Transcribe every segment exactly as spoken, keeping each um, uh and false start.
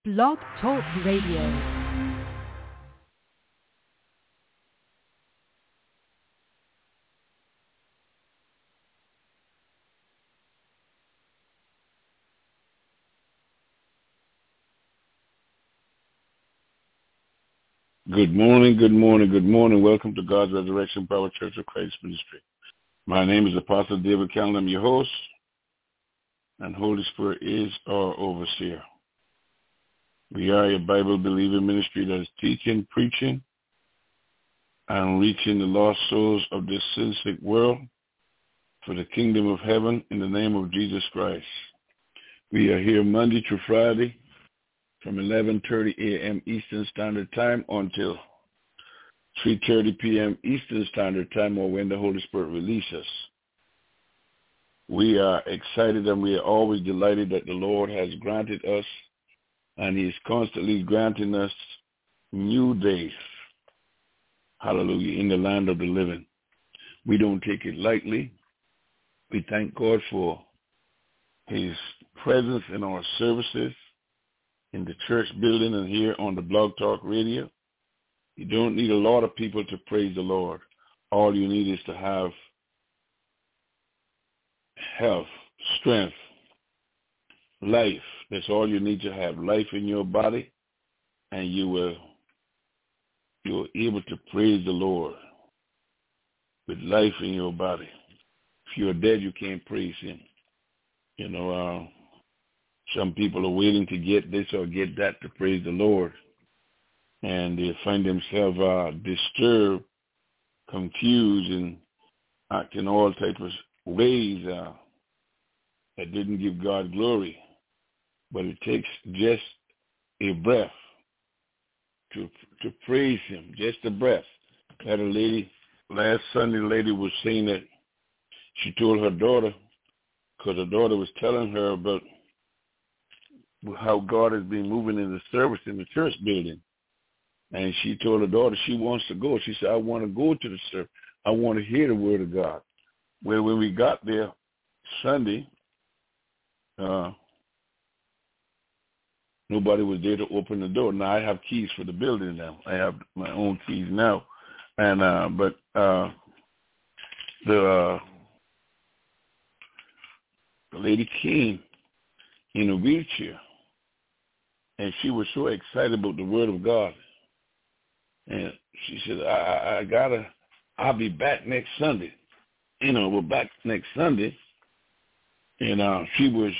Blog Talk Radio. Good morning, good morning, good morning. Welcome to God's Resurrection Power Church of Christ Ministry. My name is Apostle David Callen. I'm your host, and Holy Spirit is our overseer. We are a Bible-believing ministry that is teaching, preaching, and reaching the lost souls of this sin-sick world for the kingdom of heaven in the name of Jesus Christ. We are here Monday through Friday from eleven thirty a.m. Eastern Standard Time until three thirty p.m. Eastern Standard Time, or when the Holy Spirit releases. We are excited and we are always delighted that the Lord has granted us, and He is constantly granting us new days, hallelujah, in the land of the living. We don't take it lightly. We thank God for His presence in our services, in the church building and here on the Blog Talk Radio. You don't need a lot of people to praise the Lord. All you need is to have health, strength, life. That's all you need to have, life in your body, and you will you're able to praise the Lord with life in your body. If you're dead, you can't praise Him. You know, uh, some people are waiting to get this or get that to praise the Lord, and they find themselves uh, disturbed, confused, and acting all types of ways uh, that didn't give God glory. But it takes just a breath to to praise Him, just a breath. I had a lady, last Sunday, the lady was saying that she told her daughter, because her daughter was telling her about how God has been moving in the service in the church building. And she told her daughter she wants to go. She said, I want to go to the service. I want to hear the word of God. Well, when we got there Sunday, uh, nobody was there to open the door. Now, I have keys for the building now. I have my own keys now. And uh, But uh, the, uh, the lady came in a wheelchair, and she was so excited about the word of God. And she said, I, I, I gotta, I'll be back next Sunday. You know, we're back next Sunday. And uh, she was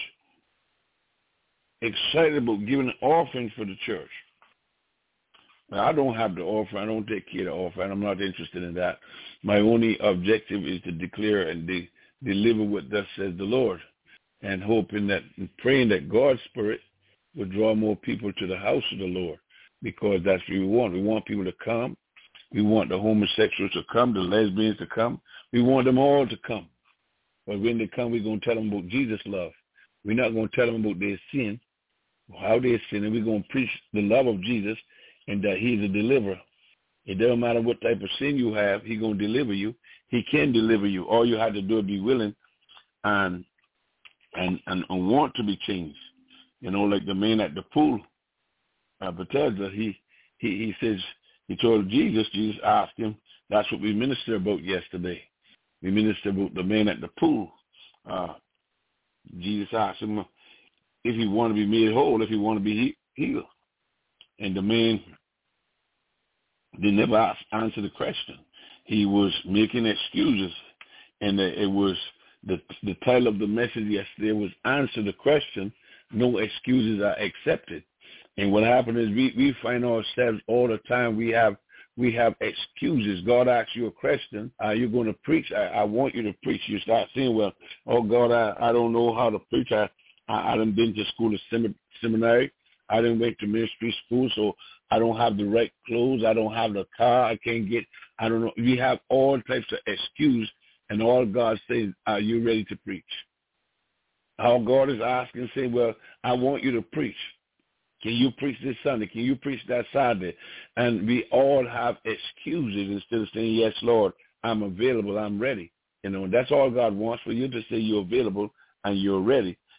excited about giving an offering for the church. Now, I don't have the offering. I don't take care of the offering. I'm not interested in that. My only objective is to declare and de- deliver what thus says the Lord, and hoping that, and praying that God's Spirit will draw more people to the house of the Lord, because that's what we want. We want people to come. We want the homosexuals to come, the lesbians to come. We want them all to come. But when they come, we're going to tell them about Jesus' love. We're not going to tell them about their sin, how they're sinning. We're going to preach the love of Jesus and that He's a deliverer. It doesn't matter what type of sin you have, He's going to deliver you. He can deliver you. All you have to do is be willing and and, and, and want to be changed. You know, like the man at the pool, uh, Bethesda, he, he, he says, he told Jesus, Jesus asked him, that's what we ministered about yesterday. We ministered about the man at the pool. Uh, Jesus asked him if he wanted to be made whole, if he wanted to be he- healed. And the man did never ask, answer the question. He was making excuses, and it was the the title of the message yesterday was Answer the Question. No excuses are accepted. And what happened is we, we find ourselves all the time, we have we have excuses. God asks you a question, are you going to preach? I, I want you to preach. You start saying, well, oh, God, I, I don't know how to preach. I, I, I done been to school, to seminary. I didn't went to ministry school, so I don't have the right clothes. I don't have the car. I can't get, I don't know. We have all types of excuses, and all God says, are you ready to preach? All God is asking, saying, well, I want you to preach. Can you preach this Sunday? Can you preach that Saturday? And we all have excuses instead of saying, yes, Lord, I'm available, I'm ready. You know, that's all God wants, for you to say you're available and you're ready.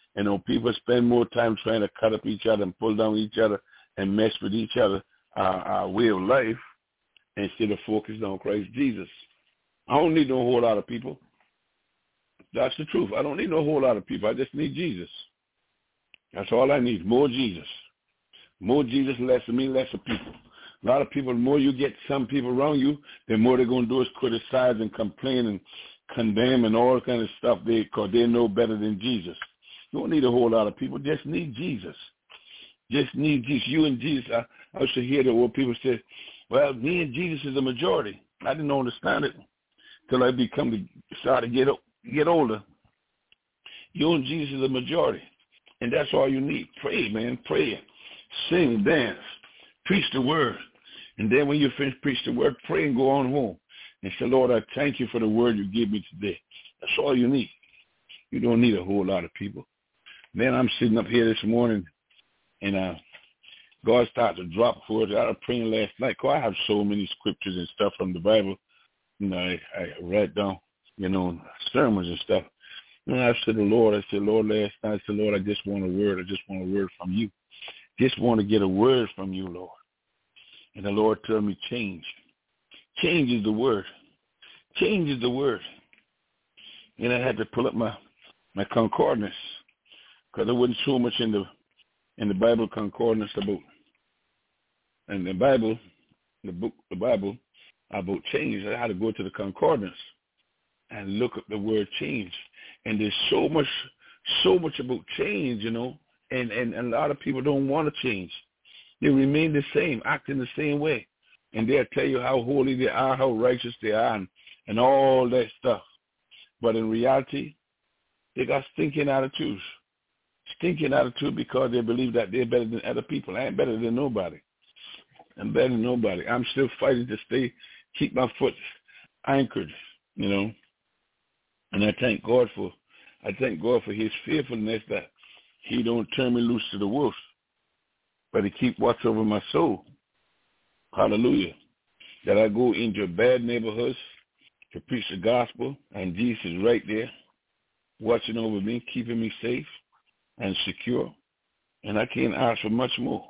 You know, people spend more time trying to cut up each other and pull down each other and mess with each other, uh, our way of life, instead of focusing on Christ Jesus. I don't need no whole lot of people. That's the truth. I don't need no whole lot of people. I just need Jesus. That's all I need, more Jesus. More Jesus, less of me, less of people. A lot of people, the more you get some people around you, the more they're going to do is criticize and complain and condemn and all kind of stuff they, because they know better than Jesus. You don't need a whole lot of people. Just need Jesus. Just need Jesus. You and Jesus. I, I used to hear that where people say, well, me and Jesus is a majority. I didn't understand it until I become to start to get, get older. You and Jesus is a majority. And that's all you need. Pray, man. Pray. Sing, dance. Preach the word. And then when you finish preach the word, pray and go on home. And say, Lord, I thank you for the word you gave me today. That's all you need. You don't need a whole lot of people. Man, I'm sitting up here this morning, and uh, God started to drop for us. I was praying last night. Cause I have so many scriptures and stuff from the Bible. You know, I, I write down, you know, sermons and stuff. And I said to the Lord, I said, Lord, last night, I said, Lord, I just want a word. I just want a word from you. Just want to get a word from you, Lord. And the Lord told me, change. Change is the word. Change is the word. And I had to pull up my, my concordance because there wasn't so much in the in the Bible concordance about, in the Bible, the book, the Bible, about change. I had to go to the concordance and look up the word change. And there's so much, so much about change, you know, and, and, and a lot of people don't want to change. They remain the same, acting the same way. And they'll tell you how holy they are, how righteous they are, and, and all that stuff. But in reality, they got stinking attitudes. Stinking attitude because they believe that they're better than other people. I ain't better than nobody. I'm better than nobody. I'm still fighting to stay, keep my foot anchored, you know. And I thank God for, I thank God for his faithfulness that he don't turn me loose to the wolves, but he keep watch over my soul. Hallelujah. That I go into bad neighborhoods to preach the gospel, and Jesus is right there watching over me, keeping me safe and secure. And I can't ask for much more.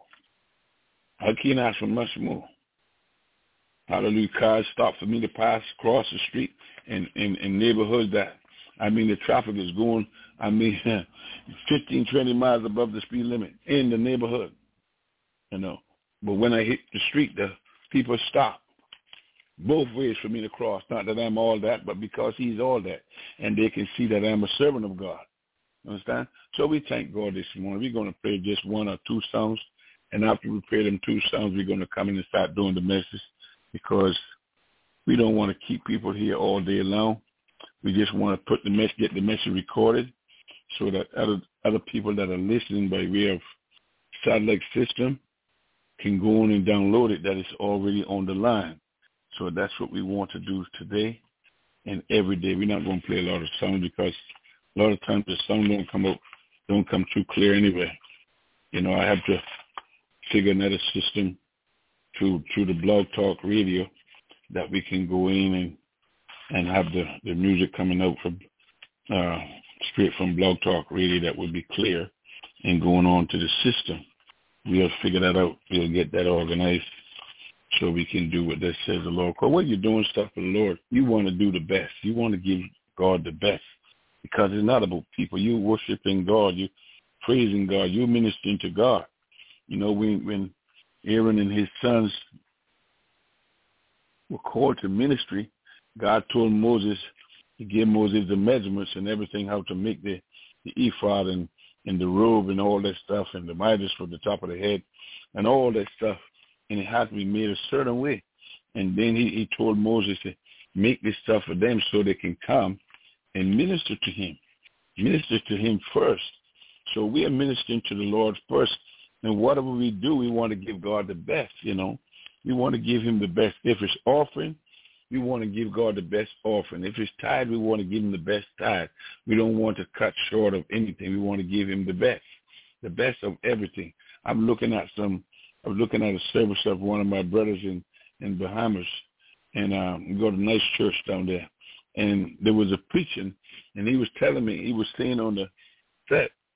I can't ask for much more. Hallelujah. Cars stop for me to pass across the street in, in, in neighborhoods that, I mean, the traffic is going, I mean, fifteen, twenty miles above the speed limit in the neighborhood, you know. But when I hit the street, the people stop both ways for me to cross. Not that I'm all that, but because he's all that. And they can see that I'm a servant of God. Understand? So we thank God this morning. We're going to play just one or two songs. And after we play them two songs, we're going to come in and start doing the message because we don't want to keep people here all day long. We just want to put the message, get the message recorded so that other other people that are listening by way of satellite system can go on and download it that is already on the line. So that's what we want to do today and every day. We're not going to play a lot of songs because a lot of times the song don't come out, don't come too clear anyway. You know, I have to figure another system through through the Blog Talk Radio that we can go in and and have the, the music coming out from uh, straight from Blog Talk Radio that would be clear and going on to the system. We'll figure that out. We'll get that organized so we can do what that says the Lord. Because when you're doing stuff for the Lord, you want to do the best. You want to give God the best because it's not about people. You're worshiping God. You're praising God. You're ministering to God. You know, when, when Aaron and his sons were called to ministry, God told Moses, he gave Moses the measurements and everything, how to make the, the ephod and, and the robe and all that stuff and the mitres for the top of the head and all that stuff. And it had to be made a certain way. And then he, he told Moses to make this stuff for them so they can come and minister to him. Minister to him first. So we are ministering to the Lord first. And whatever we do, we want to give God the best, you know. We want to give him the best. If it's offering, we want to give God the best offering. If it's tithe, we want to give him the best tithe. We don't want to cut short of anything. We want to give him the best, the best of everything. I'm looking at some, I'm looking at a service of one of my brothers in, in Bahamas, and um, we go to a nice church down there. And there was a preaching, and he was telling me, he was staying on the set,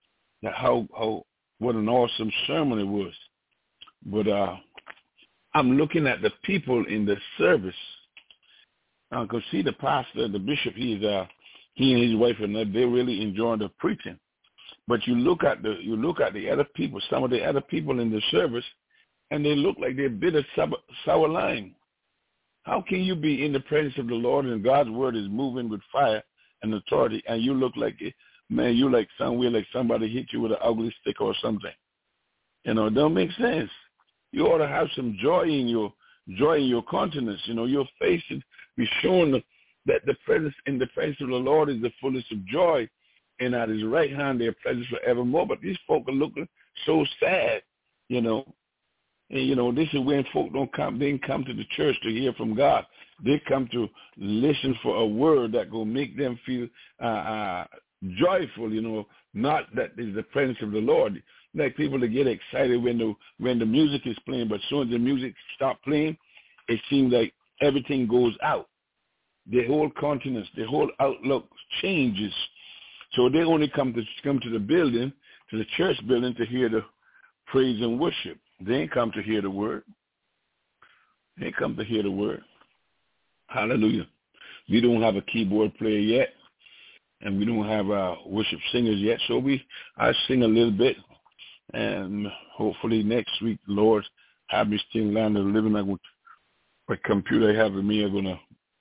that how, how, what an awesome sermon it was. But uh, I'm looking at the people in the service. I can see the pastor, the bishop, he's, uh, he and his wife, and they're really enjoying the preaching. But you look at the you look at the other people, some of the other people in the service, and they look like they're bitter sour, sour lime. How can you be in the presence of the Lord and God's word is moving with fire and authority, and you look like, man, you like somewhere like somebody hit you with an ugly stick or something? You know, it don't make sense. You ought to have some joy in your joy in your countenance. You know, your face should be showing that the presence in the presence of the Lord is the fullness of joy, and at his right hand there are pleasures forevermore. But these folk are looking so sad, you know. And, you know, this is when folk don't come, they didn't come to the church to hear from God. They come to listen for a word that will make them feel uh, uh, joyful, you know, not that is the presence of the Lord. Like people that get excited when the when the music is playing, but as soon as the music stops playing, it seems like everything goes out. Their whole countenance, their whole outlook changes. So they only come to come to the building, to the church building, to hear the praise and worship. They ain't come to hear the word. They ain't come to hear the word. Hallelujah. We don't have a keyboard player yet, and we don't have uh, worship singers yet. So we, I sing a little bit, and hopefully next week, Lord, have me still land of living. Like with my computer I have with me, I'm gonna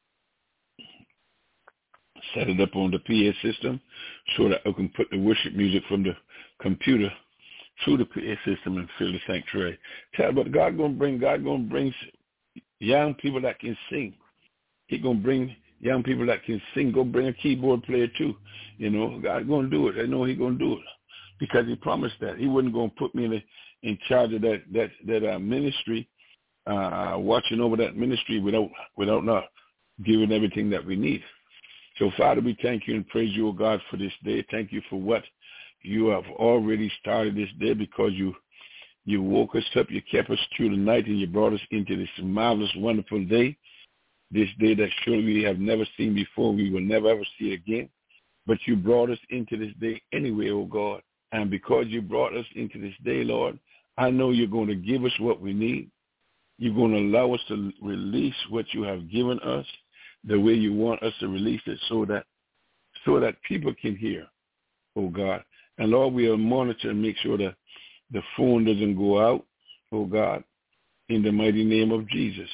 set it up on the P A system so that I can put the worship music from the computer through the P A system and fill the sanctuary. Tell, but God gonna bring, God gonna bring young people that can sing. He gonna bring young people that can sing. Go bring a keyboard player too. You know, God gonna do it. I know He gonna do it because He promised that. He wasn't gonna put me in, the, in charge of that that that uh, ministry, uh, watching over that ministry without without not giving everything that we need. So, Father, we thank you and praise you, O God, for this day. Thank you for what you have already started this day, because you you woke us up, you kept us through the night, and you brought us into this marvelous, wonderful day, this day that surely we have never seen before. We will never, ever see it again. But you brought us into this day anyway, O God. And because you brought us into this day, Lord, I know you're going to give us what we need. You're going to allow us to release what you have given us the way you want us to release it, so that so that people can hear, oh God. And Lord, we are monitoring, make sure that the phone doesn't go out, oh God, in the mighty name of Jesus.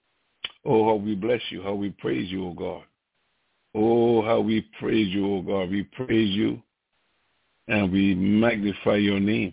Oh, how we bless you, how we praise you, oh God. Oh, how we praise you, oh God. We praise you and we magnify your name.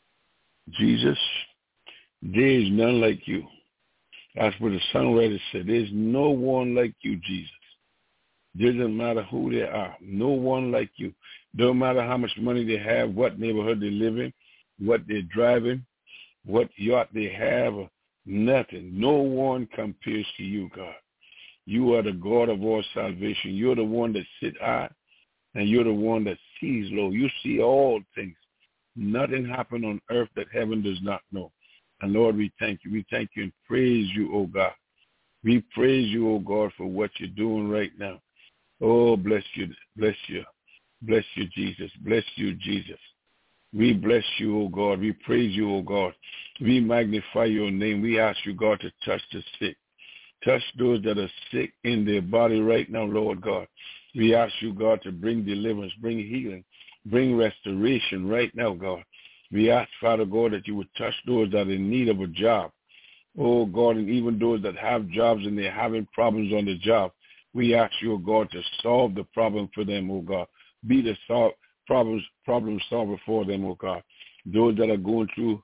Jesus, there is none like you. That's what the songwriter said. There's no one like you, Jesus. Doesn't matter who they are. No one like you. Don't matter how much money they have, what neighborhood they live in, what they're driving, what yacht they have, nothing. No one compares to you, God. You are the God of all salvation. You're the one that sits high, and you're the one that sees low. You see all things. Nothing happened on earth that heaven does not know. And Lord, we thank you. We thank you and praise you, oh God. We praise you, oh God, for what you're doing right now. Oh, bless you, bless you, bless you, Jesus. Bless you, Jesus. We bless you, oh God. We praise you, oh God. We magnify your name. We ask you, God, to touch the sick. Touch those that are sick in their body right now, Lord God. We ask you, God, to bring deliverance, bring healing, bring restoration right now, God. We ask, Father God, that you would touch those that are in need of a job. Oh, God, and even those that have jobs and they're having problems on the job. We ask you, oh God, to solve the problem for them, oh God. Be the sol- problems, problem solver for them, oh God. Those that are going through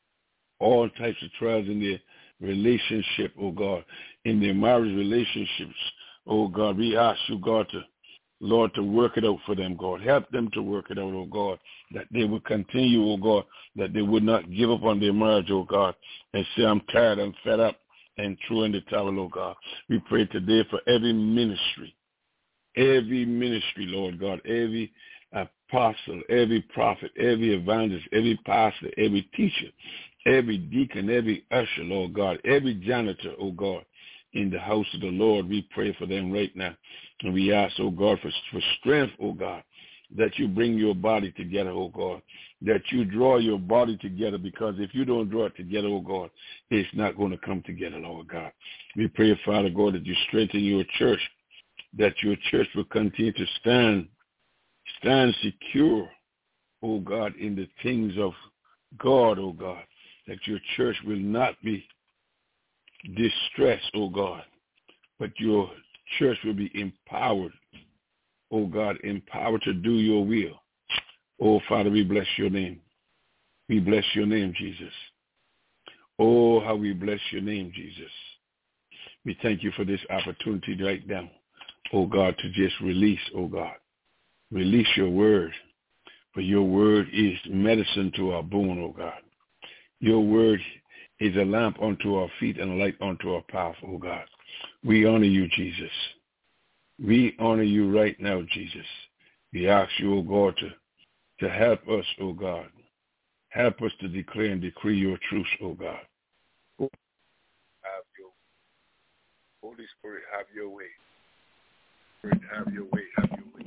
all types of trials in their relationship, oh God, in their marriage relationships, oh God. We ask you, God, to Lord, to work it out for them, God. Help them to work it out, oh God, that they would continue, oh God, that they would not give up on their marriage, oh God, and say, I'm tired, I'm fed up, and throw in the towel, oh God. We pray today for every ministry, every ministry, Lord God, every apostle, every prophet, every evangelist, every pastor, every teacher, every deacon, every usher, Lord God, every janitor, oh God, in the house of the Lord. We pray for them right now. And we ask, oh God, for, for strength, oh God, that you bring your body together, oh God. that you draw your body together, because if you don't draw it together, oh God, it's not going to come together, Lord God. We pray, Father God, that you strengthen your church, that your church will continue to stand, stand secure, oh God, in the things of God, oh God, that your church will not be distressed, oh God, but your church will be empowered, oh God, empowered to do your will. Oh, Father, we bless your name. We bless your name, Jesus. Oh, how we bless your name, Jesus. We thank you for this opportunity right now, oh God, to just release, oh God. Release your word, for your word is medicine to our bone, oh God. Your word is a lamp unto our feet and a light unto our path, oh God. We honor you, Jesus. We honor you right now, Jesus. We ask you, oh God, to to help us, oh God. Help us to declare and decree your truth, oh God. Have your Holy Spirit, have your way. Spirit, have your way, have your way.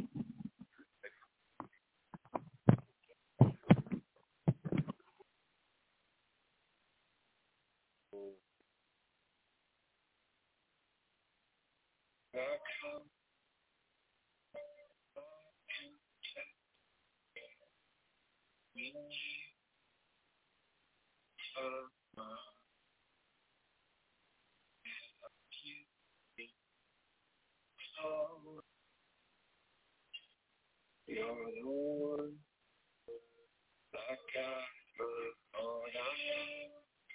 You're the one that got all I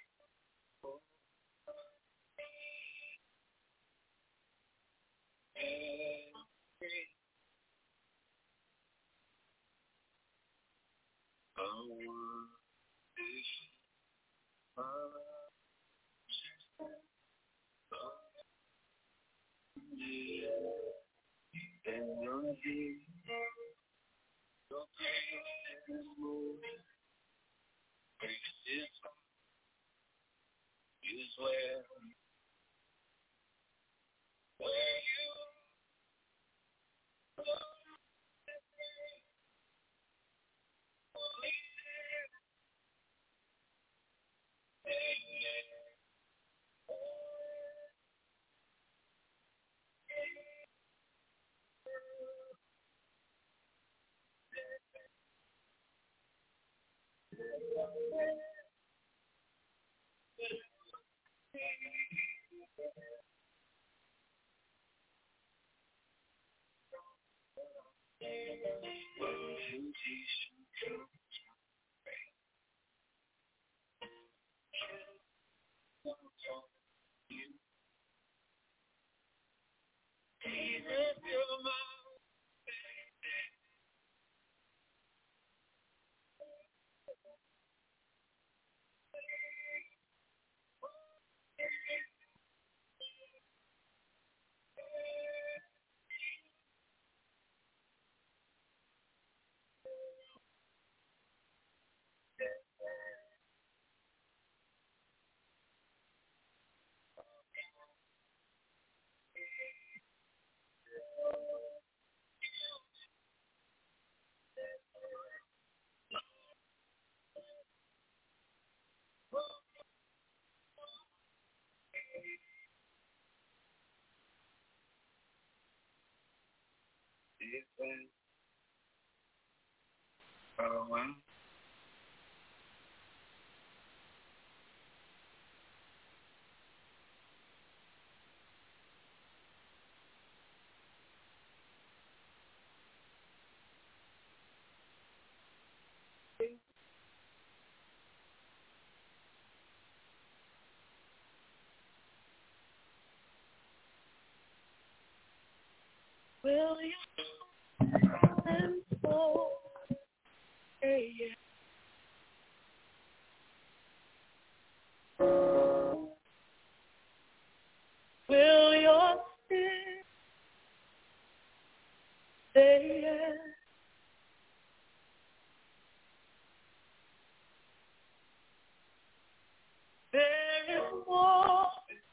Oh, wow. Will you and so yeah. Will your spirit stay yes? There is more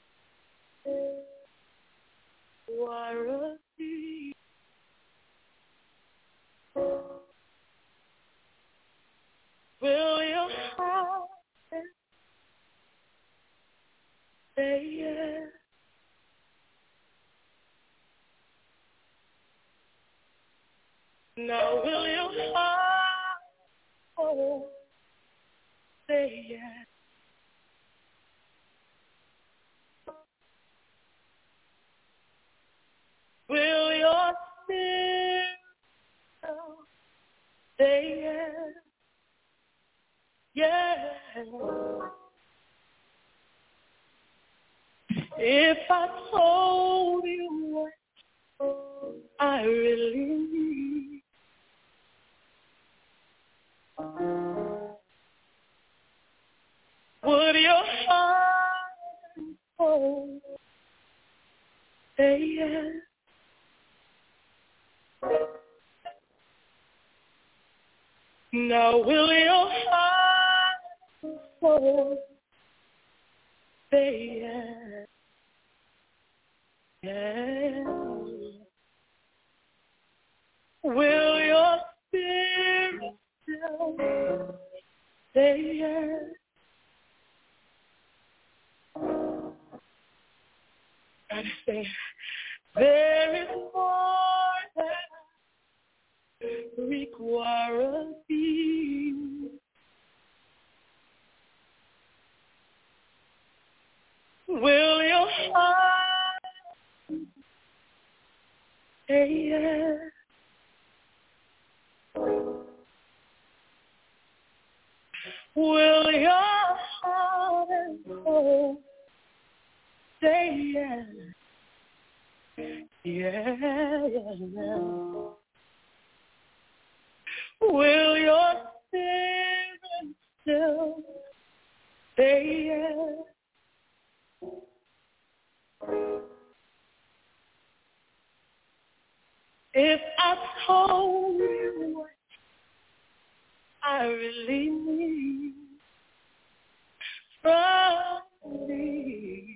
water deep. say yes. Now will your heart say yes? Will your spirit say yes? Yes. If I told you what I really need, would your heart and soul say yes? Now will your heart and soul say yes? Yes. Will your spirit still say yes? I say there is more that require of thee. Will your heart say yes? Will your heart and soul say yes? Yeah. Will your spirit still say yes? If I told you what I really need from me,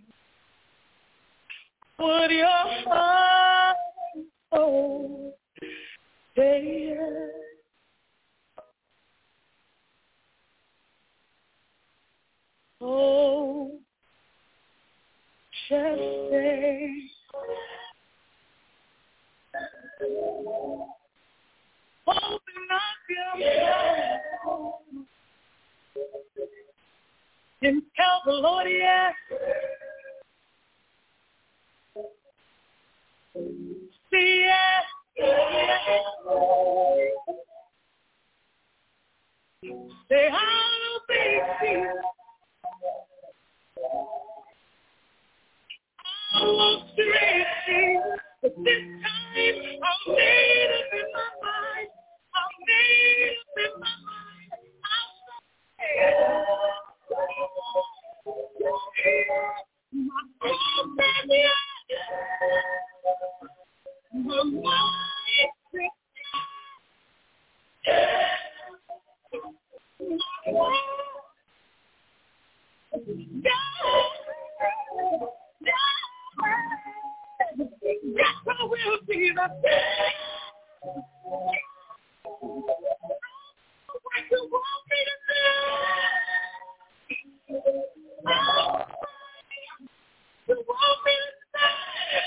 would your heart and soul say yes? Oh, just say open up your mouth and tell the Lord yes. Say yes. Say I'll obey you. I won't stray, but this time I'll made up in my mind. I'll made up in my mind. I'll say my soul says yes. My mind says yes. My mind yes. Yes, I will be the best. What you want me to do? You want me to say?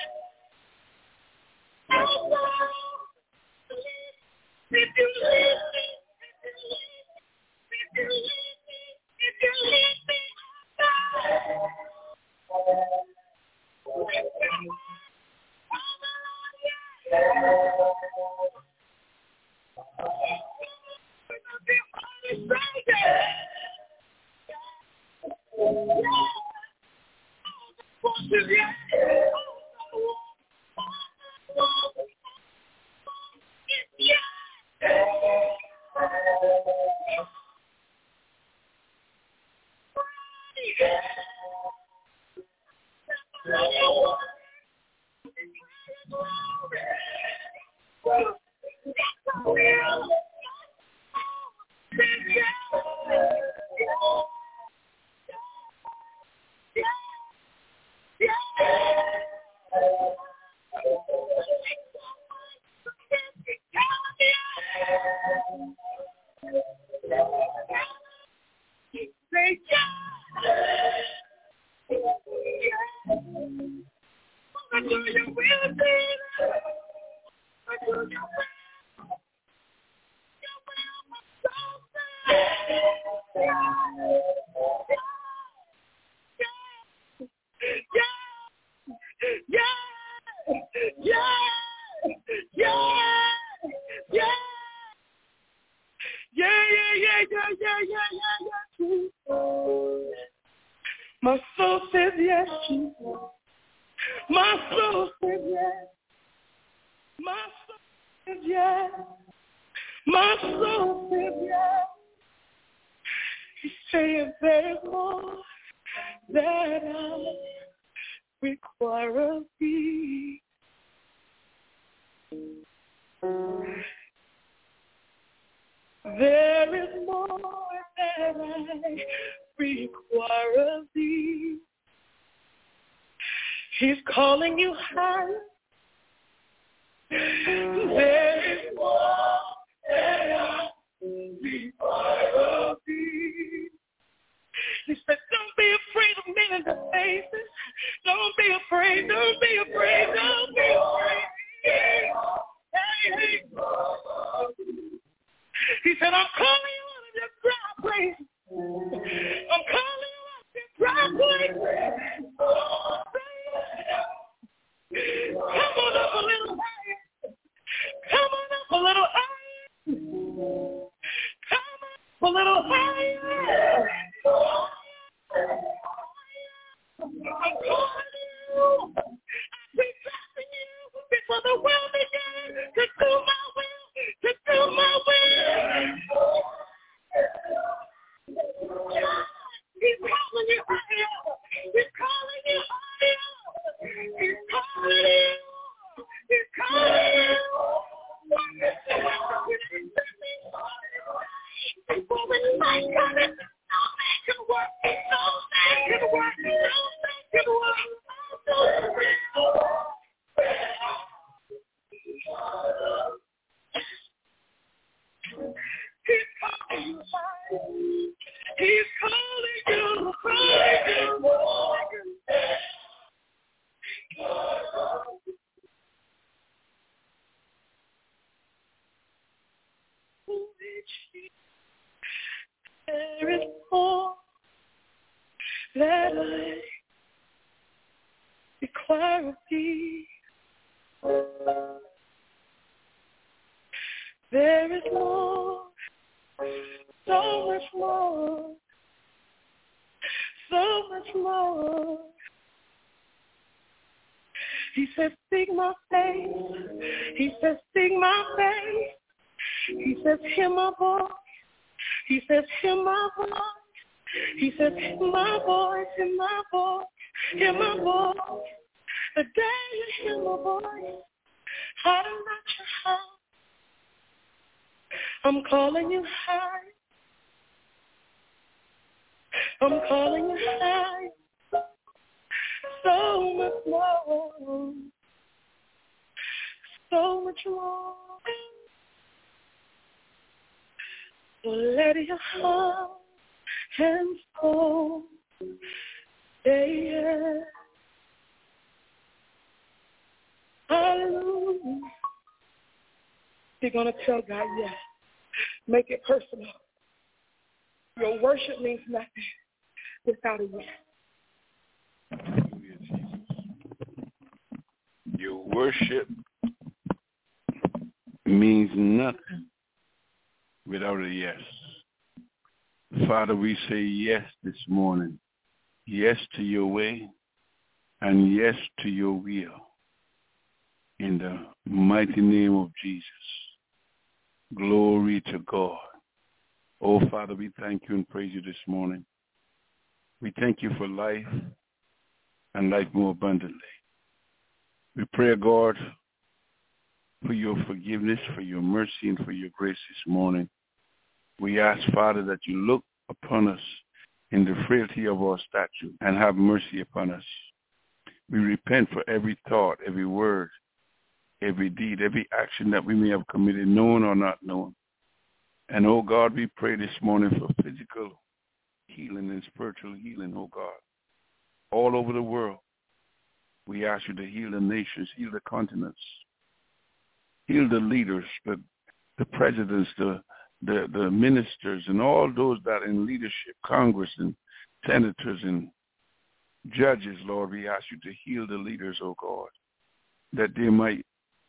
If you leave me, if you leave me, if you leave me, I do your will, Jesus. I do your will. Your will, my soul says. Yeah. Yeah. Yeah. Yeah. Yeah. Yeah, yeah, yeah, yeah, yeah, yeah, yeah, yeah. My soul says yes, Jesus. My soul says yes. My soul says yes. My soul says yes. He's saying there is more that I require of thee. There is more that I require of thee. He's calling you higher. There is more that I require of thee. He said, don't be afraid of men in the faces. Don't be afraid. Don't be afraid. Don't be afraid. Hey, hey. He said, I'm calling you out of your dry place. I'm calling you out of your dry place. Come on up a little higher. Come on up a little higher. Come up a little higher. I'm calling you. I'm requesting you before the world began to do my will, to do my will. He's calling you higher. He's calling you higher. He's calling you. He's calling you. Before the light comes, no man can work. No man can work. No man can work. He's calling you higher. He's calling you, calling you. There is more that I require of thee. There is more, so much more, so much more. He says, seek my face. He says, seek my face. He says, hear my voice. He says, hear my voice. He says, hear my voice, hear my voice, hear my voice. The day you hear my voice, harden not your heart. I'm calling you high. I'm calling you high. So much more. So much more. So let your heart and soul stay here. Hallelujah. You're going to tell God yes. Make it personal. Your worship means nothing without a yes. Hallelujah, Jesus. Your worship means nothing without a yes. Father, we say yes this morning. Yes to your way and yes to your will. In the mighty name of Jesus. Glory to God. Oh, Father, we thank you and praise you this morning. We thank you for life and life more abundantly. We pray, God, for your forgiveness, for your mercy, and for your grace this morning. We ask, Father, that you look upon us in the frailty of our stature and have mercy upon us. We repent for every thought, every word, every deed, every action that we may have committed, known or not known. And, oh God, we pray this morning for physical healing and spiritual healing, oh God, all over the world. We ask you to heal the nations, heal the continents, heal the leaders, the, the presidents, the, the, the ministers, and all those that are in leadership, Congress and senators and judges, Lord. We ask you to heal the leaders, oh God, that they might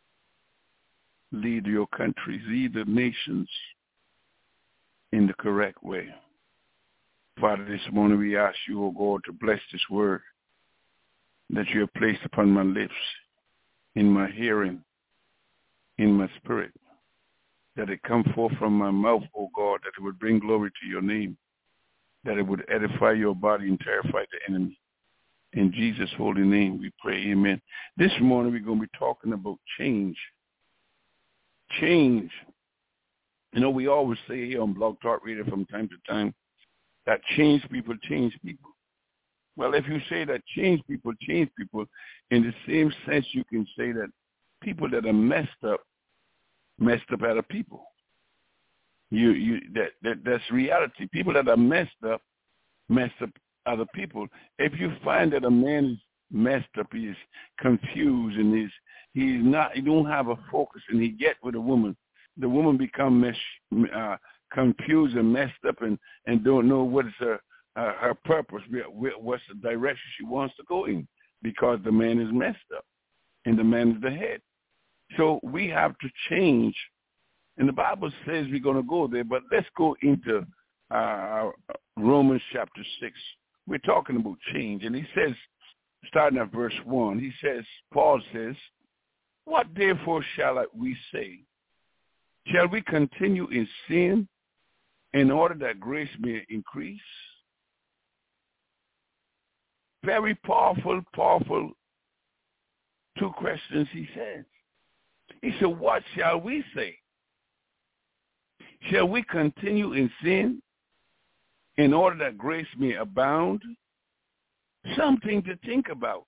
lead your countries, lead the nations in the correct way. Father, this morning we ask you, oh God, to bless this word that you have placed upon my lips, in my hearing, in my spirit, that it come forth from my mouth, oh God, that it would bring glory to your name, that it would edify your body and terrify the enemy. In Jesus' holy name we pray, amen. This morning we're going to be talking about change. Change. You know, we always say here on Blog Talk Radio from time to time that change people change people. Well, if you say that change people change people, in the same sense you can say that people that are messed up, messed up other people. You, you, that, that that's reality. People that are messed up, messed up other people. If you find that a man is messed up, he is confused, and he's he's not, he don't have a focus, and he get with a woman, the woman become mesh, uh, confused and messed up, and, and don't know what is her uh, her purpose, what's the direction she wants to go in, because the man is messed up, and the man is the head. So we have to change, and the Bible says we're going to go there, but let's go into uh, Romans chapter six. We're talking about change, and he says, starting at verse one, he says, Paul says, what therefore shall we say? Shall we continue in sin in order that grace may increase? Very powerful, powerful two questions he says. He said, what shall we say? Shall we continue in sin in order that grace may abound? Something to think about.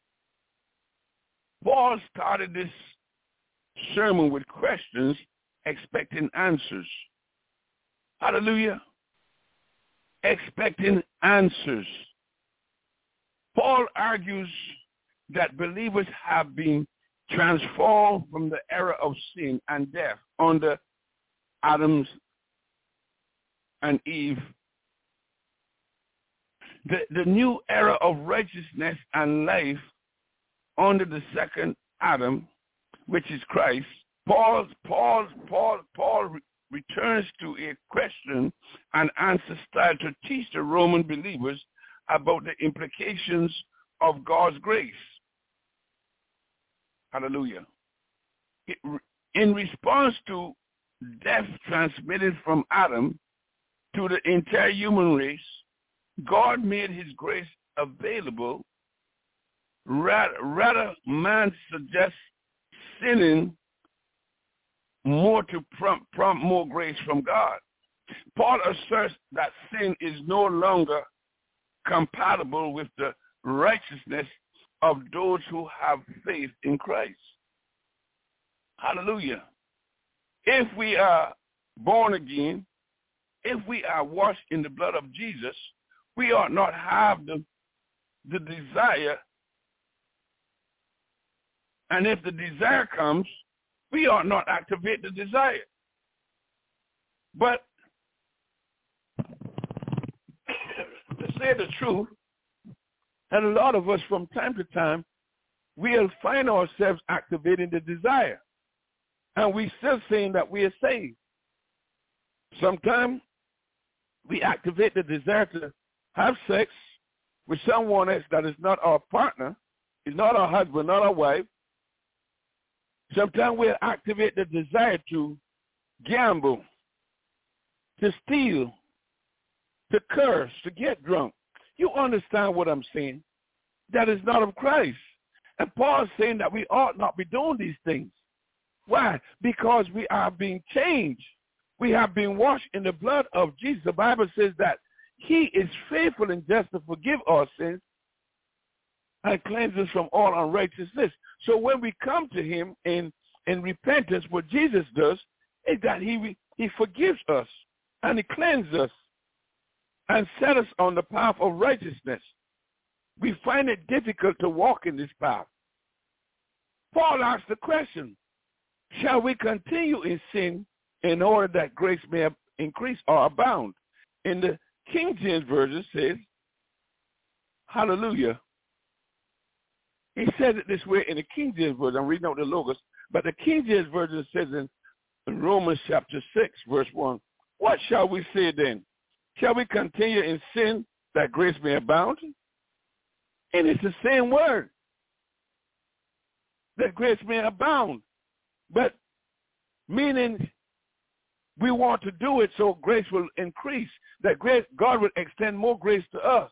Paul started this sermon with questions, expecting answers. Hallelujah. Expecting answers. Paul argues that believers have been transformed from the era of sin and death under Adam's and Eve. The, the new era of righteousness and life under the second Adam, which is Christ. Paul, Paul, Paul, Paul re- returns to a question and answer style to teach the Roman believers about the implications of God's grace. Hallelujah. It, in response to death transmitted from Adam to the entire human race, God made his grace available. Rather, rather man suggests sinning more to prompt, prompt more grace from God. Paul asserts that sin is no longer compatible with the righteousness of those who have faith in Christ. Hallelujah. If we are born again, if we are washed in the blood of Jesus, we ought not have the, the desire. And if the desire comes, we ought not activate the desire. But to say the truth, and a lot of us from time to time, we'll find ourselves activating the desire. And we still saying that we are saved. Sometimes we activate the desire to have sex with someone else that is not our partner, is not our husband, not our wife. Sometimes we'll activate the desire to gamble, to steal, to curse, to get drunk. You understand what I'm saying? That is not of Christ. And Paul is saying that we ought not be doing these things. Why? Because we are being changed. We have been washed in the blood of Jesus. The Bible says that he is faithful and just to forgive our sins and cleanse us from all unrighteousness. So when we come to him in, in repentance, what Jesus does is that he, he forgives us and he cleanses us and set us on the path of righteousness. we find it difficult to walk in this path. Paul asked the question, shall we continue in sin in order that grace may increase or abound? In the King James Version says, hallelujah. He says it this way in the King James Version. I'm reading out the Logos, but the King James Version says in, in Romans chapter six, verse one, what shall we say then? Shall we continue in sin that grace may abound? And it's the same word, that grace may abound. But meaning we want to do it so grace will increase, that grace, God will extend more grace to us.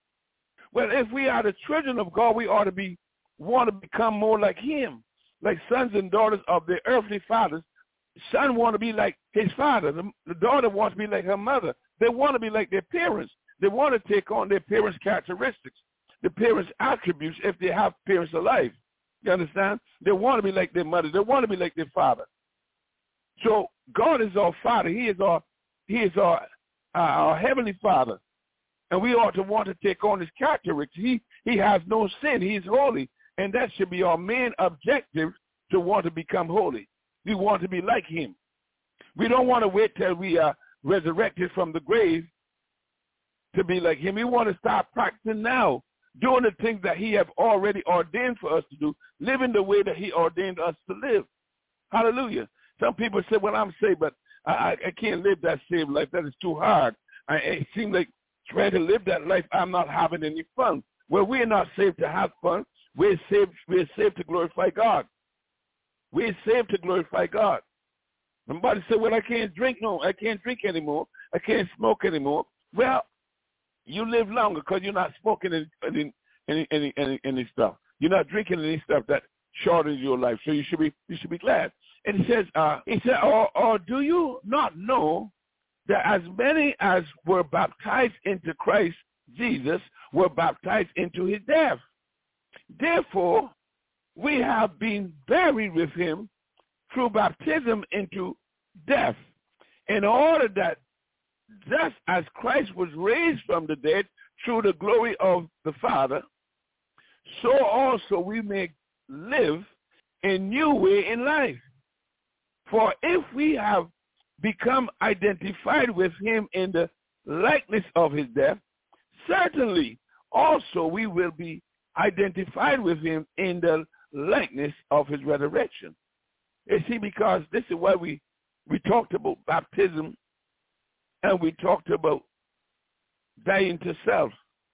Well, if we are the children of God, we ought to be want to become more like him, like sons and daughters of their earthly fathers. Son want to be like his father. The, the daughter wants to be like her mother. They want to be like their parents. They want to take on their parents' characteristics, the parents' attributes if they have parents alive. You understand? They want to be like their mother. They want to be like their father. So God is our Father. He is our He is our uh, our heavenly Father, and we ought to want to take on his characteristics. He He has no sin. He is holy, and that should be our main objective, to want to become holy. We want to be like him. We don't want to wait till we are resurrected from the grave to be like him. We want to start practicing now, doing the things that he has already ordained for us to do, living the way that he ordained us to live. Hallelujah. Some people say, well, I'm saved, but I, I can't live that saved life. That is too hard. I, it seems like trying to live that life, I'm not having any fun. Well, we're not saved to have fun. We're saved, we're saved to glorify God. We're saved to glorify God. Somebody said, well, I can't drink no, I can't drink anymore. I can't smoke anymore. Well, you live longer because you're not smoking any, any, any, any, any stuff. You're not drinking any stuff that shortens your life. So you should be, you should be glad. And he says, uh, he said, or, or do you not know that as many as were baptized into Christ Jesus were baptized into his death? Therefore, we have been buried with him through baptism into death, in order that just as Christ was raised from the dead through the glory of the Father, so also we may live a new way in life. For if we have become identified with him in the likeness of his death, certainly also we will be identified with him in the likeness of his resurrection. You see, because this is why we, we talked about baptism, and we talked about dying to self.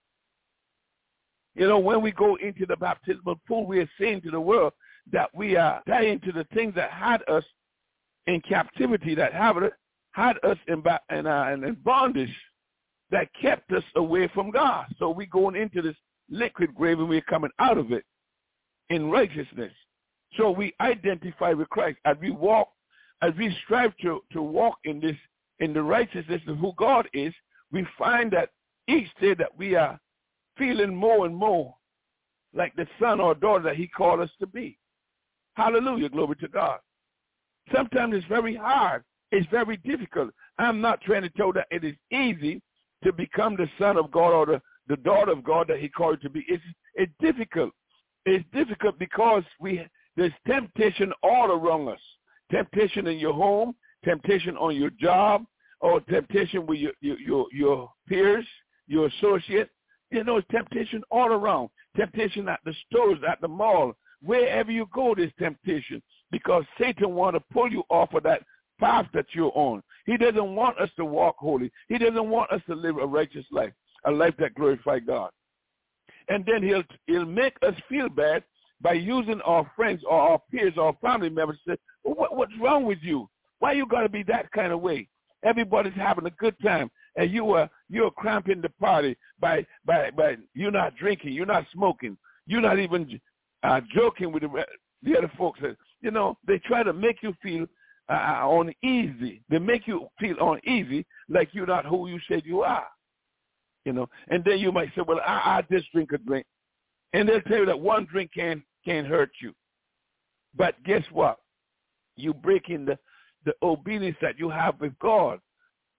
You know, when we go into the baptismal pool, we are saying to the world that we are dying to the things that had us in captivity, that had, had us in, in, uh, in bondage, that kept us away from God. So we're going into this liquid grave, and we're coming out of it in righteousness. So we identify with Christ. As we walk, as we strive to, to walk in this, in the righteousness of who God is, we find that each day that we are feeling more and more like the son or daughter that he called us to be. Hallelujah, glory to God. Sometimes it's very hard. It's very difficult. I'm not trying to tell that it is easy to become the son of God or the, the daughter of God that he called you to be. It's, it's difficult. It's difficult because we there's temptation all around us. Temptation in your home, temptation on your job, or temptation with your, your, your, your peers, your associates. You know, it's temptation all around. Temptation at the stores, at the mall. Wherever you go, there's temptation, because Satan wants to pull you off of that path that you're on. He doesn't want us to walk holy. He doesn't want us to live a righteous life, a life that glorifies God. And then he'll he'll make us feel bad by using our friends or our peers or our family members to say, well, what, what's wrong with you? Why you got to be that kind of way? Everybody's having a good time, and you are you're cramping the party by by by you're not drinking, you're not smoking, you're not even uh, joking with the, the other folks. You know, they try to make you feel uh, uneasy. They make you feel uneasy, like you're not who you said you are. You know, and then you might say, well, I, I just drink a drink. And they'll tell you that one drink can, can hurt you. But guess what? You break in the, the obedience that you have with God.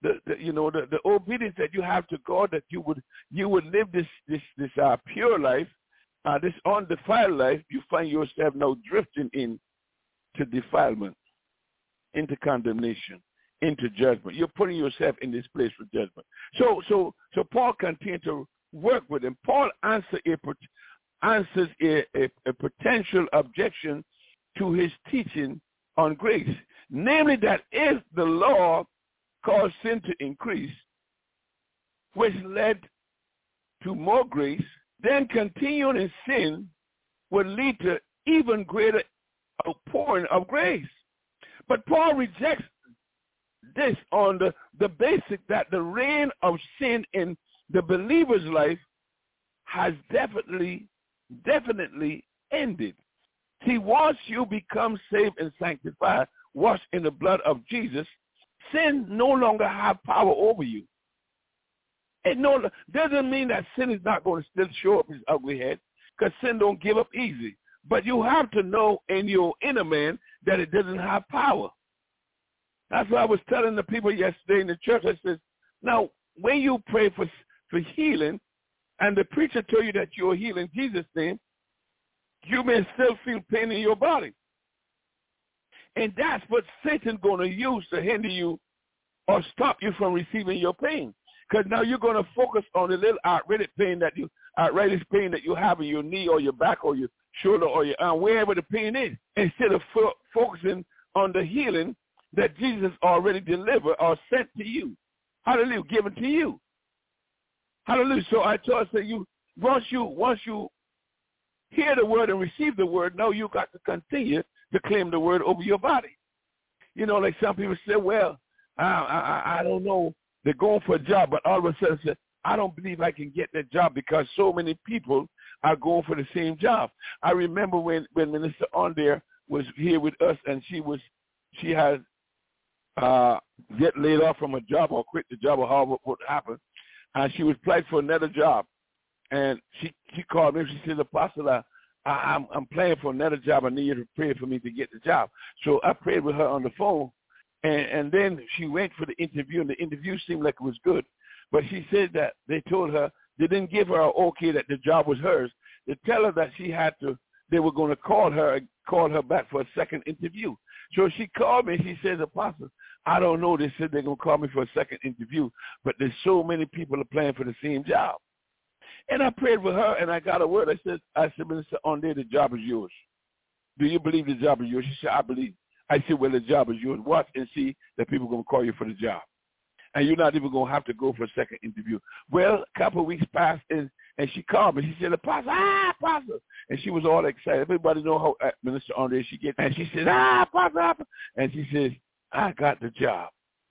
the, the you know the, the obedience that you have to God, that you would you would live this this this uh, pure life, uh, this undefiled life, you find yourself now drifting in to defilement, into condemnation, into judgment. You're putting yourself in this place for judgment. So so so Paul continued to work with him. Paul answer a, answers a, a, a potential objection to his teaching on grace, namely that if the law caused sin to increase, which led to more grace, then continuing in sin would lead to even greater outpouring of grace. But Paul rejects this on the, the basic that the reign of sin in the believer's life has definitely, definitely ended. See, once you become saved and sanctified, washed in the blood of Jesus, sin no longer have power over you. It no doesn't mean that sin is not going to still show up its ugly head, because sin don't give up easy. But you have to know in your inner man that it doesn't have power. That's what I was telling the people yesterday in the church. I said, now, when you pray for, for healing, and the preacher told you that you're healed in Jesus' name, you may still feel pain in your body. And that's what Satan's going to use to hinder you or stop you from receiving your pain. Because now you're going to focus on the little arthritic pain that you, arthritis pain that you have in your knee or your back or your shoulder or your arm, wherever the pain is, instead of fo- focusing on the healing that Jesus already delivered or sent to you. Hallelujah, given to you. Hallelujah. So I told you, you once you once you hear the word and receive the word, now you got to continue to claim the word over your body. You know, like some people say, well, I I, I don't know, they're going for a job, but all of a sudden say, I don't believe I can get that job because so many people are going for the same job. I remember when, when Minister Onder was here with us, and she was she had uh, get laid off from a job or quit the job or however what happened, and she was applied for another job. And she she called me and she said, Apostle, I, I, I'm I'm playing for another job. I need you to pray for me to get the job. So I prayed with her on the phone, and, and then she went for the interview, and the interview seemed like it was good. But she said that they told her, they didn't give her an okay that the job was hers. They tell her that she had to, they were going to call her, call her back for a second interview. So she called me and she says, Apostle, I don't know. They said they're going to call me for a second interview, but there's so many people applying for the same job. And I prayed with her, and I got a word. I said, I said, Minister Onder, the job is yours. Do you believe the job is yours? She said, I believe. I said, well, the job is yours. Watch and see that people are going to call you for the job. And you're not even going to have to go for a second interview. Well, a couple of weeks passed, and, and she called me. She said, Apostle, ah, Apostle. And she was all excited. Everybody know how uh, Minister Onder she gets. And she said, ah, Apostle, Apostle. And she says, I got the job.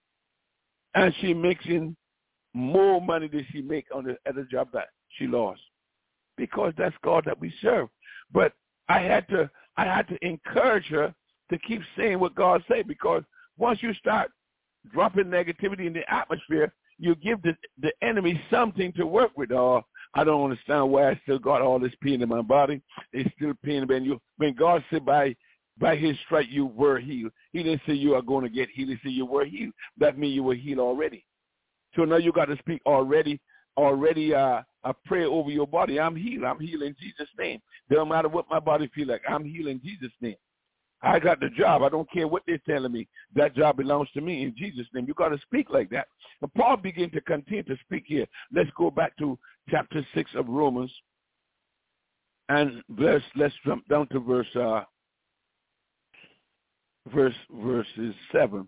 And she making more money than she make on the other job that she lost, because that's God that we serve. But I had to, I had to encourage her to keep saying what God said, because once you start dropping negativity in the atmosphere, you give the, the enemy something to work with. Oh, I don't understand why I still got all this pain in my body. It's still pain. When you, when God said by by his strike you were healed, he didn't say you are going to get healed. He said you were healed. That means you were healed already. So now you got to speak already, already uh, a prayer over your body. I'm healed. I'm healed in Jesus' name. Doesn't matter what my body feel like. I'm healed in Jesus' name. I got the job. I don't care what they're telling me. That job belongs to me in Jesus' name. You got to speak like that. And Paul began to continue to speak here. Let's go back to chapter six of Romans, and verse. Let's jump down to verse, uh, verse, verses seven.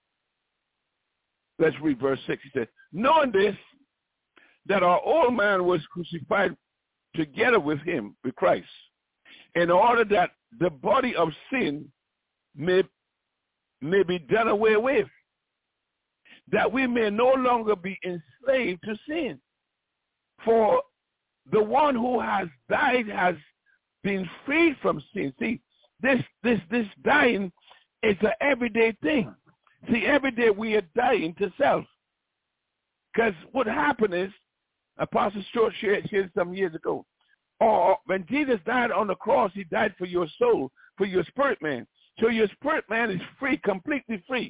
Let's read verse six. He said, knowing this, that our old man was crucified together with him, with Christ, in order that the body of sin may, may be done away with, that we may no longer be enslaved to sin. For the one who has died has been freed from sin. See, this this this dying is an everyday thing. See, every day we are dying to self. Because what happened is, Apostle Stuart shared, shared some years ago, or when Jesus died on the cross, he died for your soul, for your spirit man. So your spirit man is free, completely free.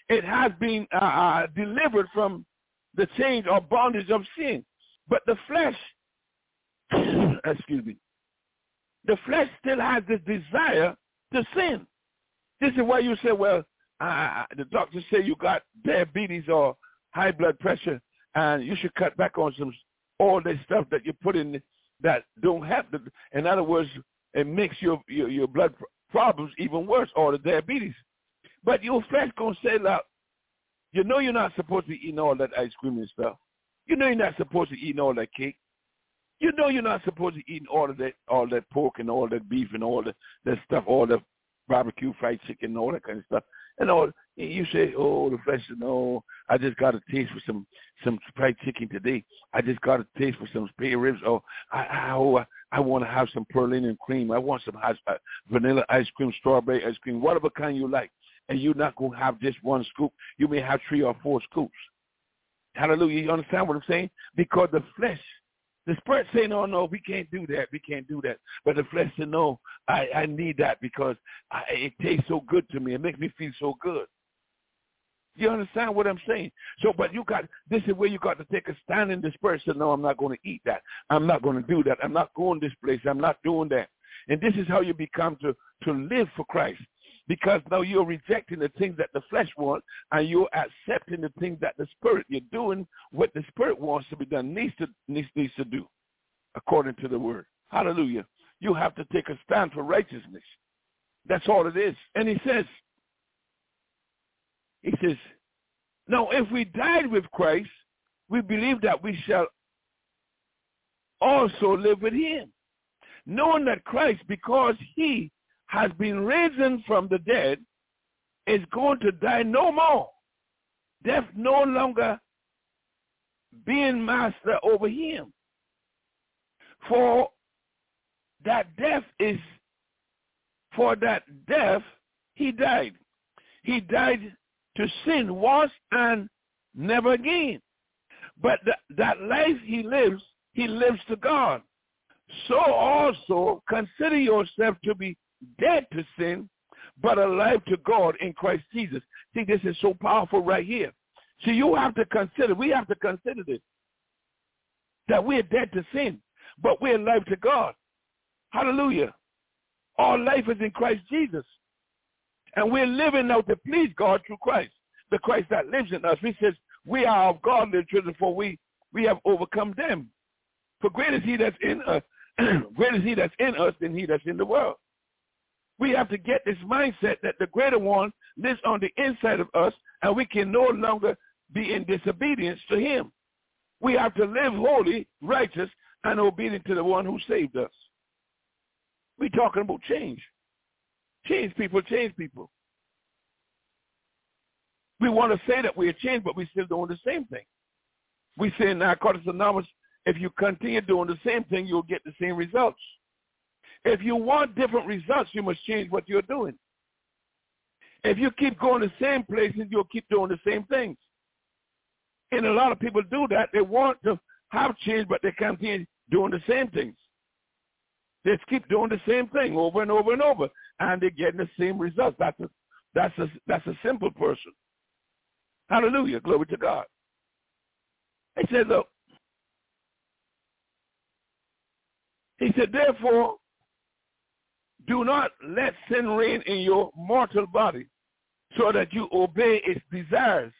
it has been uh, uh, delivered from the chains or bondage of sin. But the flesh, excuse me, the flesh still has this desire to sin. This is why you say, well, uh, the doctor say you got diabetes or high blood pressure, and you should cut back on some all this stuff that you put in that don't have the. In other words, it makes your your, your blood problems even worse, or the diabetes. But your flesh gonna say, look, you know you're not supposed to be eating all that ice cream and stuff. You know you're not supposed to be eating all that cake. You know you're not supposed to be eating all of that, all that pork and all that beef and all that, that stuff, all the barbecue fried chicken and all that kind of stuff. And all you say, oh, the flesh, no, I just got a taste for some some fried chicken today. I just got a taste for some spare ribs. Oh, I I, oh, I want to have some Perlin and cream. I want some ice, uh, vanilla ice cream, strawberry ice cream, whatever kind you like. And you're not going to have just one scoop. You may have three or four scoops. Hallelujah. You understand what I'm saying? Because the flesh, the spirit say, no, no, we can't do that. We can't do that. But the flesh said, no, I, I need that because I, it tastes so good to me. It makes me feel so good. You understand what I'm saying? So, but you got, this is where you got to take a stand in the spirit. Say, no, I'm not going to eat that. I'm not going to do that. I'm not going this place. I'm not doing that. And this is how you become to, to live for Christ. Because now you're rejecting the things that the flesh wants, and you're accepting the things that the spirit, you're doing what the spirit wants to be done, needs to, needs, needs to do, according to the word. Hallelujah. You have to take a stand for righteousness. That's all it is. And he says, he says, now if we died with Christ, we believe that we shall also live with him, knowing that Christ, because he has been risen from the dead, is going to die no more. Death no longer being master over him. For that death is, for that death he died. He died to sin once and never again. But th- that life he lives, he lives to God. So also consider yourself to be dead to sin, but alive to God in Christ Jesus. See, this is so powerful right here. So you have to consider, we have to consider this, that we're dead to sin, but we're alive to God. Hallelujah. Our life is in Christ Jesus. And we're living now to please God through Christ, the Christ that lives in us. He says, we are of God, little children, for we, we have overcome them. For greater is he that's in us, greater is he that's in us than he that's in the world. We have to get this mindset that the greater one lives on the inside of us, and we can no longer be in disobedience to him. We have to live holy, righteous, and obedient to the one who saved us. We're talking about change. Change people, change people. We want to say that we're changed, but we're still doing the same thing. We say in Narcotics Anonymous, if you continue doing the same thing, you'll get the same results. If you want different results, you must change what you're doing. If you keep going the same places, you'll keep doing the same things. And a lot of people do that. They want to have change, but they continue doing the same things. They just keep doing the same thing over and over and over, and they're getting the same results. That's a, that's a, that's a simple person. Hallelujah. Glory to God. He said, look, he said, therefore, do not let sin reign in your mortal body so that you obey its desires.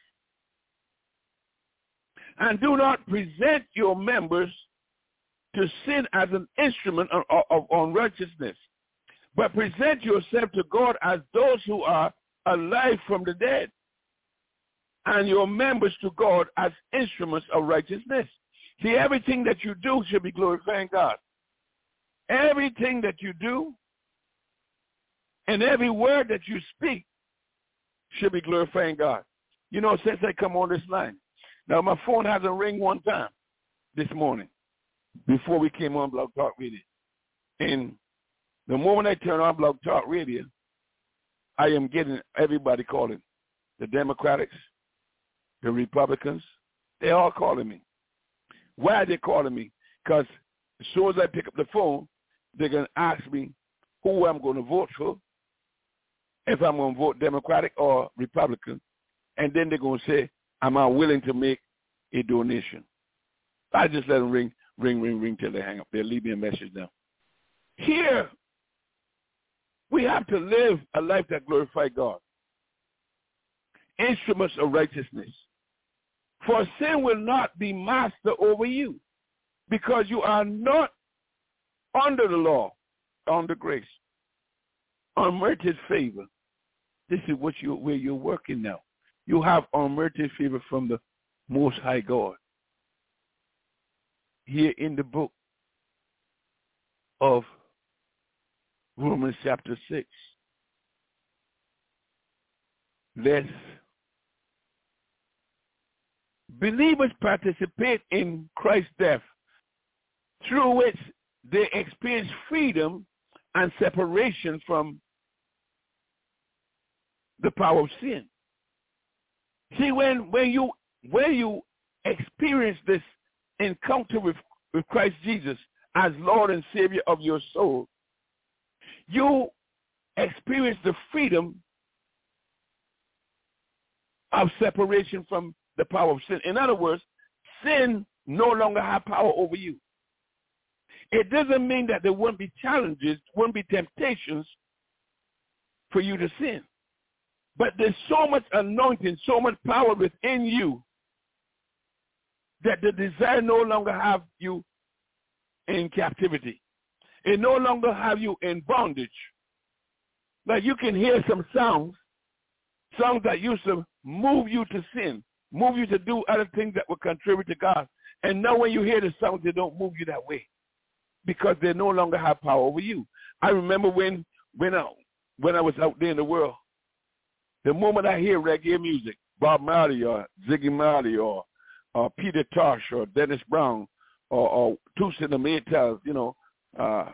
And do not present your members to sin as an instrument of, of unrighteousness, but present yourself to God as those who are alive from the dead, and your members to God as instruments of righteousness. See, everything that you do should be glorifying God. Everything that you do and every word that you speak should be glorifying God. You know, since I come on this line, now my phone hasn't ring one time this morning before we came on Blog Talk Radio. And the moment I turn on Blog Talk Radio, I am getting everybody calling. The Democrats, the Republicans, they're all calling me. Why are they calling me? Because as soon as I pick up the phone, they're going to ask me who I'm going to vote for, if I'm going to vote Democratic or Republican. and then they're going to say, am I willing to make a donation? I just let them ring, ring, ring, ring till they hang up. They'll leave me a message now. Here, we have to live a life that glorifies God. Instruments of righteousness. For sin will not be master over you, because you are not under the law, under grace, unmerited favor. This is what you where you're working now. You have unmerited favor from the Most High God. Here in the book of Romans chapter six. Let's believers participate in Christ's death, through which they experience freedom and separation from the power of sin. See, when, when you when you experience this encounter with, with Christ Jesus as Lord and Savior of your soul, you experience the freedom of separation from the power of sin. In other words, sin no longer has power over you. It doesn't mean that there won't be challenges, won't be temptations for you to sin. But there's so much anointing, so much power within you that the desire no longer have you in captivity. It no longer have you in bondage. Like you can hear some songs, songs that used to move you to sin, move you to do other things that were contrary to God. And now when you hear the songs, they don't move you that way because they no longer have power over you. I remember when when I, when I was out there in the world, the moment I hear reggae music, Bob Marley or Ziggy Marley or, or Peter Tosh or Dennis Brown or, or Toos and the Maytals, you know, uh,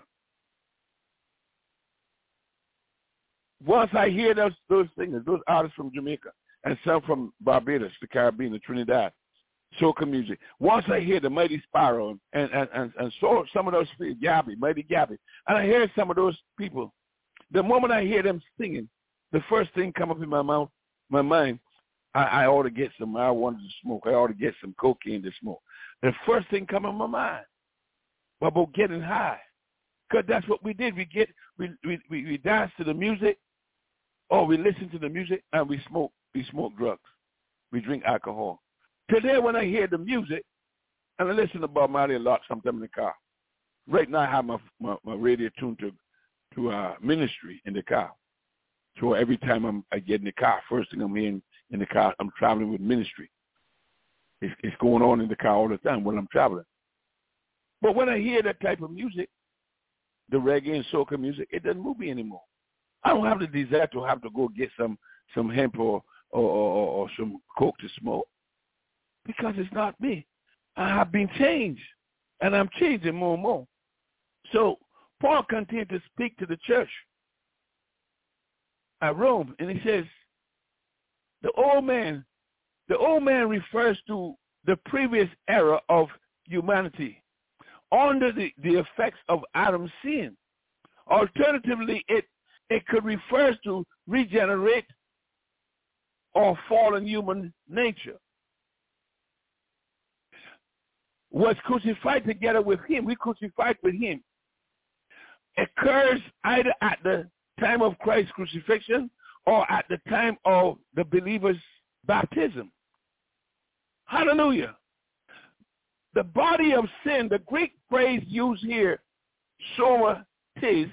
once I hear those those singers, those artists from Jamaica and some from Barbados, the Caribbean, the Trinidad, soca music. Once I hear the Mighty Sparrow and and and, and so some of those Gabby, Mighty Gabby, and I hear some of those people, the moment I hear them singing, the first thing come up in my mouth, my mind, I, I ought to get some marijuana to smoke. I ought to get some cocaine to smoke. The first thing come in my mind about getting high, because that's what we did. We get we we we, we dance to the music, or we listen to the music, and we smoke. We smoke drugs. We drink alcohol. Today, when I hear the music, and I listen to Bob Marley a lot, sometimes in the car. Right now, I have my my, my radio tuned to to uh, ministry in the car. So every time I'm, I get in the car, first thing I'm hearing in the car, I'm traveling with ministry. It's, it's going on in the car all the time when I'm traveling. But when I hear that type of music, the reggae and soca music, it doesn't move me anymore. I don't have the desire to have to go get some, some hemp or, or, or, or some coke to smoke because it's not me. I have been changed, and I'm changing more and more. So Paul continued to speak to the church at Rome, and he says, the old man, the old man refers to the previous era of humanity under the, the effects of Adam's sin. Alternatively, it, it could refer to regenerate or fallen human nature. Was crucified together with him. We crucified with him. Occurs either at the time of Christ's crucifixion or at the time of the believer's baptism. Hallelujah. The body of sin, the Greek phrase used here, soma tis,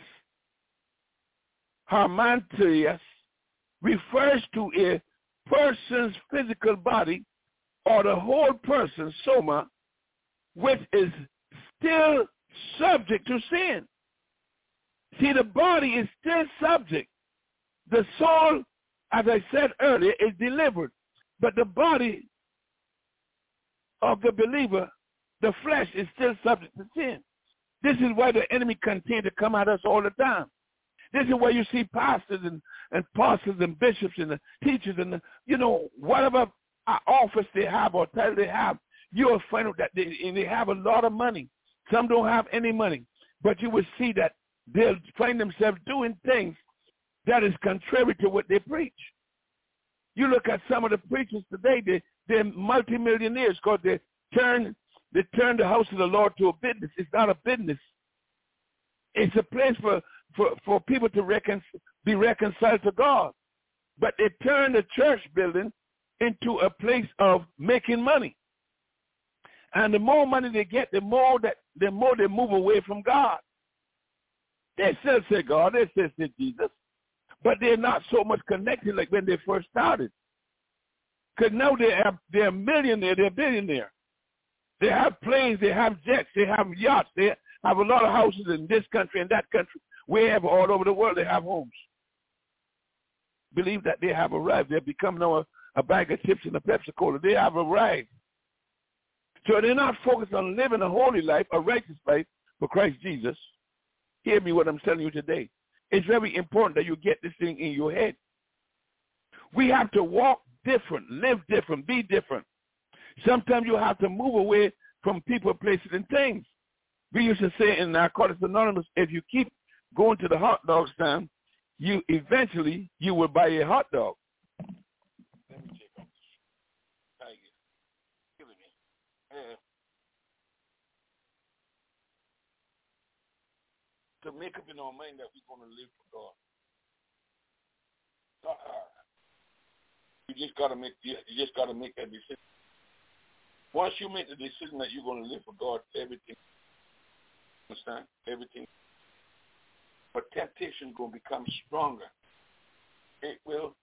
harmanterias, refers to a person's physical body or the whole person, soma, which is still subject to sin. See, the body is still subject. The soul, as I said earlier, is delivered. But the body of the believer, the flesh, is still subject to sin. This is why the enemy continues to come at us all the time. This is why you see pastors and, and pastors and bishops and the teachers and, the, you know, whatever office they have or title they have, you'll find out that they, they have a lot of money. Some don't have any money. But you will see that they'll find themselves doing things that is contrary to what they preach. You look at some of the preachers today, they, they're multimillionaires because they turn, they turn the house of the Lord to a business. It's not a business. It's a place for, for, for people to recon, be reconciled to God. But they turn the church building into a place of making money. And the more money they get, the more that the more they move away from God. They still say God, they still say Jesus, but they're not so much connected like when they first started. Because now they have, they're a millionaire, they're a billionaire. They have planes, they have jets, they have yachts, they have a lot of houses in this country and that country. Wherever, all over the world, they have homes. Believe that they have arrived. They've become now a, a bag of chips and a Pepsi Cola. They have arrived. So they're not focused on living a holy life, a righteous life for Christ Jesus. Hear me what I'm telling you today. It's very important that you get this thing in your head. We have to walk different, live different, be different. Sometimes you have to move away from people, places, and things. We used to say in Narcotics Anonymous, if you keep going to the hot dog stand, you eventually you will buy a hot dog. Let me check on this. Give it me. Uh, to make up in our mind that we're going to live for God. Not hard. You just gotta make you just gotta make that decision. Once you make the decision that you're going to live for God, everything, understand? Everything. But temptation is going to become stronger. It will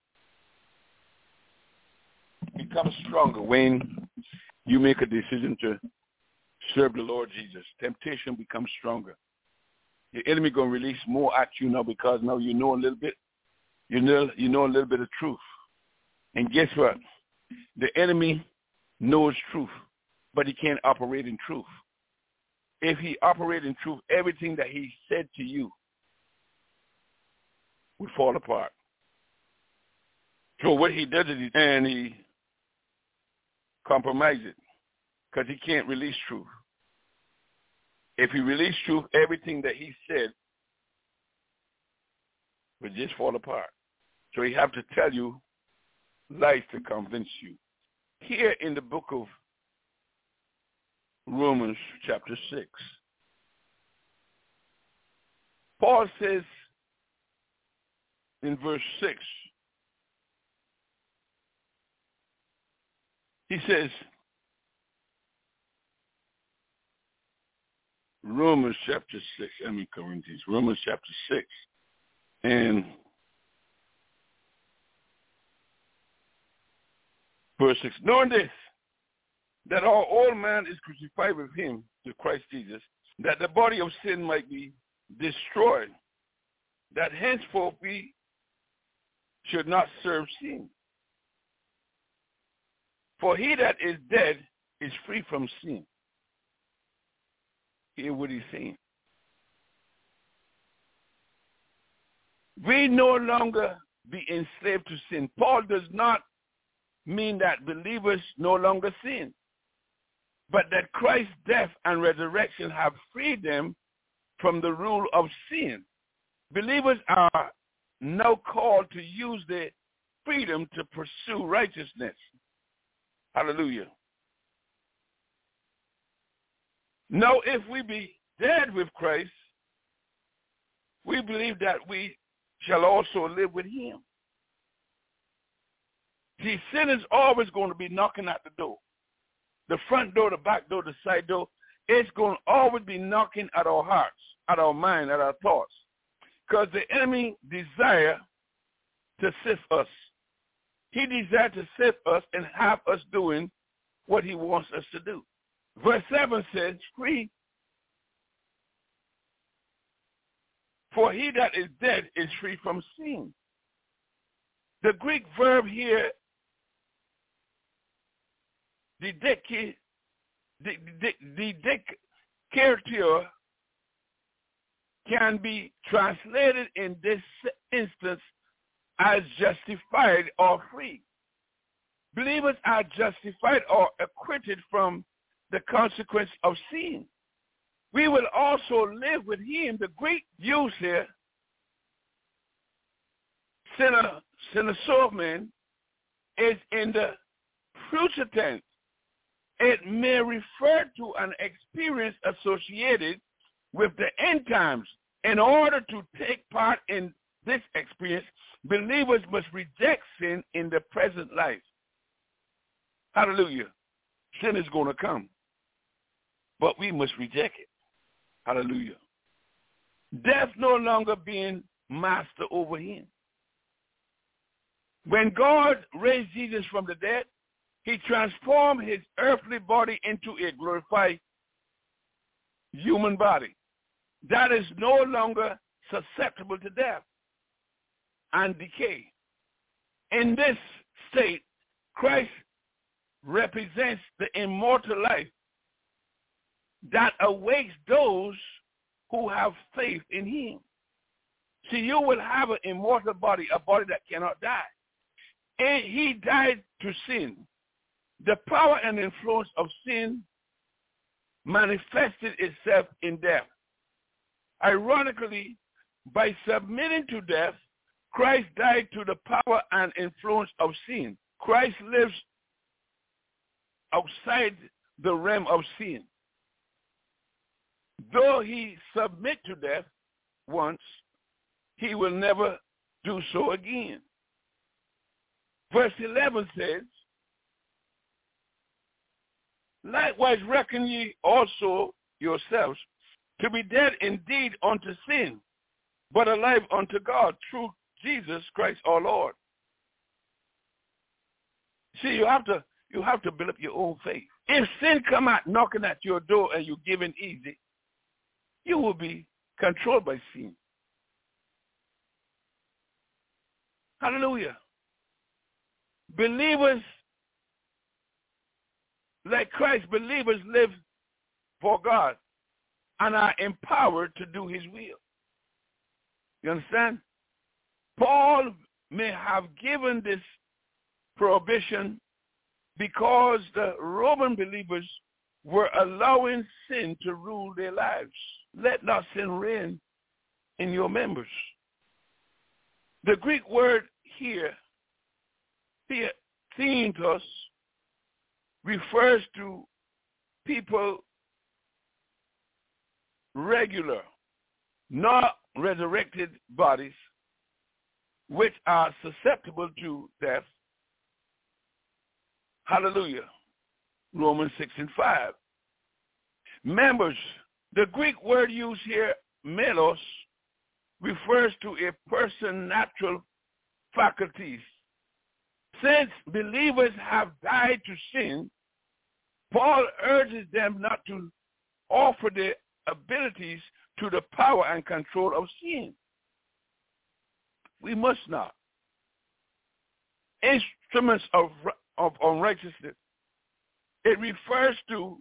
become stronger when you make a decision to serve the Lord Jesus. Temptation becomes stronger. The enemy going to release more at you now because now you know a little bit. You know, you know a little bit of truth. And guess what? The enemy knows truth, but he can't operate in truth. If he operated in truth, everything that he said to you would fall apart. So what he does is he, and he compromises because he can't release truth. If he released truth, everything that he said would just fall apart. So he have to tell you lies to convince you. Here in the book of Romans chapter six, Paul says in verse six, he says, Romans chapter six, I mean Corinthians, Romans chapter six, and verse six, knowing this, that our old man is crucified with him, to Christ Jesus, that the body of sin might be destroyed, that henceforth we should not serve sin. For he that is dead is free from sin. Hear what he's saying. We no longer be enslaved to sin. Paul does not mean that believers no longer sin, but that Christ's death and resurrection have freed them from the rule of sin. Believers are now called to use their freedom to pursue righteousness. Hallelujah. Now, if we be dead with Christ, we believe that we shall also live with him. See, sin is always going to be knocking at the door. The front door, the back door, the side door. It's going to always be knocking at our hearts, at our mind, at our thoughts. Because the enemy desires to sift us. He desires to sift us and have us doing what he wants us to do. Verse seven says, free. For he that is dead is free from sin. The Greek verb here, dideke, didikeratio, can be translated in this instance as justified or free. Believers are justified or acquitted from the consequence of sin. We will also live with him. The Greek use here, sinner, sinner, man, is in the future tense. It may refer to an experience associated with the end times. In order to take part in this experience, believers must reject sin in the present life. Hallelujah. Sin is going to come, but we must reject it. Hallelujah. Death no longer being master over him. When God raised Jesus from the dead, he transformed his earthly body into a glorified human body that is no longer susceptible to death and decay. In this state, Christ represents the immortal life that awaits those who have faith in him. See, you will have an immortal body, a body that cannot die. And he died to sin. The power and influence of sin manifested itself in death. Ironically, by submitting to death, Christ died to the power and influence of sin. Christ lives outside the realm of sin. Though he submit to death once, he will never do so again. Verse eleven says, likewise reckon ye also yourselves to be dead indeed unto sin, but alive unto God through Jesus Christ our Lord. See, you have to you have to build up your own faith. If sin come out knocking at your door and you give in easy, you will be controlled by sin. Hallelujah. Believers, like Christ, believers live for God and are empowered to do his will. You understand? Paul may have given this prohibition because the Roman believers were allowing sin to rule their lives. Let not sin reign in your members. The Greek word here, theanthos, refers to people regular, not resurrected bodies, which are susceptible to death. Hallelujah. Romans six and five. Members, the Greek word used here, melos, refers to a person's natural faculties. Since believers have died to sin, Paul urges them not to offer their abilities to the power and control of sin. We must not. Instruments of, of unrighteousness. It refers to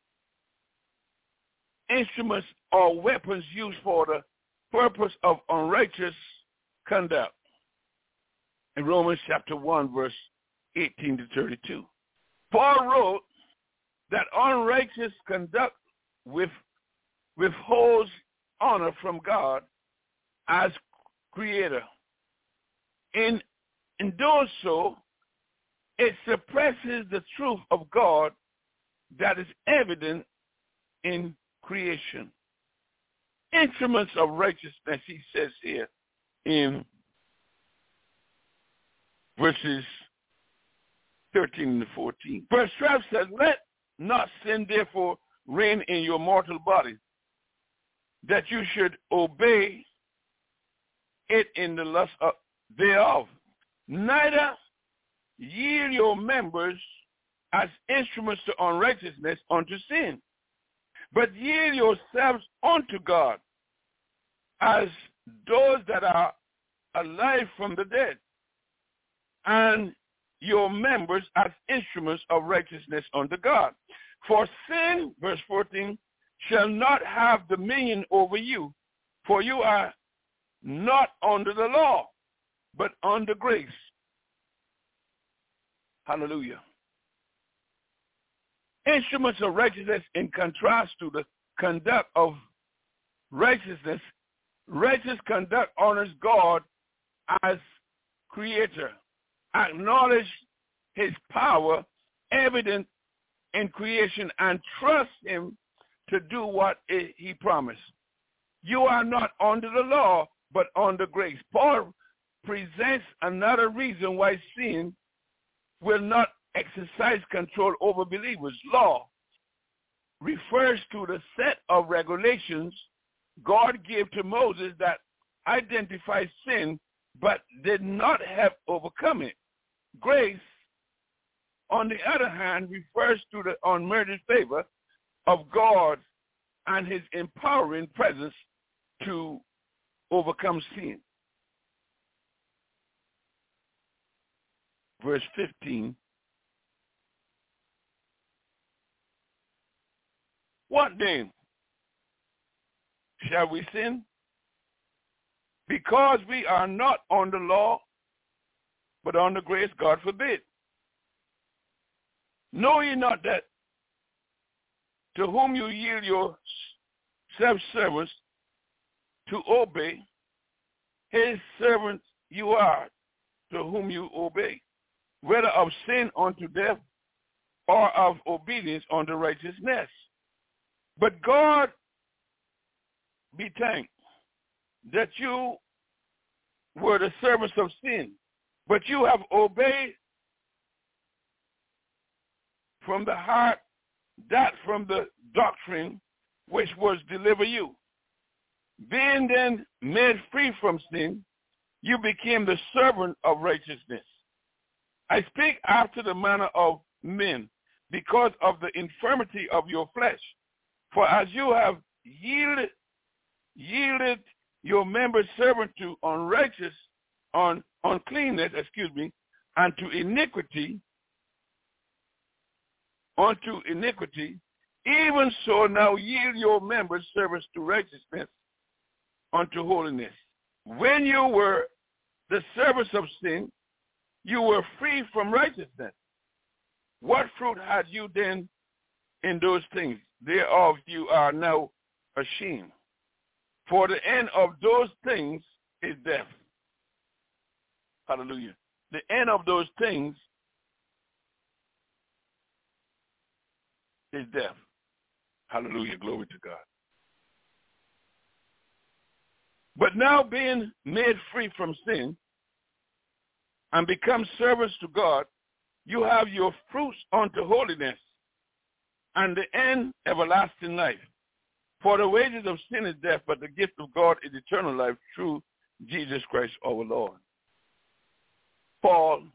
instruments or weapons used for the purpose of unrighteous conduct. In Romans chapter one, verse eighteen to thirty-two. Paul wrote that unrighteous conduct with, withholds honor from God as creator. In, in doing so, it suppresses the truth of God that is evident in creation. Instruments of righteousness, he says here in verses thirteen to fourteen. Verse twelve says, let not sin therefore reign in your mortal body, that you should obey it in the lust of, thereof. Neither yield your members as instruments to unrighteousness unto sin, but yield yourselves unto God as those that are alive from the dead, and your members as instruments of righteousness unto God. For sin, verse fourteen, shall not have dominion over you, for you are not under the law, but under grace. Hallelujah. Instruments of righteousness in contrast to the conduct of righteousness. Righteous conduct honors God as creator, acknowledge his power evident in creation and trust him to do what he promised. You are not under the law, but under grace. Paul presents another reason why sin will not exercise control over believers. Law refers to the set of regulations God gave to Moses that identifies sin but did not have overcome it. Grace, on the other hand, refers to the unmerited favor of God and his empowering presence to overcome sin. Verse fifteen. What then? Shall we sin? Because we are not under law, but under grace, God forbid. Know ye not that to whom you yield your self-servants to obey, his servants you are, to whom you obey, whether of sin unto death or of obedience unto righteousness. But God be thanked that you were the servants of sin, but you have obeyed from the heart that from the doctrine which was delivered you. Being then made free from sin, you became the servant of righteousness. I speak after the manner of men, because of the infirmity of your flesh. For as you have yielded, yielded your members servant to unrighteous, on uncleanness, excuse me, and to iniquity, unto iniquity, even so now yield your members servants to righteousness, unto holiness. When you were the servants of sin, you were free from righteousness. What fruit had you then in those things? Thereof you are now ashamed. For the end of those things is death. Hallelujah. The end of those things is death. Hallelujah. Glory to God. But now being made free from sin and become servants to God, you have your fruits unto holiness, and the end everlasting life. For the wages of sin is death, but the gift of God is eternal life through Jesus Christ our Lord. Paul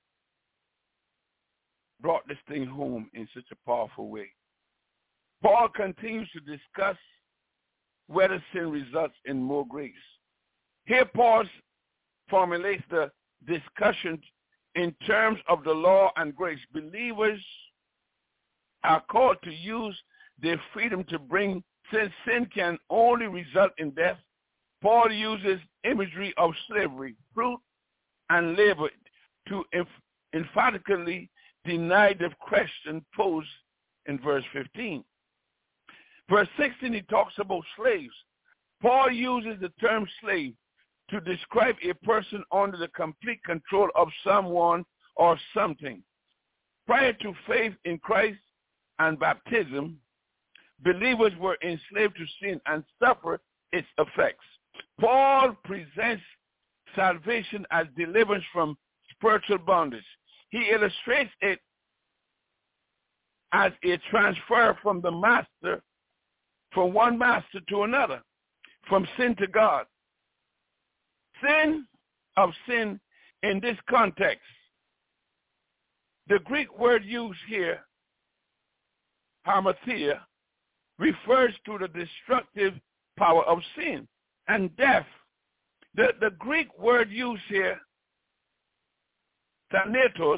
brought this thing home in such a powerful way. Paul continues to discuss whether sin results in more grace. Here Paul formulates the discussion in terms of the law and grace. Believers are called to use their freedom to bring, since sin can only result in death. Paul uses imagery of slavery, fruit, and labor to emphatically deny the question posed in verse fifteen. Verse sixteen, he talks about slaves. Paul uses the term slave to describe a person under the complete control of someone or something. Prior to faith in Christ and baptism, believers were enslaved to sin and suffered its effects. Paul presents salvation as deliverance from spiritual bondage. He illustrates it as a transfer from the master, from one master to another, from sin to God. Sin of sin in this context. The Greek word used here, hamartia, refers to the destructive power of sin and death. The, the Greek word used here, thanatos,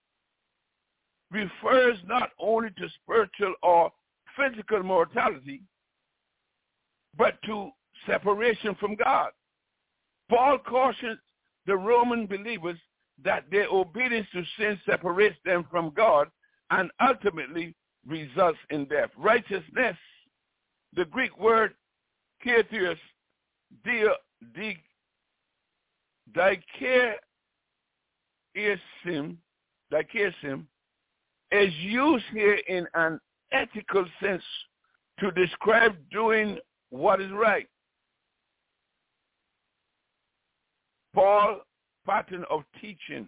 refers not only to spiritual or physical mortality, but to separation from God. Paul cautions the Roman believers that their obedience to sin separates them from God and ultimately results in death. Righteousness, the Greek word katheos, dikeresim, dikaiosem, is used here in an ethical sense to describe doing what is right. Paul's pattern of teaching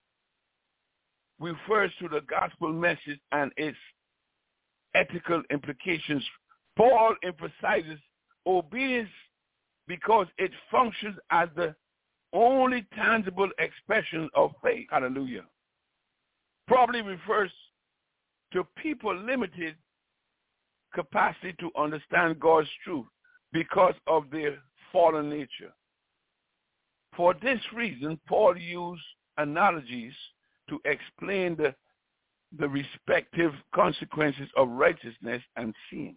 refers to the gospel message and its ethical implications. Paul emphasizes obedience because it functions as the only tangible expression of faith. Hallelujah. Probably refers to people limited capacity to understand God's truth because of their fallen nature. For this reason, Paul used analogies to explain the, the respective consequences of righteousness and sin.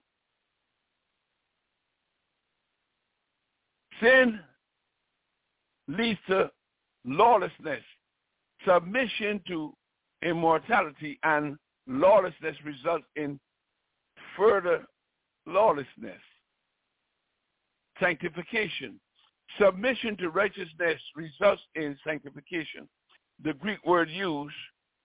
Sin leads to lawlessness, submission to immortality, and lawlessness results in further lawlessness. Sanctification. Submission to righteousness results in sanctification. The Greek word used,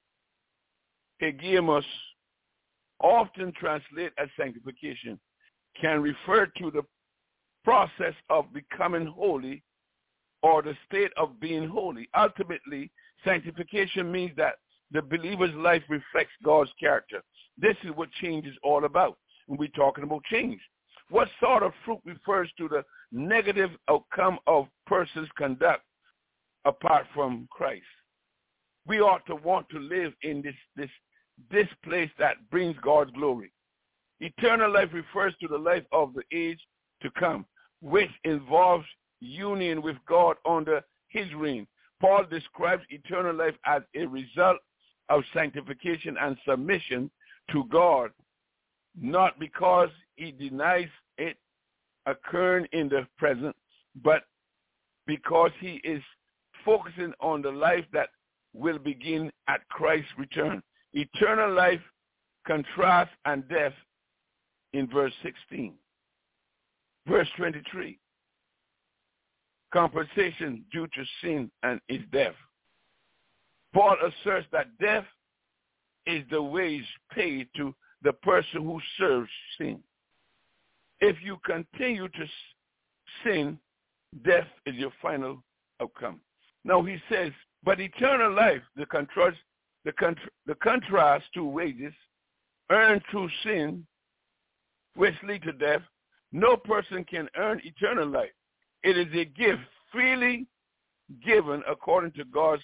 hagios, often translated as sanctification, can refer to the process of becoming holy or the state of being holy. Ultimately, sanctification means that the believer's life reflects God's character. This is what change is all about when we're talking about change. What sort of fruit refers to the negative outcome of person's conduct apart from Christ? We ought to want to live in this, this, this place that brings God's glory. Eternal life refers to the life of the age to come, which involves union with God under his reign. Paul describes eternal life as a result of sanctification and submission to God, not because he denies it occurring in the present, but because he is focusing on the life that will begin at Christ's return. Eternal life contrasts and death in verse sixteen. Verse twenty-three, compensation due to sin and is death. Paul asserts that death is the wage paid to the person who serves sin. If you continue to sin, death is your final outcome. Now he says, but eternal life, the contrast, the, contra- the contrast to wages earned through sin, which lead to death, no person can earn eternal life. It is a gift freely given according to God's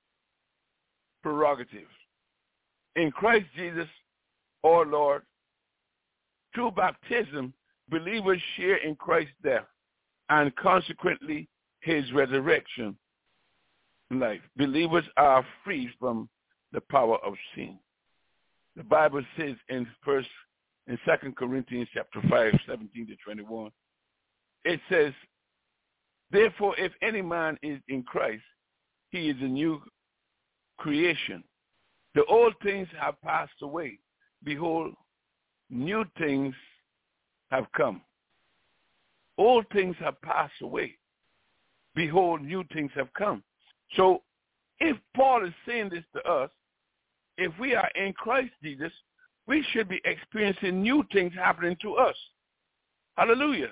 prerogative. In Christ Jesus, our Lord, through baptism, believers share in Christ's death and consequently his resurrection life. Believers are free from the power of sin. The Bible says in first in Second Corinthians chapter five, seventeen to twenty-one, it says, therefore, if any man is in Christ, he is a new creation. The old things have passed away. Behold, new things have come. Old things have passed away. Behold, new things have come. So if Paul is saying this to us, if we are in Christ Jesus, we should be experiencing new things happening to us. Hallelujah.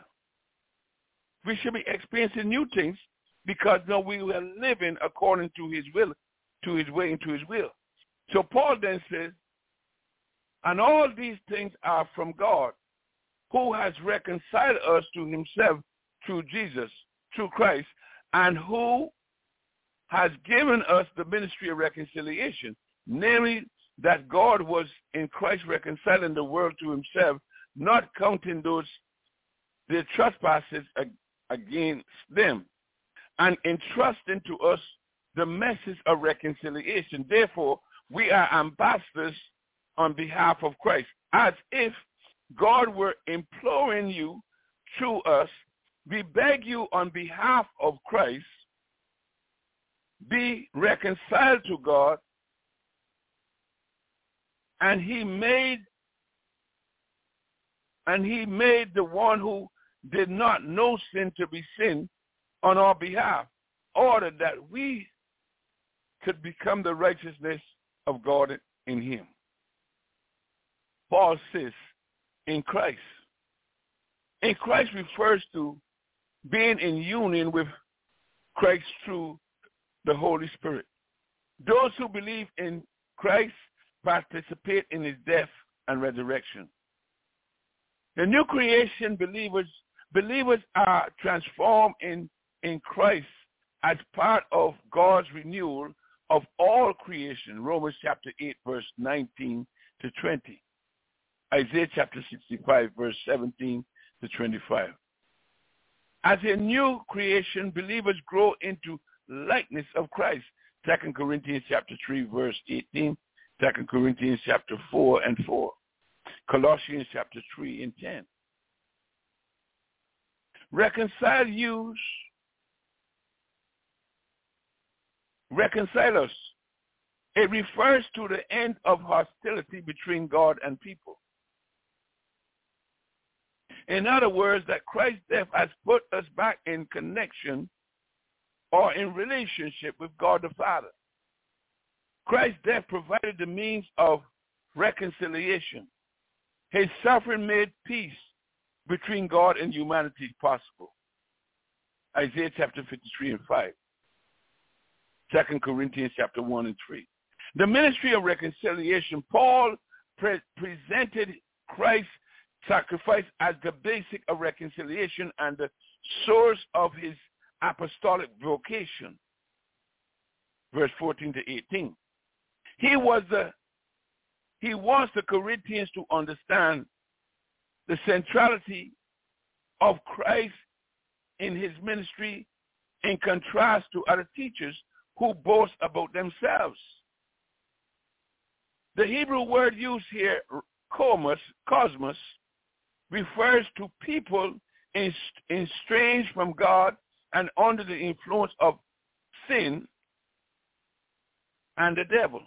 We should be experiencing new things because now we are living according to his will, to his way and to his will. So Paul then says, and all these things are from God, who has reconciled us to himself through Jesus, through Christ, and who has given us the ministry of reconciliation, namely that God was in Christ reconciling the world to himself, not counting those their trespasses against them, and entrusting to us the message of reconciliation. Therefore, we are ambassadors on behalf of Christ, as if God were imploring you through us. We beg you on behalf of Christ, be reconciled to God, and he made and he made the one who did not know sin to be sin on our behalf, order that we could become the righteousness of God in him. Paul says, in Christ. In Christ refers to being in union with Christ through the Holy Spirit. Those who believe in Christ participate in his death and resurrection. The new creation believers, believers are transformed in, in Christ as part of God's renewal of all creation. Romans chapter eight, verse nineteen to twenty. Isaiah chapter sixty-five, verse seventeen to twenty-five. As a new creation, believers grow into likeness of Christ. Second Corinthians chapter three, verse eighteen. Second Corinthians chapter four and four. Colossians chapter three and ten. Reconcile use. Reconcile us. It refers to the end of hostility between God and people. In other words, that Christ's death has put us back in connection or in relationship with God the Father. Christ's death provided the means of reconciliation. His suffering made peace between God and humanity possible. Isaiah chapter fifty-three and five. Second Corinthians chapter one and three. The ministry of reconciliation, Paul pre- presented Christ's sacrifice as the basic of reconciliation and the source of his apostolic vocation. Verse fourteen to eighteen. He was the he wants the Corinthians to understand the centrality of Christ in his ministry in contrast to other teachers who boast about themselves. The Hebrew word used here, cosmos, cosmos, refers to people estranged from God and under the influence of sin and the devil.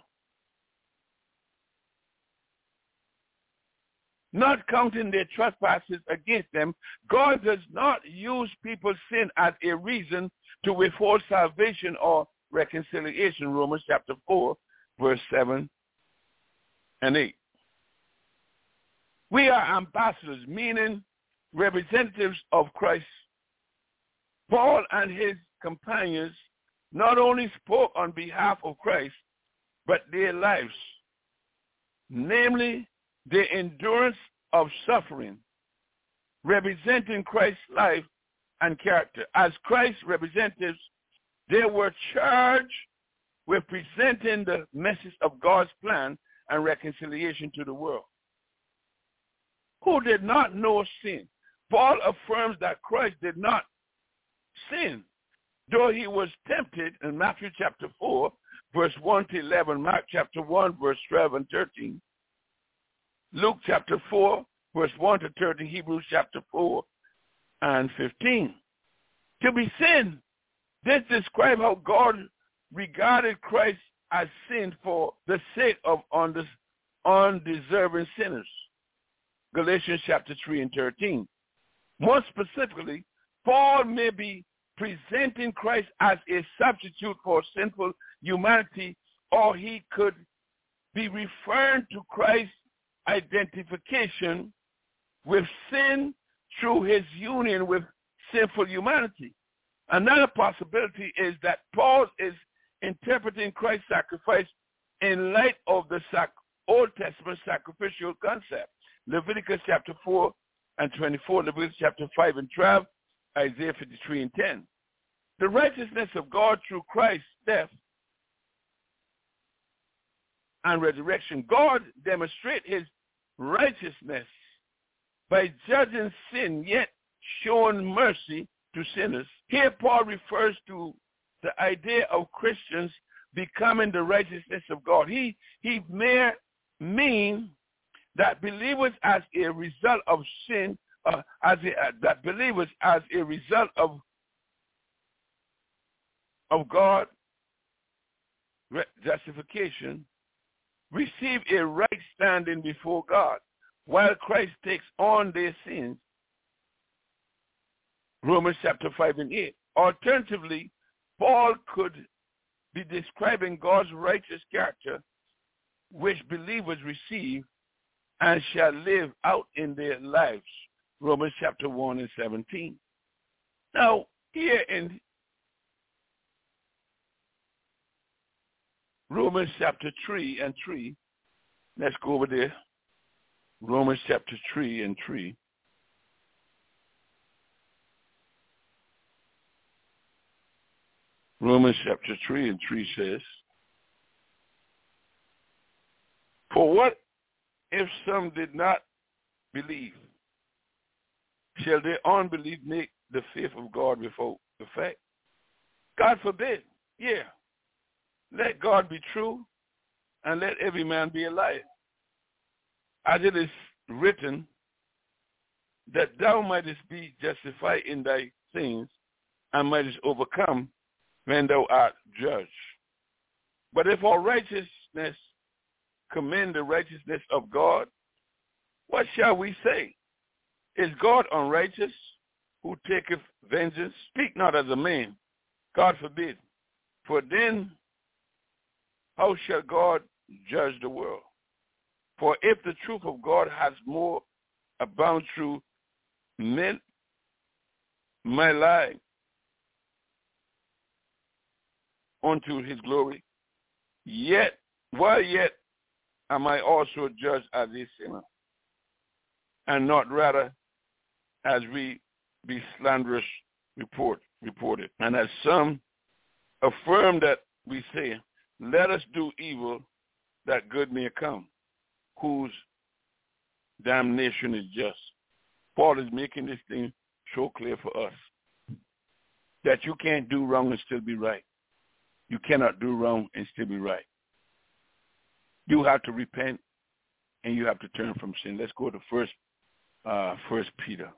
Not counting their trespasses against them, God does not use people's sin as a reason to withhold salvation or reconciliation. Romans chapter four, verse seven and eight. We are ambassadors, meaning representatives of Christ. Paul and his companions not only spoke on behalf of Christ, but their lives, namely the endurance of suffering, representing Christ's life and character. As Christ's representatives, they were charged with presenting the message of God's plan and reconciliation to the world, who did not know sin. Paul affirms that Christ did not sin, though he was tempted in Matthew chapter four, verse one to eleven, Mark chapter one, verse twelve and thirteen, Luke chapter four, verse one to thirteen, Hebrews chapter four and fifteen. To be sin, this describes how God regarded Christ as sin for the sake of undeserving sinners. Galatians chapter three and thirteen. More specifically, Paul may be presenting Christ as a substitute for sinful humanity, or he could be referring to Christ's identification with sin through his union with sinful humanity. Another possibility is that Paul is interpreting Christ's sacrifice in light of the sac- Old Testament sacrificial concept. Leviticus chapter four and twenty-four, Leviticus chapter five and twelve, Isaiah fifty-three and ten. The righteousness of God through Christ's death and resurrection. God demonstrates his righteousness by judging sin, yet showing mercy to sinners. Here Paul refers to the idea of Christians becoming the righteousness of God. He, he may mean that believers as a result of sin, uh, as a, uh, that believers as a result of of God justification receive a right standing before God, while Christ takes on their sins. Romans chapter five and eight. Alternatively, Paul could be describing God's righteous character which believers receive and shall live out in their lives. Romans chapter one and seventeen. Now, here in Romans chapter three and three, let's go over there. Romans chapter three and three. Romans chapter three and three says, for what if some did not believe? Shall their unbelief make the faith of God without effect? God forbid. Yeah. Let God be true, and let every man be a liar. As it is written, that thou mightest be justified in thy sins, and mightest overcome when thou art judged. But if our righteousness commend the righteousness of God, what shall we say? Is God unrighteous, who taketh vengeance? Speak not as a man, God forbid. For then how shall God judge the world? For if the truth of God has more abound through men, my lie unto his glory, yet, while yet am I also judged as a sinner, and not rather as we be slanderous report reported. And as some affirm that we say, let us do evil that good may come, whose damnation is just. Paul is making this thing so clear for us that you can't do wrong and still be right. You cannot do wrong and still be right. You have to repent and you have to turn from sin. Let's go to first, uh, First Peter.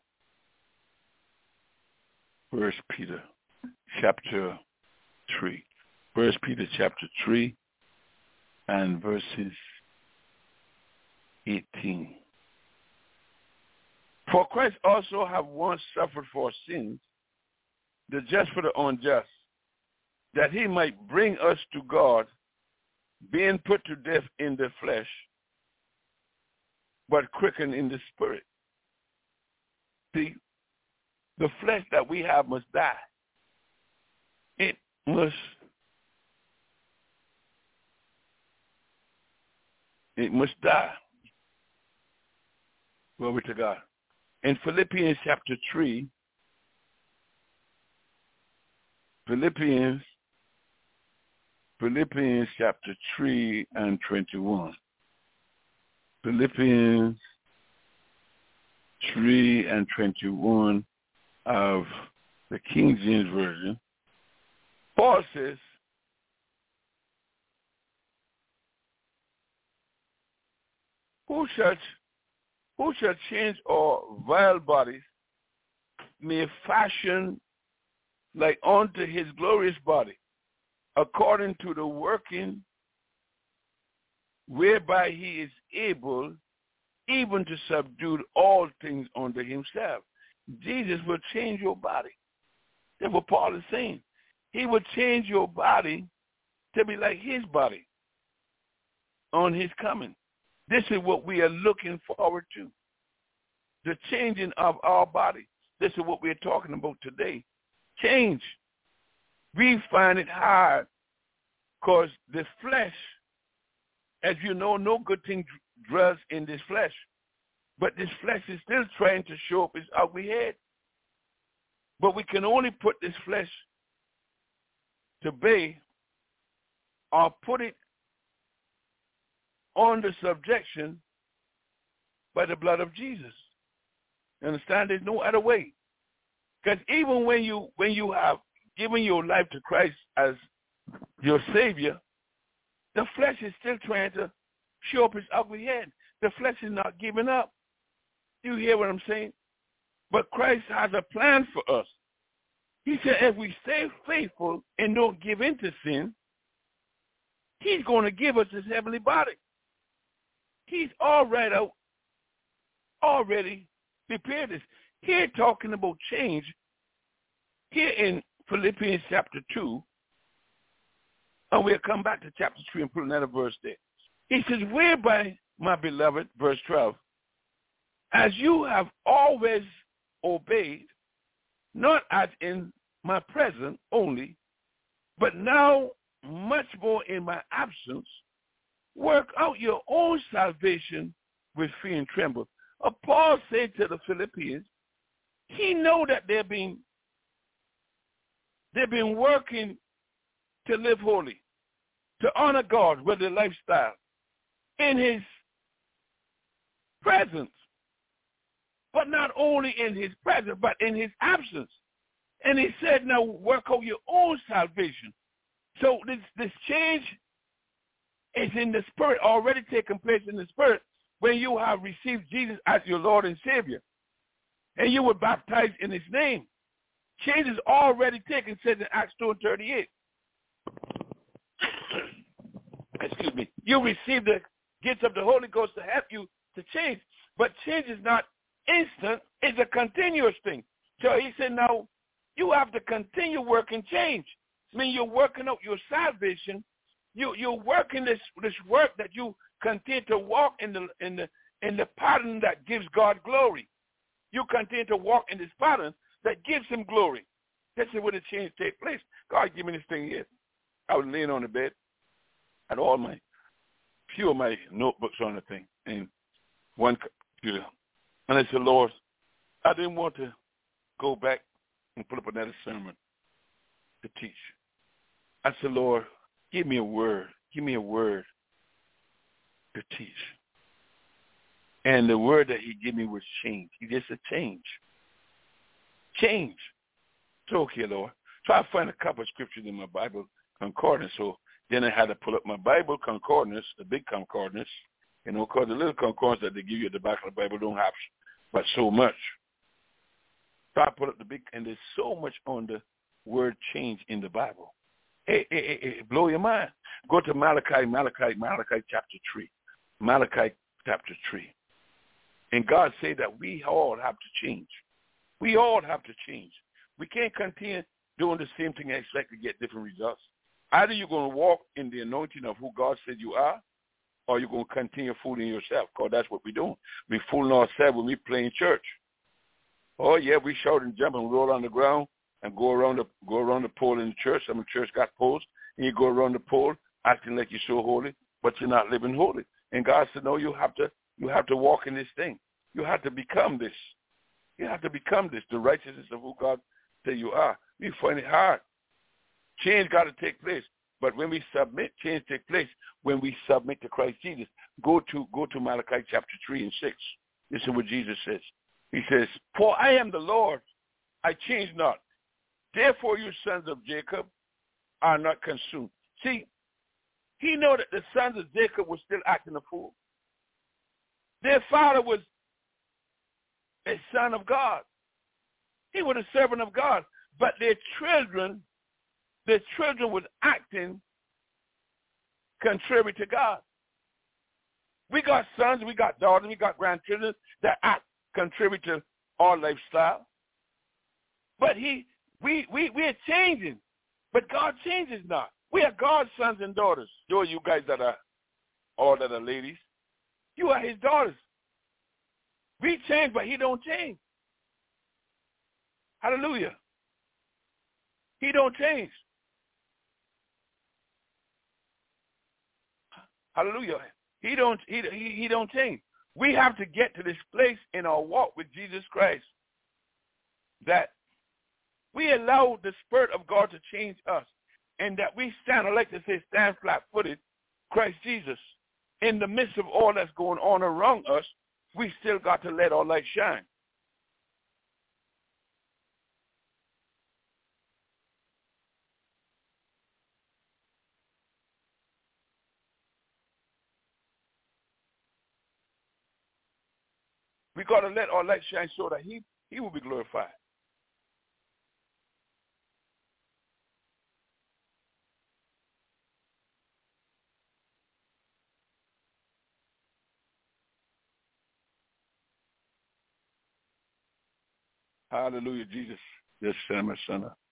First Peter, chapter three. First Peter, chapter three, and verses eighteen. For Christ also have once suffered for sins, the just for the unjust, that he might bring us to God, being put to death in the flesh, but quickened in the spirit. See, the flesh that we have must die. It must, it must die. Glory to God. In Philippians chapter three, Philippians, Philippians chapter three and twenty-one. Philippians three and twenty-one of the King James Version. Paul says, who shall, who shall change our vile bodies, may fashion like unto his glorious body, according to the working whereby he is able even to subdue all things unto himself. Jesus will change your body. That's what Paul is saying. He will change your body to be like his body on his coming. This is what we are looking forward to, the changing of our body. This is what we're talking about today. Change. We find it hard because the flesh, as you know, no good thing dwells in this flesh. But this flesh is still trying to show up its ugly head. But we can only put this flesh to bay or put it under subjection by the blood of Jesus. You understand? There's no other way. Because even when you when you have given your life to Christ as your Savior, the flesh is still trying to show up its ugly head. The flesh is not giving up. You hear what I'm saying? But Christ has a plan for us. He said if we stay faithful and don't give in to sin, he's going to give us his heavenly body. He's already, already prepared this. Here talking about change, here in Philippians chapter two, and we'll come back to chapter three and put another verse there. He says, whereby, my beloved, verse twelve, as you have always obeyed, not as in my presence only, but now much more in my absence, work out your own salvation with fear and tremble. Uh, Paul said to the Philippians, he know that they've been, they've been working to live holy, to honor God with their lifestyle in his presence. But not only in his presence, but in his absence. And he said, now work out your own salvation. So this, this change is in the spirit, already taking place in the spirit, when you have received Jesus as your Lord and Savior. And you were baptized in his name. Change is already taken, says in Acts two and thirty-eight. Excuse me. You received the gifts of the Holy Ghost to help you to change. But change is not instant. It's a continuous thing. So he said, now, you have to continue working change. I mean, you're working out your salvation. You, you're working this, this work that you continue to walk in the, in, the, in the pattern that gives God glory. You continue to walk in this pattern that gives him glory. This is where the change takes place. God gave me this thing here. I was laying on the bed. I had all my, few of my notebooks on the thing, and one computer. And I said, Lord, I didn't want to go back and put up another sermon to teach. I said, Lord, give me a word. Give me a word to teach. And the word that he gave me was change. He just said change. Change. So, okay, Lord. So I find a couple of scriptures in my Bible concordance. So then I had to pull up my Bible concordance, the big concordance, you know, because the little concordance that they give you at the back of the Bible don't have but so much. So I put up the big, and there's so much on the word change in the Bible. Hey, hey, hey, hey, blow your mind. Go to Malachi, Malachi, Malachi chapter three. Malachi chapter three. And God said that we all have to change. We all have to change. We can't continue doing the same thing and expect to get different results. Either you're going to walk in the anointing of who God said you are, or you're going to continue fooling yourself, because that's what we're doing. We're fooling ourselves when we play in church. Oh, yeah, we shout and jump and roll on the ground and go around the go around the pole in the church. Some church got poles, and you go around the pole acting like you're so holy, but you're not living holy. And God said, no, you have to you have to walk in this thing. You have to become this. You have to become this, the righteousness of who God said you are. We find it hard. Change got to take place. But when we submit, change take place when we submit to Christ Jesus. Go to go to Malachi chapter three and six. This is what Jesus says. He says, for I am the Lord, I change not. Therefore you sons of Jacob are not consumed. See, he knew that the sons of Jacob were still acting a fool. Their father was a son of God. He was a servant of God. But their children, their children was acting contrary to God. We got sons, we got daughters, we got grandchildren that act contrary to our lifestyle. But he, we, we, we are changing. But God changes not. We are God's sons and daughters. Those you guys that are, all that are ladies, you are his daughters. We change, but he don't change. Hallelujah. He don't change. Hallelujah. He don't, he, he, he don't change. We have to get to this place in our walk with Jesus Christ that we allow the Spirit of God to change us, and that we stand, I like to say, stand flat-footed, Christ Jesus. In the midst of all that's going on around us, we still got to let our light shine. We got to let our light shine so that he, he will be glorified. Hallelujah, Jesus. Just send my son up.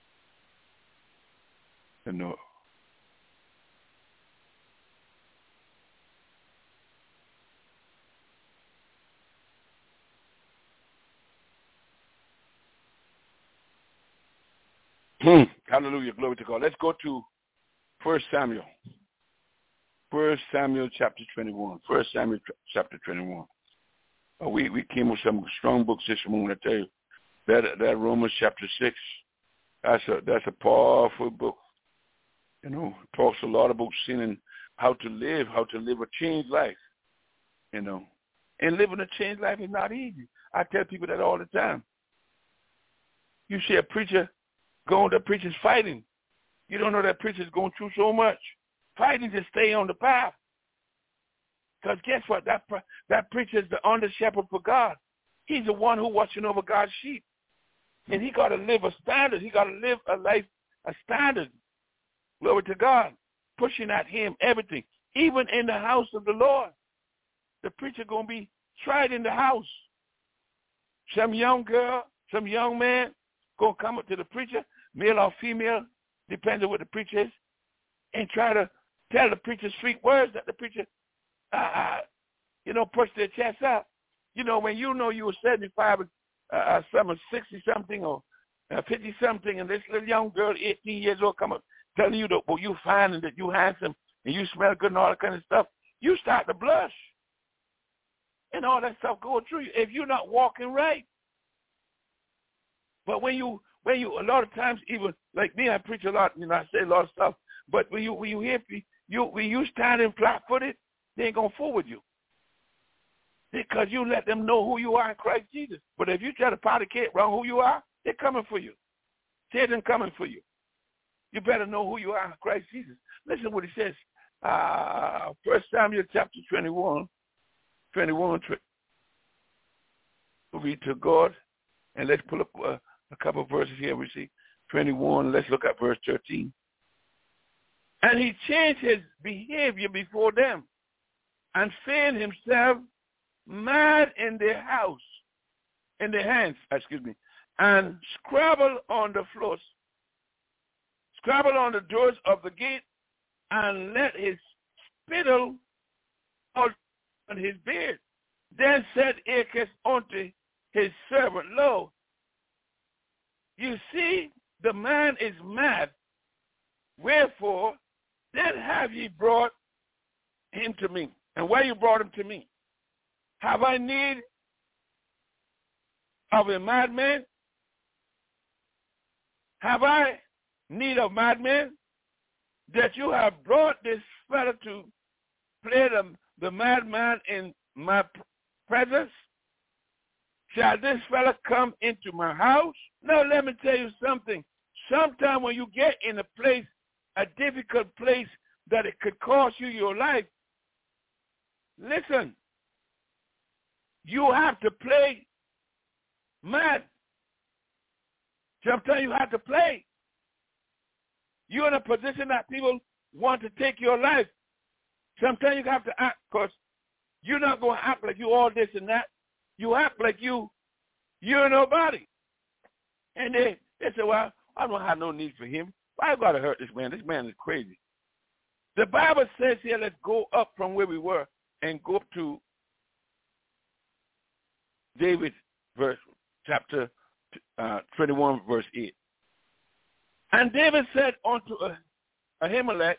And no. Hallelujah, glory to God. Let's go to First Samuel. First Samuel chapter twenty-one. First Samuel chapter twenty-one. Uh, we, we came with some strong books this morning, I tell you. That, that Romans chapter six, that's a, that's a powerful book. You know, it talks a lot about sin and how to live, how to live a changed life, you know. And living a changed life is not easy. I tell people that all the time. You see a preacher going, the preacher's fighting. You don't know that preacher's going through so much. Fighting to stay on the path. Because guess what? That that preacher is the under shepherd for God. He's the one who's watching over God's sheep. And he got to live a standard. He got to live a life, a standard. Glory to God. Pushing at him everything. Even in the house of the Lord. The preacher going to be tried in the house. Some young girl, some young man going to come up to the preacher, male or female, depending on what the preacher is, and try to tell the preacher sweet words that the preacher, uh, you know, push their chest out. You know, when you know you were seventy-five, uh, some sixty-something or uh, fifty-something, and this little young girl, eighteen years old, come up telling you that, well, you fine and that you handsome and you smell good and all that kind of stuff, you start to blush. And all that stuff going through you if you're not walking right. But when you, when you, a lot of times, even like me, I preach a lot, you know, I say a lot of stuff. But when you, when you hear, you, when you standing flat-footed, they ain't gonna fool with you because you let them know who you are in Christ Jesus. But if you try to pontificate around who you are, they're coming for you. Satan coming for you. You better know who you are in Christ Jesus. Listen what he says. Uh, First Samuel chapter twenty-one. twenty-one, we to God, and let's pull up uh, a couple of verses here. We see twenty-one. Let's look at verse thirteen. And he changed his behavior before them, and feigned himself mad in their house, in their hands, excuse me, and scrabbled on the floors, scrabbled on the doors of the gate, and let his spittle out on his beard. Then said Achish unto his servant, Lo, you see the man is mad. Wherefore then have ye brought him to me? And why you brought him to me? Have I need of a madman? Have I need of madmen? That you have brought this fellow to play the the madman in my presence? Shall this fellow come into my house? Now, let me tell you something. Sometime when you get in a place, a difficult place that it could cost you your life, listen, you have to play mad. Sometimes you have to play. You're in a position that people want to take your life. Sometimes you have to act, because you're not going to act like you all this and that. You act like you, you're nobody. And they, they say, well, I don't have no need for him. Why I got to hurt this man? This man is crazy. The Bible says here, let's go up from where we were and go up to David, verse, chapter uh, twenty-one, verse eight. And David said unto Ahimelech,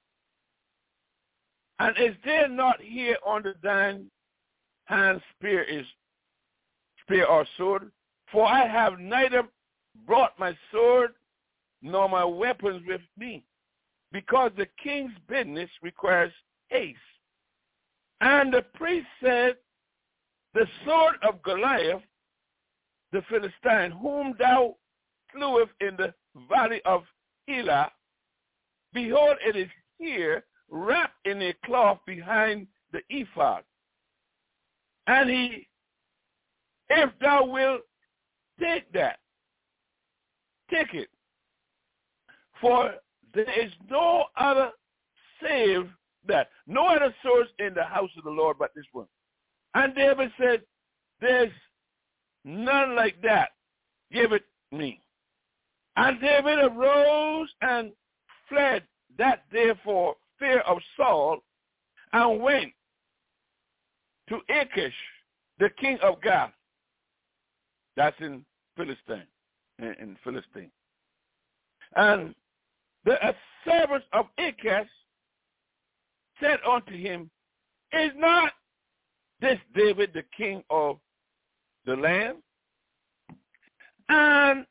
and is there not here under thine hand spear is spear or sword? For I have neither brought my sword nor my weapons with me, because the king's business requires haste. And the priest said, the sword of Goliath, the Philistine, whom thou slewest in the valley of Elah, behold, it is here, wrapped in a cloth behind the ephod. And he, if thou wilt take that, take it. For there is no other save that, no other source in the house of the Lord but this one. And David said, there's none like that. Give it me. And David arose and fled that day for fear of Saul, and went to Achish, the king of Gath. That's in Philistine, in, in Philistine. And the servants of Achish said unto him, is not this David the king of the land? And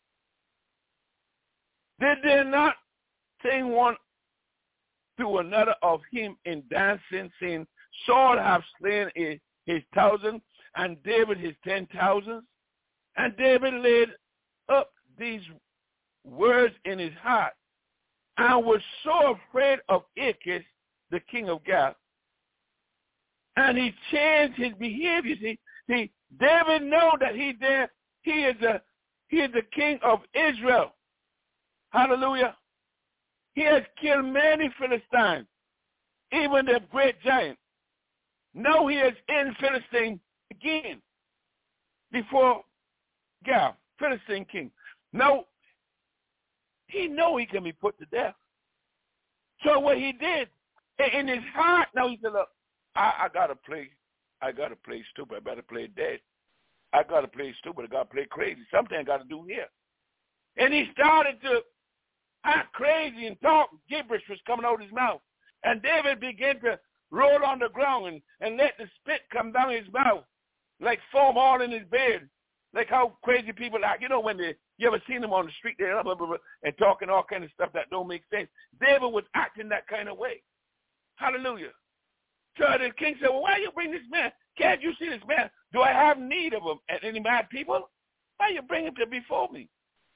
did they not sing one to another of him in dancing, saying, Saul hath slain a, his thousand, and David his ten thousands? And David laid up these words in his heart, and was so afraid of Achish, the king of Gath. And he changed his behavior. See, see David know that he there, he is the he is the king of Israel. Hallelujah. He has killed many Philistines, even the great giant. Now he is in Philistine again before Gath, Philistine king. Now, he know he can be put to death. So what he did, in his heart, now he said, look, I, I got to play. I got to play stupid. I better play dead. I got to play stupid. I got to play crazy. Something I got to do here. And he started to act crazy and talk. Gibberish was coming out of his mouth. And David began to roll on the ground and, and let the spit come down his mouth like foam all in his beard. Like how crazy people act. You know when they, you ever seen them on the street there blah, blah, blah, and talking all kind of stuff that don't make sense. David was acting that kind of way. Hallelujah. So the king said, well, why you bring this man? Can't you see this man? Do I have need of him? Any mad people? Why you bring him to before me?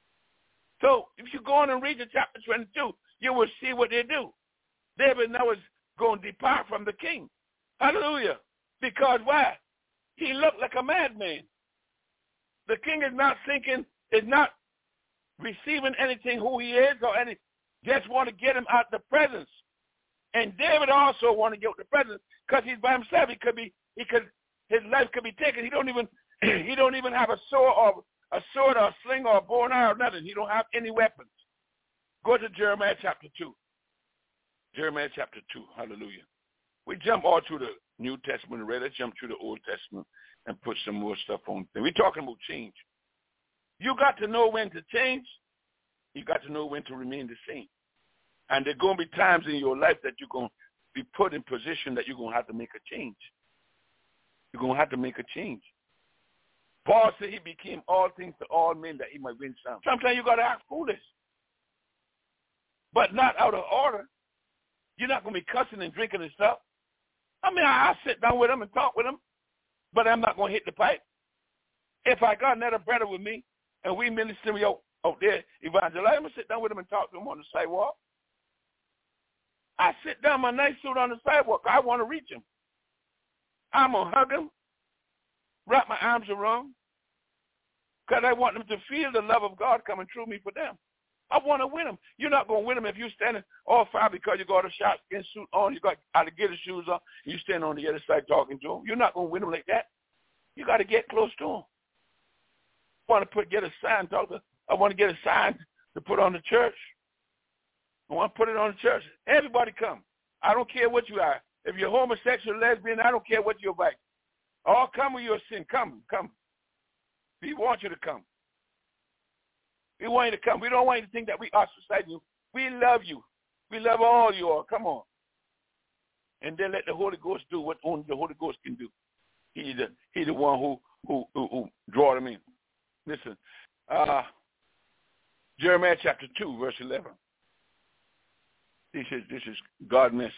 So if you go on and read the chapter twenty-two, you will see what they do. David now is going to depart from the king. Hallelujah. Because why? He looked like a madman. The king is not thinking, is not receiving anything who he is or any, just want to get him out the presence. And David also want to get the presence because he's by himself. He could be, he could, his life could be taken. He don't even, he don't even have a sword or a sword or a sling or a bow and arrow or nothing. He don't have any weapons. Go to Jeremiah chapter two. Jeremiah chapter two. Hallelujah. We jump all through the New Testament already. Let's jump through the Old Testament and put some more stuff on. We're talking about change. You got to know when to change. You got to know when to remain the same. And there are going to be times in your life that you're going to be put in position that you're going to have to make a change. You're going to have to make a change. Paul said he became all things to all men that he might win some. Sometimes you got to act foolish, but not out of order. You're not going to be cussing and drinking and stuff. I mean, I'll sit down with them and talk with them, but I'm not going to hit the pipe. If I got another brother with me and we minister out, out there, evangelize, I'm going to sit down with them and talk to them on the sidewalk. I sit down my nice suit on the sidewalk. I want to reach him. I'm going to hug him, wrap my arms around, because I want them to feel the love of God coming through me for them. I want to win them. You're not going to win them if you're standing all far because you got a sharkskin suit on, you got alligator shoes on, and you stand on the other side talking to them. You're not going to win them like that. You got to get close to them. I want to put get a sign. Talk to, I want to get a sign to put on the church. I want to put it on the church. Everybody come. I don't care what you are. If you're homosexual, lesbian, I don't care what you're like. All come with your sin. Come, come. We want you to come. We want you to come. We don't want you to think that we ostracize you. We love you. We love all you all. Come on. And then let the Holy Ghost do what only the Holy Ghost can do. He's the, he the one who, who, who, who draw them in. Listen, uh, Jeremiah chapter two, verse eleven. This is, this is God's message.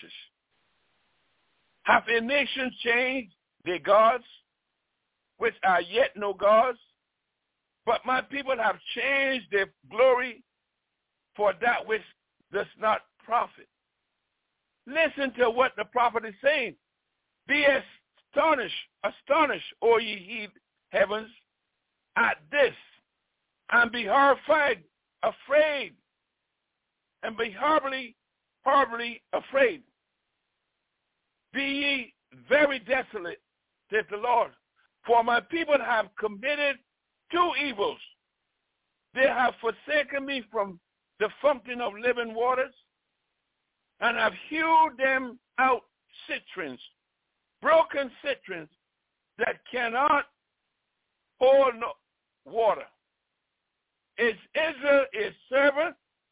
Have a nation changed their gods, which are yet no gods? But my people have changed their glory for that which does not profit. Listen to what the prophet is saying. Be astonished, astonished, O ye heavens, at this, and be horrified, afraid, and be horribly, horribly afraid. Be ye very desolate, saith the Lord, for my people have committed two evils. They have forsaken me from the fountain of living waters, and have hewed them out cisterns, broken cisterns that cannot hold no water. Is Israel a servant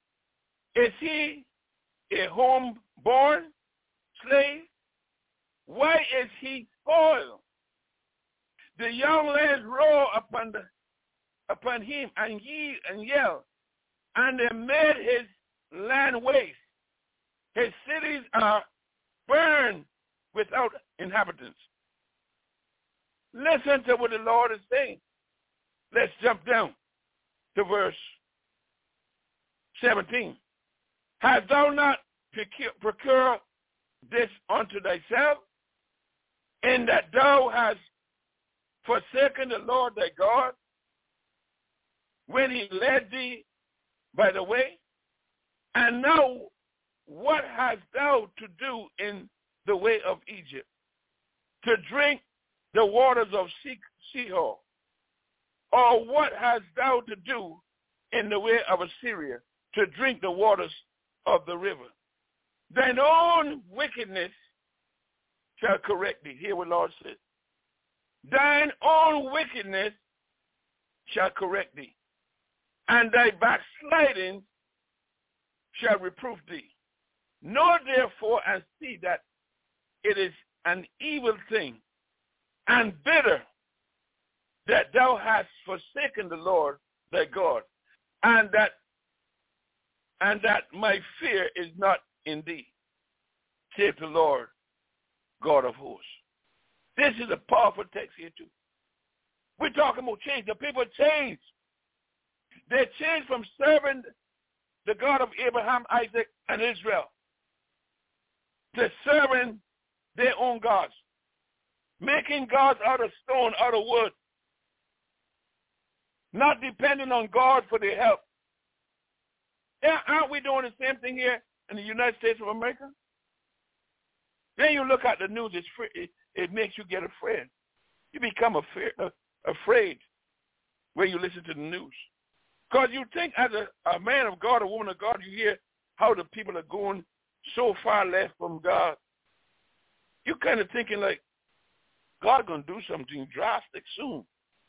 Is he a home-born slave? Why is he spoiled? The young lads roar upon the upon him and ye and yell, and they made his land waste. His cities are burned without inhabitants. Listen to what the Lord is saying. Let's jump down to verse seventeen. Hast thou not procured this unto thyself, in that thou hast forsaken the Lord thy God, when he led thee by the way? And now what hast thou to do in the way of Egypt? To drink the waters of Shihor? Or what hast thou to do in the way of Assyria? To drink the waters of the river? Thine own wickedness shall correct thee. Hear what the Lord says. Thine own wickedness shall correct thee, and thy backsliding shall reprove thee. Know therefore and see that it is an evil thing and bitter that thou hast forsaken the Lord thy God, and that and that my fear is not in thee, saith the Lord God of hosts. This is a powerful text here too. We're talking about change. The people changed. They changed from serving the God of Abraham, Isaac, and Israel to serving their own gods, making gods out of stone, out of wood, not depending on God for their help. Yeah, aren't we doing the same thing here in the United States of America? Then you look at the news, it's free, it, it makes you get afraid. You become afraid, uh, afraid when you listen to the news. Because you think as a, a man of God, a woman of God, you hear how the people are going so far left from God. You're kind of thinking like, God's going to do something drastic soon.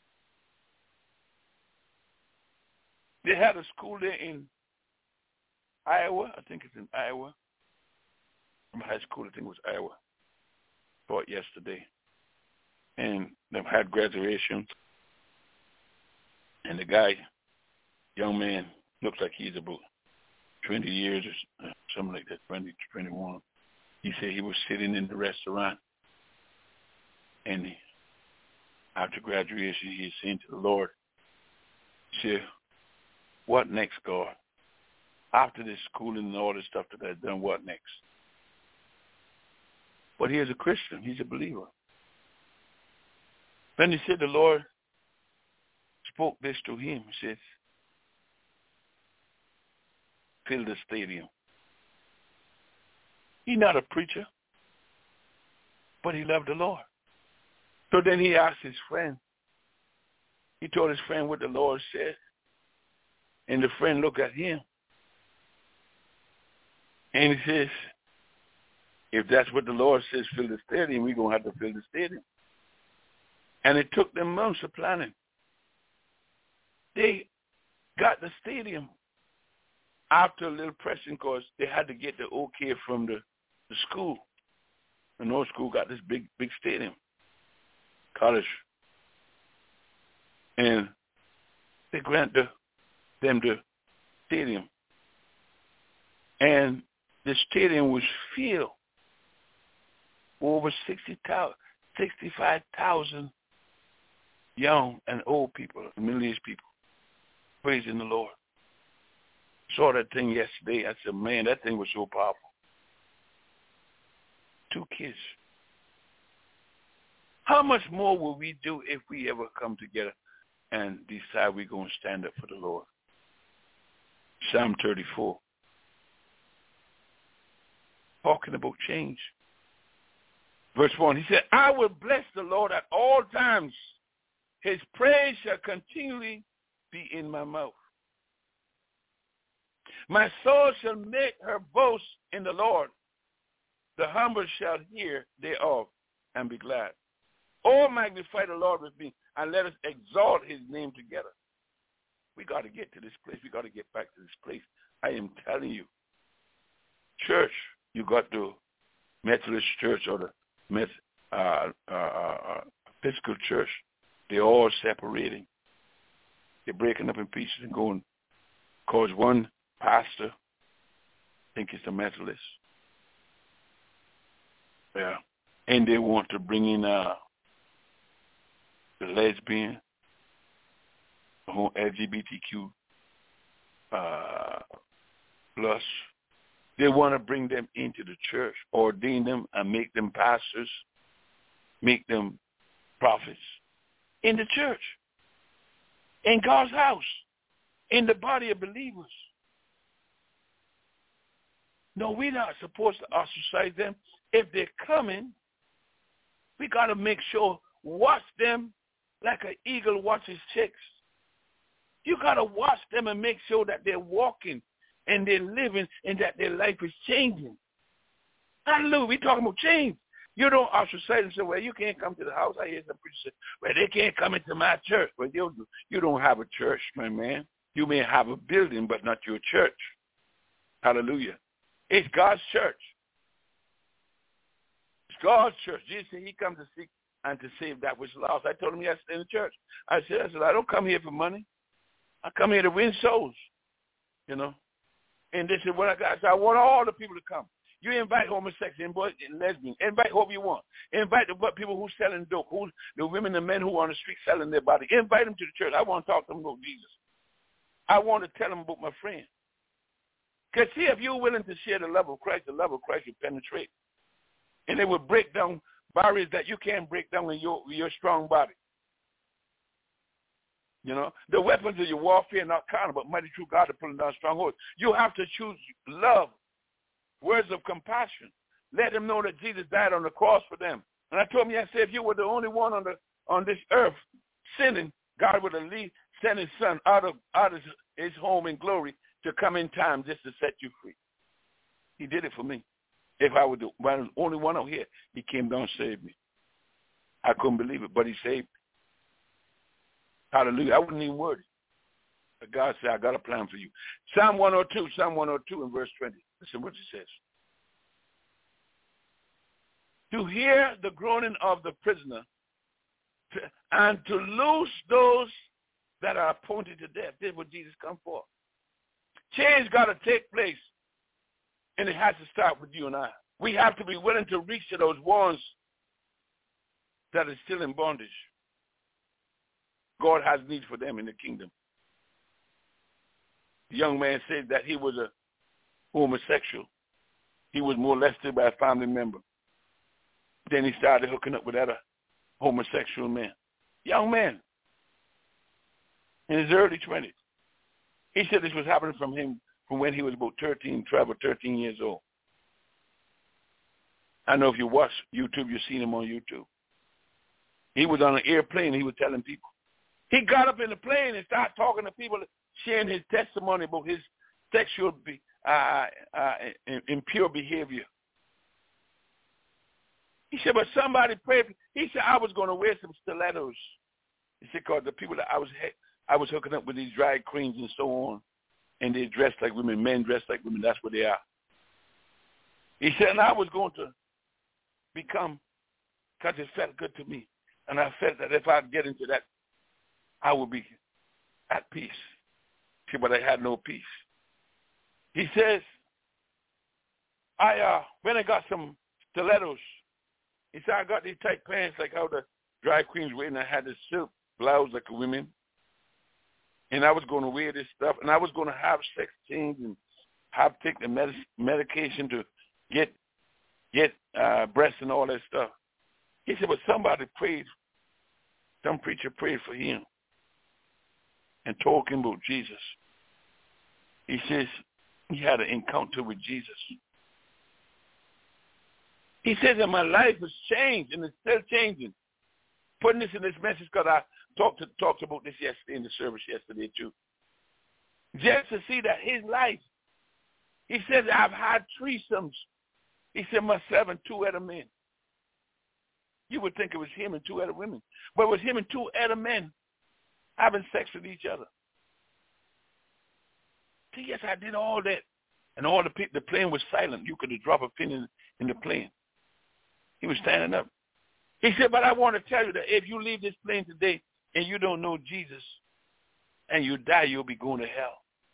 They had a school there in Iowa. I think it's in Iowa. From high school, I think it was Iowa. Taught yesterday. And they've had graduation. And the guy, young man, looks like he's about twenty years or something like that, twenty, twenty-one. He said he was sitting in the restaurant. And he, after graduation, he saying to the Lord, he said, what next, God? After this schooling and all this stuff that I've done, what next? But he is a Christian. He's a believer. Then he said the Lord spoke this to him. He says, fill the stadium. He's not a preacher, but he loved the Lord. So then he asked his friend. He told his friend what the Lord said. And the friend looked at him. And he says, if that's what the Lord says, fill the stadium, we're going to have to fill the stadium. And it took them months of planning. They got the stadium after a little pressing because they had to get the okay from the, the school. The North School got this big, big stadium, college. And they grant the, them the stadium. And the stadium was filled over sixty-five thousand young and old people, middle-aged people, praising the Lord. Saw that thing yesterday. I said, man, that thing was so powerful. Two kids. How much more will we do if we ever come together and decide we're going to stand up for the Lord? Psalm thirty-four. Talking about change. Verse one, he said, I will bless the Lord at all times. His praise shall continually be in my mouth. My soul shall make her boast in the Lord. The humble shall hear thereof and be glad. Oh, magnify the Lord with me, and let us exalt his name together. We got to get to this place. We got to get back to this place. I am telling you, church, you got the Methodist Church or the Met, uh, uh, uh, Episcopal Church. They're all separating. They're breaking up in pieces and going, because one pastor think it's a Methodist. Yeah. And they want to bring in uh, the lesbian, the whole L G B T Q uh, plus. They want to bring them into the church, ordain them and make them pastors, make them prophets in the church, in God's house, in the body of believers. No, we're not supposed to ostracize them. If they're coming, we got to make sure, watch them like an eagle watches chicks. You got to watch them and make sure that they're walking and they're living and that their life is changing. Hallelujah. We're talking about change. You don't ostracize and say, well, you can't come to the house. I hear some preachers say, well, they can't come into my church. Well, you, you don't have a church, my man. You may have a building, but not your church. Hallelujah. It's God's church. It's God's church. Jesus said he comes to seek and to save that which is lost. I told him yesterday in the church. I said, I said, I don't come here for money. I come here to win souls, you know. And this is what I got. So I want all the people to come. You invite homosexuals and lesbians. Invite whoever you want. Invite the people who's selling dope, who, the women and men who are on the street selling their body. Invite them to the church. I want to talk to them about Jesus. I want to tell them about my friend. Because see, if you're willing to share the love of Christ, the love of Christ will penetrate. And it will break down barriers that you can't break down in your, your strong body. You know, the weapons of your warfare are not carnal, but mighty true God to pulling down strongholds. You have to choose love, words of compassion. Let them know that Jesus died on the cross for them. And I told him yesterday, if you were the only one on the on this earth sinning, God would at least send his son out of out of his home in glory to come in time just to set you free. He did it for me. If I were the, I was the only one out here, he came down and saved me. I couldn't believe it, but he saved me. Hallelujah. I wasn't even worthy. But God said, I got a plan for you. Psalm one oh two, Psalm one oh two in verse twenty. Listen what it says. To hear the groaning of the prisoner to, and to loose those that are appointed to death. This is what Jesus come for. Change got to take place, and it has to start with you and I. We have to be willing to reach to those ones that are still in bondage. God has need for them in the kingdom. The young man said that he was a homosexual. He was molested by a family member. Then he started hooking up with other homosexual men. Young man in his early twenties. He said this was happening from him from when he was about thirteen, twelve or thirteen years old. I know if you watch YouTube, you've seen him on YouTube. He was on an airplane. He was telling people. He got up in the plane and started talking to people, sharing his testimony about his sexual be, uh, uh, impure behavior. He said, but somebody prayed. He said, I was going to wear some stilettos. He said, because the people that I was I was hooking up with these drag queens and so on, and they dressed like women, men dressed like women. That's what they are. He said, and I was going to become, because it felt good to me. And I felt that if I get into that, I would be at peace. See, but I had no peace. He says, I uh, when I got some stilettos, he said, I got these tight pants like how the drag queens wear, and I had this silk blouse like a women. And I was going to wear this stuff, and I was going to have sex change and have take the med- medication to get get uh, breasts and all that stuff. He said, but somebody prayed, some preacher prayed for him and told him about Jesus. He says he had an encounter with Jesus. He says that my life has changed, and it's still changing. Putting this in this message because I talked to, talked about this yesterday in the service yesterday too. Just to see that his life, he says, I've had threesomes. He said, myself and two other men. You would think it was him and two other women. But it was him and two other men having sex with each other. See, yes, I did all that. And all the people, the plane was silent. You could drop a pin in, in the plane. He was standing up. He said, but I want to tell you that if you leave this plane today and you don't know Jesus and you die, you'll be going to hell.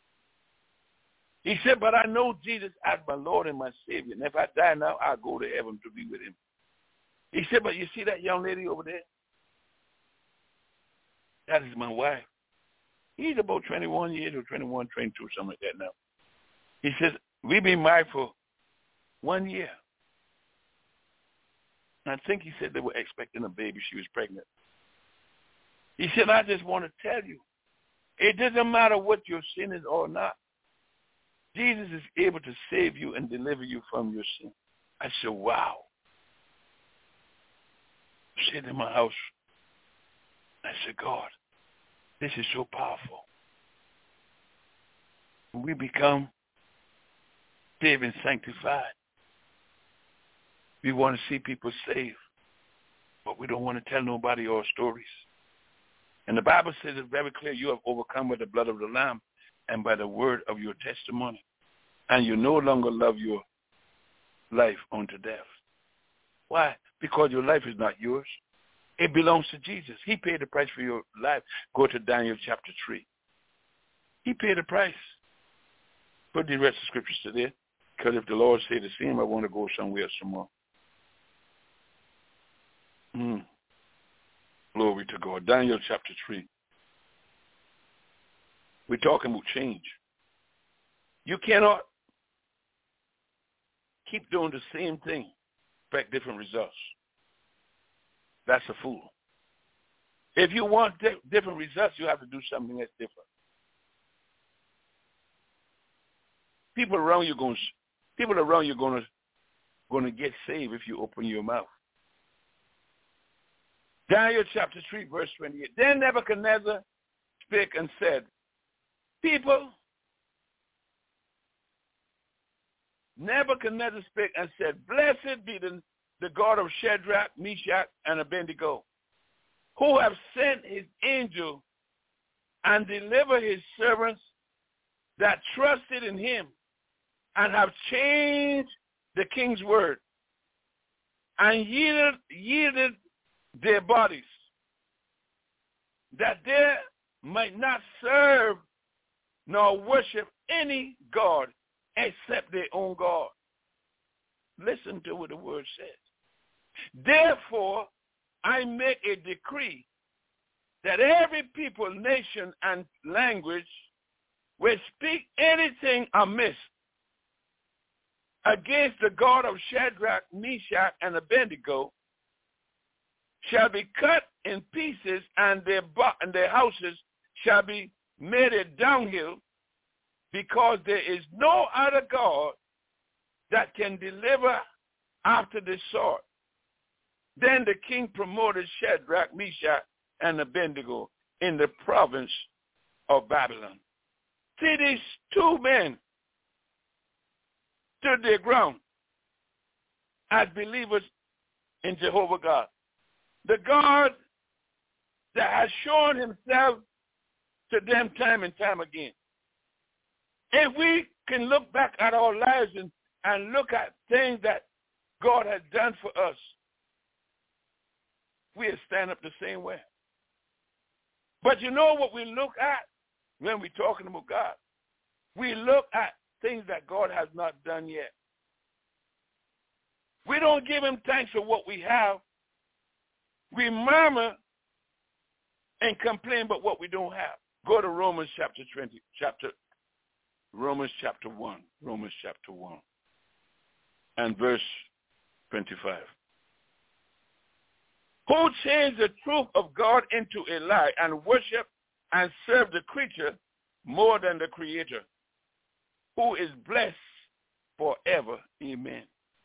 He said, but I know Jesus as my Lord and my Savior. And if I die now, I'll go to heaven to be with him. He said, but you see that young lady over there? That is my wife. He's about twenty-one years or twenty-one, twenty-two, something like that now. He says, we've been married for one year. And I think he said they were expecting a baby. She was pregnant. He said, I just want to tell you, it doesn't matter what your sin is or not. Jesus is able to save you and deliver you from your sin. I said, wow. I said in my house, I said, God, this is so powerful. We become saved and sanctified. We want to see people saved, but we don't want to tell nobody our stories. And the Bible says it's very clear, you have overcome by the blood of the Lamb and by the word of your testimony. And you no longer love your life unto death. Why? Because your life is not yours. It belongs to Jesus. He paid the price for your life. Go to Daniel chapter three. He paid the price. Put the rest of the scriptures to there. Because if the Lord say the same, I want to go somewhere some more. Mm. Glory to God. Daniel chapter three. We're talking about change. You cannot keep doing the same thing, expect different results. That's a fool. If you want di- different results, you have to do something that's different. People around you going, people around you going to, going to get saved if you open your mouth. Daniel chapter three, verse twenty-eight. Then Nebuchadnezzar spake and said, people, Nebuchadnezzar spake and said, blessed be the, the God of Shadrach, Meshach, and Abednego, who have sent his angel and delivered his servants that trusted in him and have changed the king's word and yielded, yielded their bodies, that they might not serve nor worship any God except their own God. Listen to what the word says. Therefore, I make a decree that every people, nation, and language will speak anything amiss against the God of Shadrach, Meshach, and Abednego shall be cut in pieces, and their, and their houses shall be made a dunghill, because there is no other God that can deliver after this sort. Then the king promoted Shadrach, Meshach, and Abednego in the province of Babylon. See, these two men stood their ground as believers in Jehovah God. The God that has shown himself to them time and time again. If we can look back at our lives and, and look at things that God has done for us, we'll stand up the same way. But you know what we look at when we're talking about God? We look at things that God has not done yet. We don't give him thanks for what we have. We murmur and complain about what we don't have. Go to Romans chapter twenty, chapter Romans chapter one, Romans chapter one, and verse twenty-five. Who changed the truth of God into a lie and worship and serve the creature more than the Creator, who is blessed forever. Amen.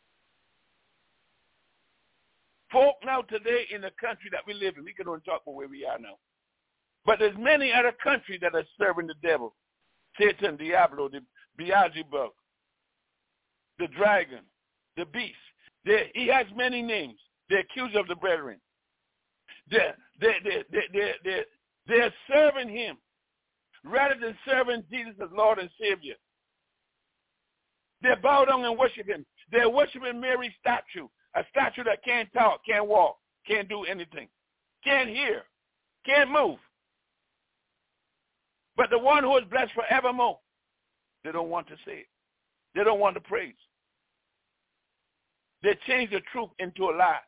Folk now today in the country that we live in, we can only talk about where we are now. But there's many other countries that are serving the devil. Satan, Diablo, the Beelzebub, the dragon, the beast. They're, he has many names. The accuser of the brethren. They're, they're, they're, they're, they're, they're, they're serving him rather than serving Jesus as Lord and Savior. They bow down and worship him. They're worshiping Mary's statue, a statue that can't talk, can't walk, can't do anything, can't hear, can't move. But the one who is blessed forevermore, they don't want to say it. They don't want to praise. They change the truth into a lie.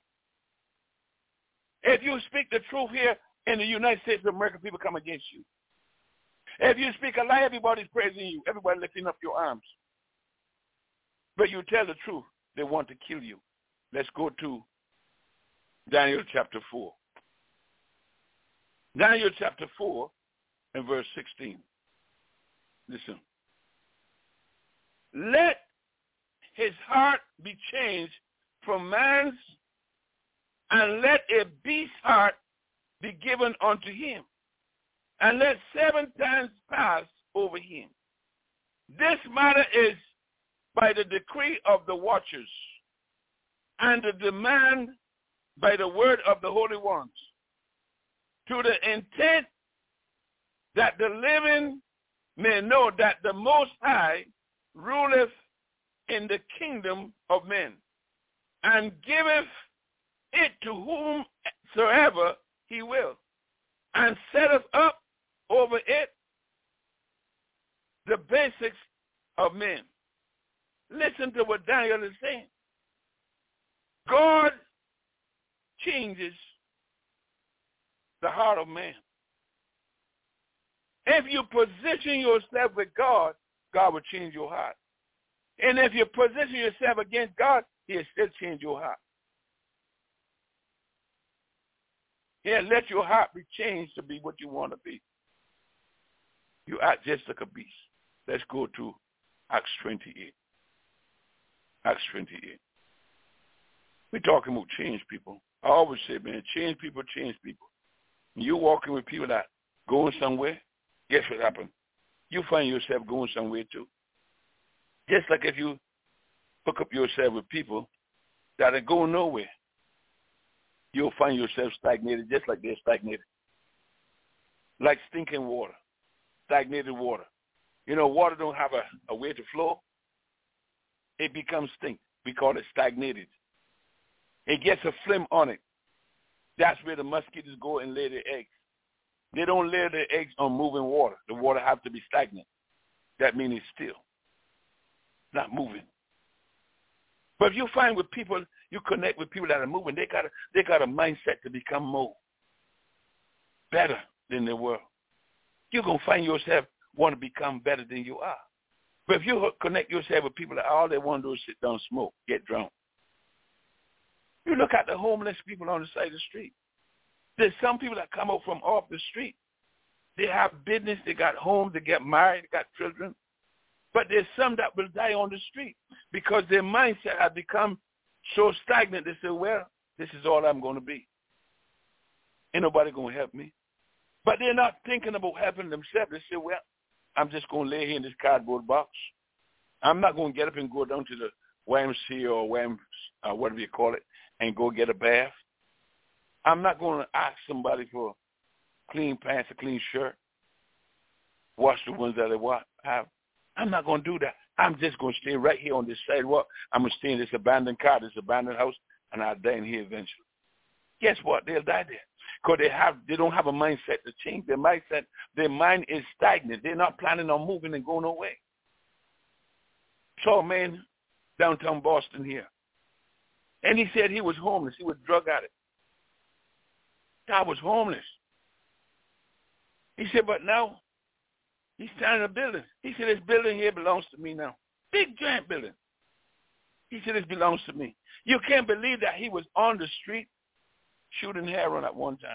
If you speak the truth here in the United States of America, people come against you. If you speak a lie, everybody's praising you. Everybody lifting up your arms. But you tell the truth, they want to kill you. Let's go to Daniel chapter four. Daniel chapter four and verse sixteen. Listen. Let his heart be changed from man's, and let a beast's heart be given unto him, and let seven times pass over him. This matter is by the decree of the watchers, and the demand by the word of the holy ones, to the intent that the living may know that the Most High ruleth in the kingdom of men, and giveth it to whomsoever he will, and setteth up over it the basics of men. Listen to what Daniel is saying. God changes the heart of man. If you position yourself with God, God will change your heart. And if you position yourself against God, he'll still change your heart. He'll let your heart be changed to be what you want to be. You act just like a beast. Let's go to Acts twenty-eight. Acts twenty-eight. We're talking about change people. I always say, man, change people, change people. When you're walking with people that going somewhere, guess what happened? You find yourself going somewhere too. Just like if you hook up yourself with people that are going nowhere, you'll find yourself stagnated just like they're stagnated. Like stinking water, stagnated water. You know, water don't have a, a way to flow. It becomes stink. We call it stagnated. It gets a phlegm on it. That's where the mosquitoes go and lay their eggs. They don't lay their eggs on moving water. The water has to be stagnant. That means it's still, not moving. But if you find with people, you connect with people that are moving, they got a, they got a mindset to become more better than they were. You're going to find yourself want to become better than you are. But if you connect yourself with people that all they want to do is sit down, smoke, get drunk. You look at the homeless people on the side of the street. There's some people that come up from off the street. They have business, they got homes, they get married, they got children. But there's some that will die on the street because their mindset has become so stagnant. They say, well, this is all I'm going to be. Ain't nobody going to help me. But they're not thinking about helping themselves. They say, well, I'm just going to lay here in this cardboard box. I'm not going to get up and go down to the Y M C A or Y M, uh, whatever you call it, and go get a bath. I'm not going to ask somebody for clean pants, a clean shirt, wash the ones that I have. I'm not going to do that. I'm just going to stay right here on this sidewalk. I'm going to stay in this abandoned car, this abandoned house, and I'll die in here eventually. Guess what? They'll die there. Because they have, they don't have a mindset to change their mindset. Their mind is stagnant. They're not planning on moving and going away. Saw a man downtown Boston here. And he said he was homeless. He was drug addict. I was homeless. He said, but now he's standing in a building. He said, this building here belongs to me now. Big, giant building. He said, this belongs to me. You can't believe that he was on the street shooting heroin at one time.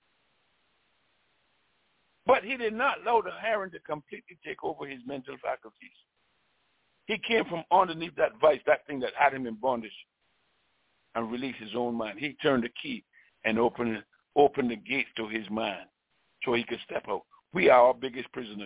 But he did not allow the heroin to completely take over his mental faculties. He came from underneath that vice, that thing that had him in bondage, and released his own mind. He turned the key and opened, opened the gates to his mind so he could step out. We are our biggest prisoners.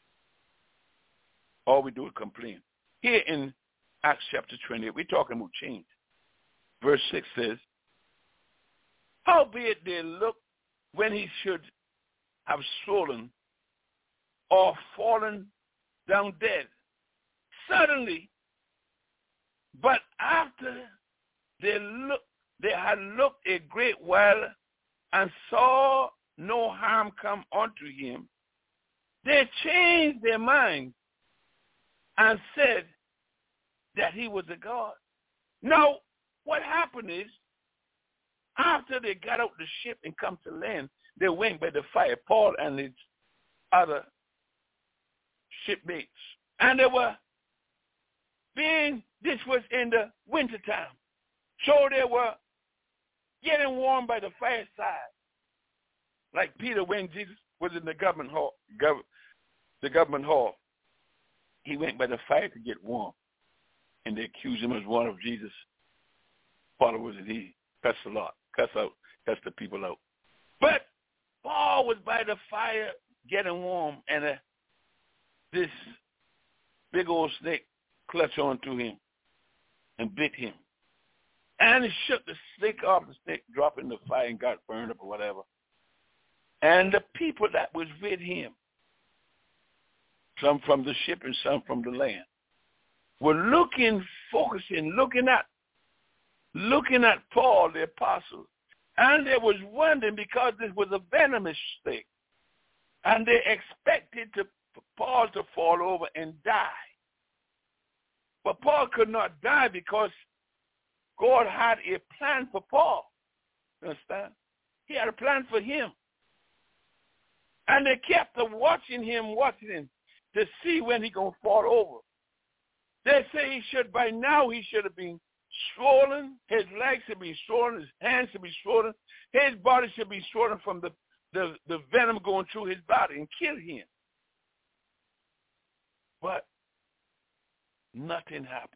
All we do is complain. Here in Acts chapter twenty-eight, we're talking about change. Verse six says, howbeit they looked when he should have swollen or fallen down dead. Suddenly But after they look, they had looked a great while and saw no harm come unto him, they changed their mind and said that he was a god. Now, what happened is, after they got out the ship and come to land, they went by the fire, Paul and his other shipmates. And they were being, this was in the wintertime. So they were getting warm by the fireside. Like Peter, when Jesus was in the government hall, gov- the government hall, he went by the fire to get warm. And they accused him as one of Jesus' followers, and he cussed a lot, cussed out, cussed the people out. But Paul was by the fire getting warm, and uh, this big old snake clutched onto him and bit him. And he shook the snake off, the snake dropped in the fire and got burned up or whatever. And the people that was with him, some from the ship and some from the land, were looking, focusing, looking at, looking at Paul, the apostle. And they was wondering, because this was a venomous snake, and they expected to, for Paul to fall over and die. But Paul could not die because God had a plan for Paul. You understand? He had a plan for him. And they kept watching him, watching him, to see when he going to fall over. They say he should, by now he should have been swollen. His legs should be swollen. His hands should be swollen. His body should be swollen from the, the, the venom going through his body and kill him. But nothing happened.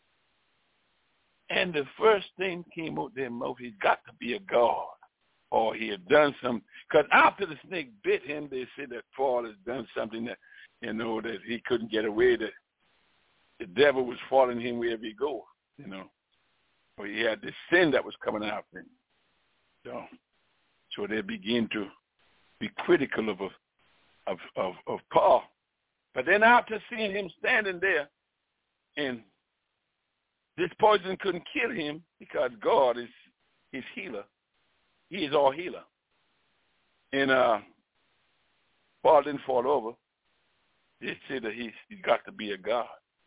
And the first thing came out their mouth, he's got to be a god, or he had done something. Because after the snake bit him, they said that Paul has done something that, you know, that he couldn't get away, that the devil was following him wherever he go, you know. Or he had this sin that was coming after him. So, so they begin to be critical of, of, of, of Paul. But then after seeing him standing there, and this poison couldn't kill him because God is his healer. He is our healer. And uh, Paul didn't fall over. They said that he's, he's got to be a God.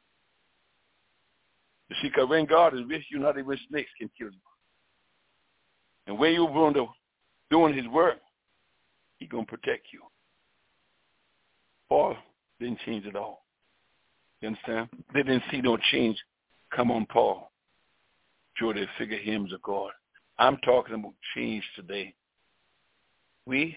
You see, because when God is with you, not even snakes can kill you. And when you're going to doing his work, he's going to protect you. Paul didn't change at all. You understand? They didn't see no change come on Paul. Sure, they figure him as a God. I'm talking about change today. We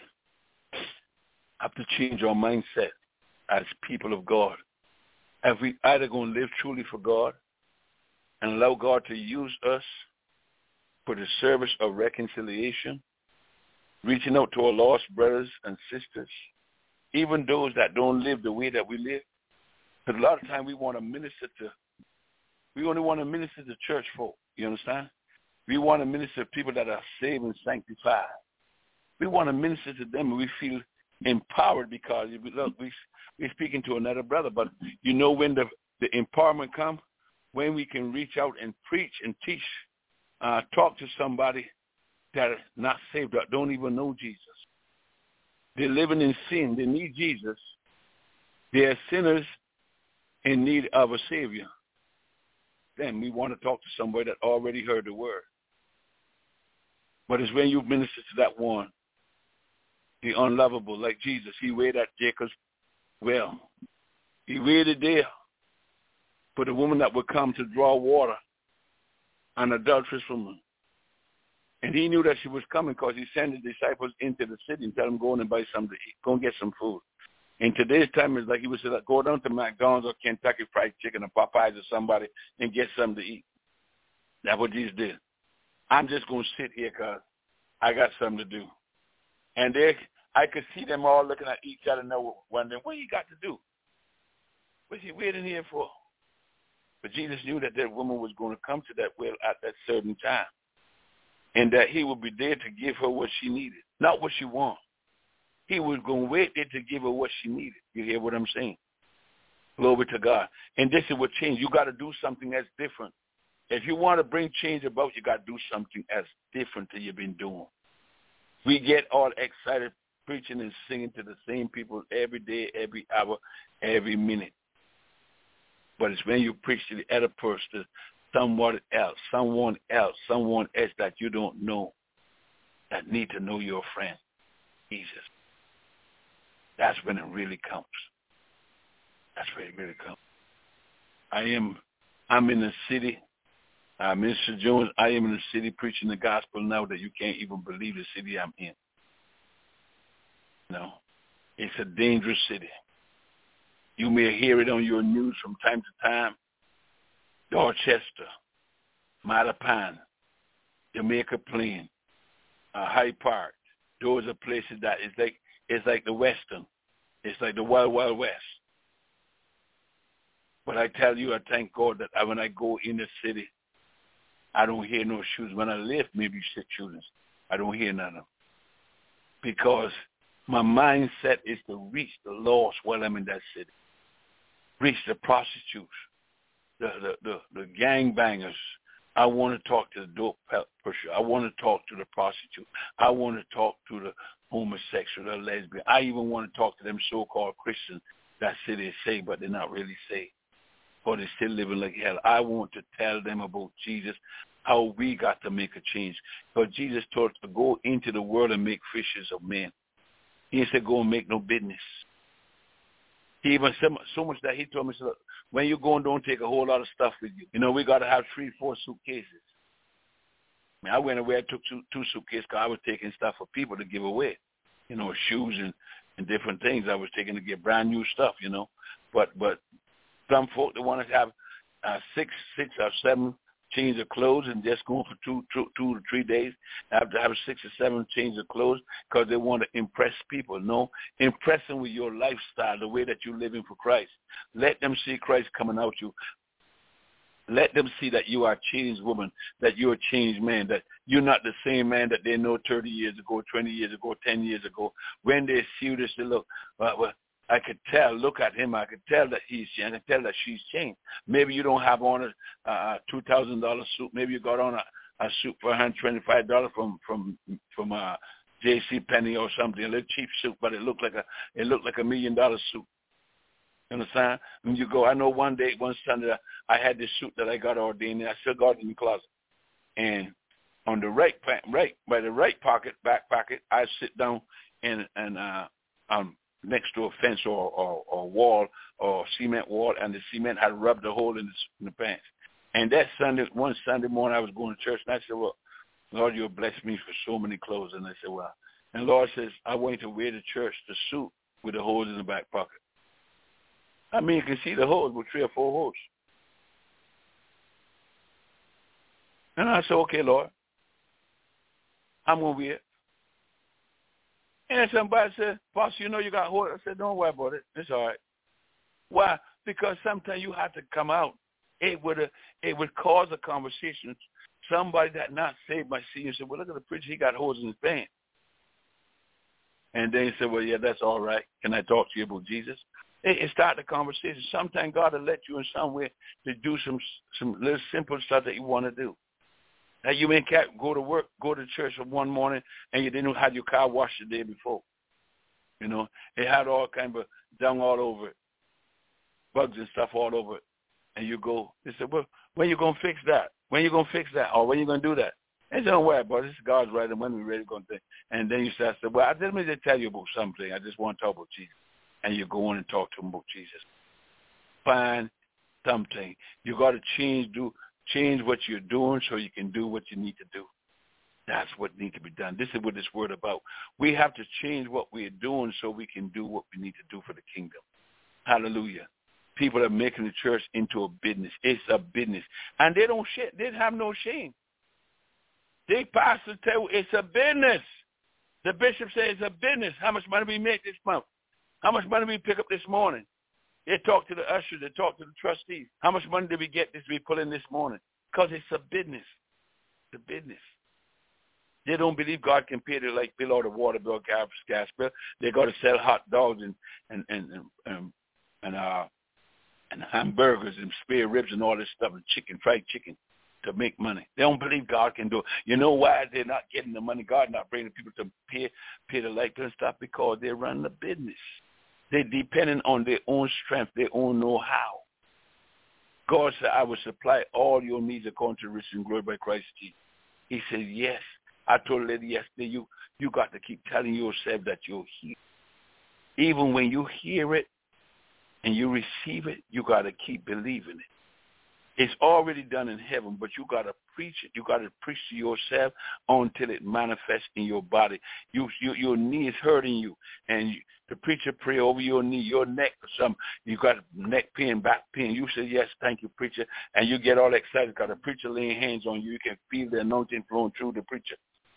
have to change our mindset as people of God. If we either going to live truly for God and allow God to use us for the service of reconciliation, reaching out to our lost brothers and sisters, even those that don't live the way that we live. Because a lot of times we want to minister to, we only want to minister to church folk, you understand? We want to minister to people that are saved and sanctified. We want to minister to them and we feel empowered because, look, we, we're speaking to another brother, but you know when the, the empowerment comes? When we can reach out and preach and teach, uh, talk to somebody that is not saved, that don't even know Jesus. They're living in sin. They need Jesus. They are sinners in need of a Savior. Then we want to talk to somebody that already heard the word. But it's when you minister to that one, the unlovable, like Jesus. He waited at Jacob's well. He waited there for the woman that would come to draw water, an adulteress woman. And he knew that she was coming because he sent his disciples into the city and tell them, go in and buy something to eat. Go and get some food. In today's time, it's like he would say, go down to McDonald's or Kentucky Fried Chicken or Popeyes or somebody and get something to eat. That's what Jesus did. I'm just going to sit here because I got something to do. And they, I could see them all looking at each other and wondering, what you got to do? What's he waiting here for? But Jesus knew that that woman was going to come to that well at that certain time. And that he would be there to give her what she needed, not what she wanted. He was going to wait there to give her what she needed. You hear what I'm saying? Glory to God. And this is what changed. You got to do something that's different. If you want to bring change about, you got to do something as different that you've been doing. We get all excited preaching and singing to the same people every day, every hour, every minute. But it's when you preach to the other person, to someone else, someone else, someone else that you don't know, that need to know your friend, Jesus. That's when it really counts. That's where it really counts. I am, I'm in the city. Uh, Mister Jones, I am in the city preaching the gospel now that you can't even believe the city I'm in. No, it's a dangerous city. You may hear it on your news from time to time. Dorchester, Mattapan, Jamaica Plain, uh, Hyde Park. Those are places that it's like it's like the Western. It's like the Wild Wild West. But I tell you, I thank God that I, when I go in the city, I don't hear no shoes. When I lift, maybe six shootings. I don't hear none of them. Because my mindset is to reach the lost while I'm in that city. Reach the prostitutes, the the, the, the gangbangers. I want to talk to the dope pusher. I want to talk to the prostitute. I want to talk to the homosexual, the lesbian. I even want to talk to them so-called Christians that say they're saved, but they're not really saved. Or they're still living like hell. I want to tell them about Jesus, how we got to make a change. Because Jesus told us to go into the world and make fishers of men. He didn't say go and make no business. He even said so much that he told me, so look, when you go and don't take a whole lot of stuff with you. You know, we got to have three, four suitcases. I mean, I went away, I took two, two suitcases because I was taking stuff for people to give away. You know, shoes and, and different things I was taking to get brand new stuff, you know. But but some folk, they want to have uh, six, six or seven change of clothes and just go for two, two, two to three days. They have to have six or seven change of clothes because they want to impress people. No, impress them with your lifestyle, the way that you're living for Christ. Let them see Christ coming out you. Let them see that you are a changed woman, that you're a changed man, that you're not the same man that they know thirty years ago, twenty years ago, ten years ago. When they see you, they say, look, well, well, I could tell, look at him, I could tell that he's changed. I could tell that she's changed. Maybe you don't have on a uh, two thousand dollars suit. Maybe you got on a, a suit for one hundred twenty-five dollars from from from uh, J C Penney or something, a little cheap suit, but it looked like a it looked like a million dollar suit. You understand? When you go, I know one day, one Sunday, I had this suit that I got ordained in. I still got it in the closet. And on the right, right by the right pocket, back pocket, I sit down and and uh, um. next to a fence or, or, or wall or cement wall, and the cement had rubbed a hole in the, in the pants. And that Sunday, one Sunday morning, I was going to church, and I said, well, Lord, you'll bless me for so many clothes. And I said, well, and Lord says, I want you to wear the church, the suit with the holes in the back pocket. I mean, you can see the holes with three or four holes. And I said, okay, Lord, I'm going to wear it. And somebody said, Pastor, you know you got holes. I said, don't worry about it. It's all right. Why? Because sometimes you have to come out. It would it would cause a conversation. Somebody that not saved might see you and say, well, look at the preacher. He got holes in his pants. And then he said, well, yeah, that's all right. Can I talk to you about Jesus? It, it started the conversation. Sometimes God will let you in somewhere to do some some little simple stuff that you want to do. Now, you may go to work, go to church one morning, and you didn't have your car washed the day before. You know, it had all kind of dung all over it, bugs and stuff all over it. And you go, they said, well, when you going to fix that? When you going to fix that? Or when you going to do that? And they don't worry about it. This is God's right, and when we're ready, going to. And then you say, well, I didn't mean to tell you about something. I just want to talk about Jesus. And you go on and talk to him about Jesus. Find something. You got to change, do. Change what you're doing so you can do what you need to do. That's what needs to be done. This is what this word about. We have to change what we're doing so we can do what we need to do for the kingdom. Hallelujah. People are making the church into a business. It's a business. And they don't shit. They have no shame. They pastor tell you it's a business. The bishop says it's a business. How much money we make this month? How much money we pick up this morning? They talk to the ushers. They talk to the trustees. How much money did we get this we put in this morning? Because it's a business. It's a business. They don't believe God can pay their like bill or the water bill, gas, gas bill. They got to sell hot dogs and and and and, and, and uh and hamburgers and spare ribs and all this stuff and chicken, fried chicken, to make money. They don't believe God can do it. You know why they're not getting the money? God not bringing people to pay, pay the light bill and stuff? Because they run the business. They're depending on their own strength, their own know-how. God said, I will supply all your needs according to riches and glory by Christ Jesus. He said, yes. I told a lady yesterday, you, you got to keep telling yourself that you'll hear. Even when you hear it and you receive it, you got to keep believing it. It's already done in heaven, but you got to preach it. You got to preach to yourself until it manifests in your body. You, you, your knee is hurting you, and you, the preacher pray over your knee, your neck or something. You got neck pain, back pain. You say, yes, thank you, preacher, and you get all excited because the preacher laying hands on you. You can feel the anointing flowing through the preacher.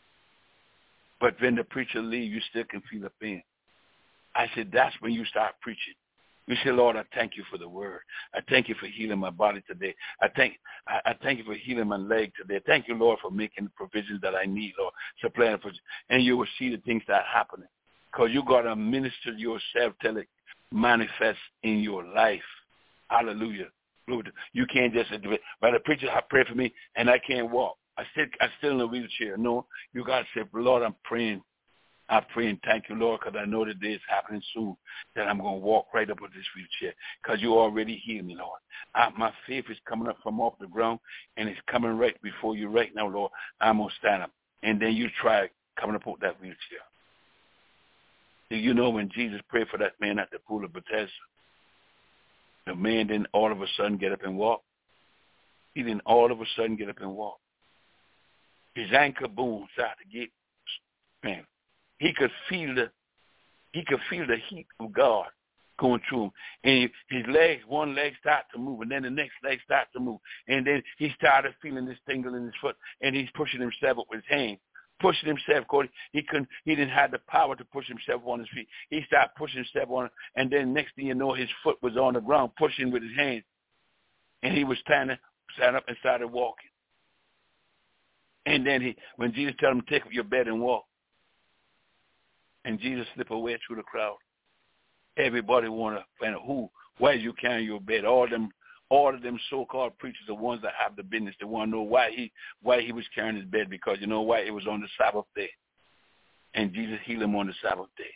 But when the preacher leaves, you still can feel the pain. I said, that's when you start preaching. You say, Lord, I thank you for the word. I thank you for healing my body today. I thank I, I thank you for healing my leg today. Thank you, Lord, for making the provisions that I need, Lord, supplying for, and you will see the things that are happening. Because you got to minister yourself till it manifests in your life. Hallelujah. You can't just do it. But the preacher pray for me, and I can't walk. I still, I'm still in a wheelchair. No, you got to say, Lord, I'm praying. I pray and thank you, Lord, because I know the day is happening soon, that I'm going to walk right up with this wheelchair because you already healed me, Lord. I, my faith is coming up from off the ground, and it's coming right before you right now, Lord. I'm going to stand up. And then you try coming up with that wheelchair. Do you know when Jesus prayed for that man at the pool of Bethesda, the man didn't all of a sudden get up and walk? He didn't all of a sudden get up and walk. His ankle bones started to get, man. He could feel the, he could feel the heat of God going through him. And his legs, one leg started to move, and then the next leg started to move. And then he started feeling this tingle in his foot, and he's pushing himself up with his hand. Pushing himself, Cody. He couldn't, he didn't have the power to push himself on his feet. He started pushing himself on, and then next thing you know, his foot was on the ground, pushing with his hands. And he was standing, sat up and started walking. And then he, when Jesus told him, take up your bed and walk, and Jesus slipped away through the crowd. Everybody want to find out who, why you carrying your bed. All them, all of them so-called preachers, the ones that have the business, they want to know why he, why he was carrying his bed, because you know why? It was on the Sabbath day, and Jesus healed him on the Sabbath day.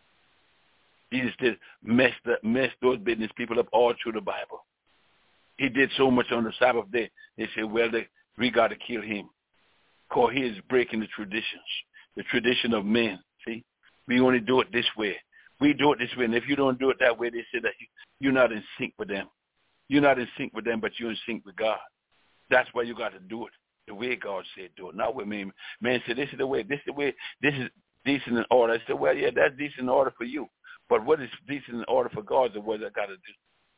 Jesus did mess the, mess those business people up all through the Bible. He did so much on the Sabbath day. They said, well, they, we got to kill him, because he is breaking the traditions, the tradition of men. See. We only do it this way. We do it this way. And if you don't do it that way, they say that you're not in sync with them. You're not in sync with them, but you're in sync with God. That's why you got to do it the way God said do it, not with me. Man said, this is the way, this is the way, this is decent in order. I said, well, yeah, that's decent in order for you. But what is decent in order for God is what I got to do.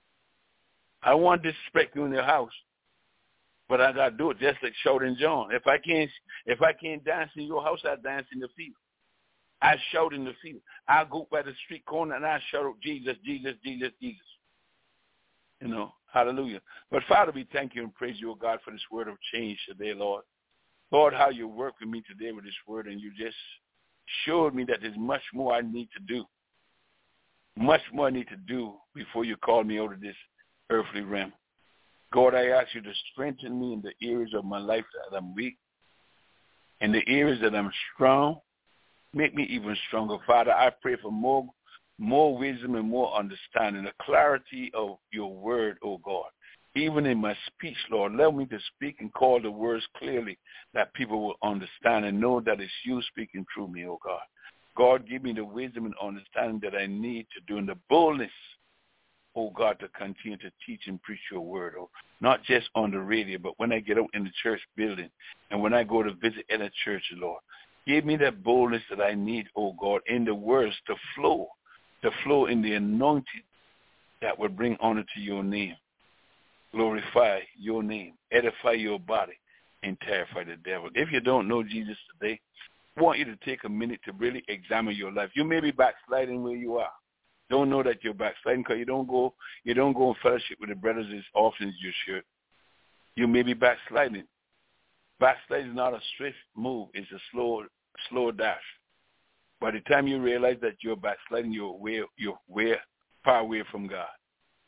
I don't want to disrespect you in your house, but I got to do it just like Showed in John. If I can't, if I can't dance in your house, I dance in the field. I shout in the field. I go by the street corner and I shout out, Jesus, Jesus, Jesus, Jesus. You know, hallelujah. But Father, we thank you and praise you, O God, for this word of change today, Lord. Lord, how you work with me today with this word, and you just showed me that there's much more I need to do. Much more I need to do before you call me out of this earthly realm. God, I ask you to strengthen me in the areas of my life that I'm weak. In the areas that I'm strong, make me even stronger. Father, I pray for more more wisdom and more understanding, the clarity of your word, oh God. Even in my speech, Lord, let me to speak and call the words clearly that people will understand and know that it's you speaking through me, oh God. God, give me the wisdom and understanding that I need to do, and the boldness, oh God, to continue to teach and preach your word, oh, not just on the radio, but when I get out in the church building and when I go to visit in a church, Lord. Give me that boldness that I need, oh God, in the words to flow, to flow in the anointing that will bring honor to your name, glorify your name, edify your body, and terrify the devil. If you don't know Jesus today, I want you to take a minute to really examine your life. You may be backsliding where you are. Don't know that you're backsliding because you don't go, you don't go in fellowship with the brothers as often as you should. You may be backsliding. Backsliding is not a swift move. It's a slow, slow dash. By the time you realize that you're backsliding, you're way, you're way far away from God.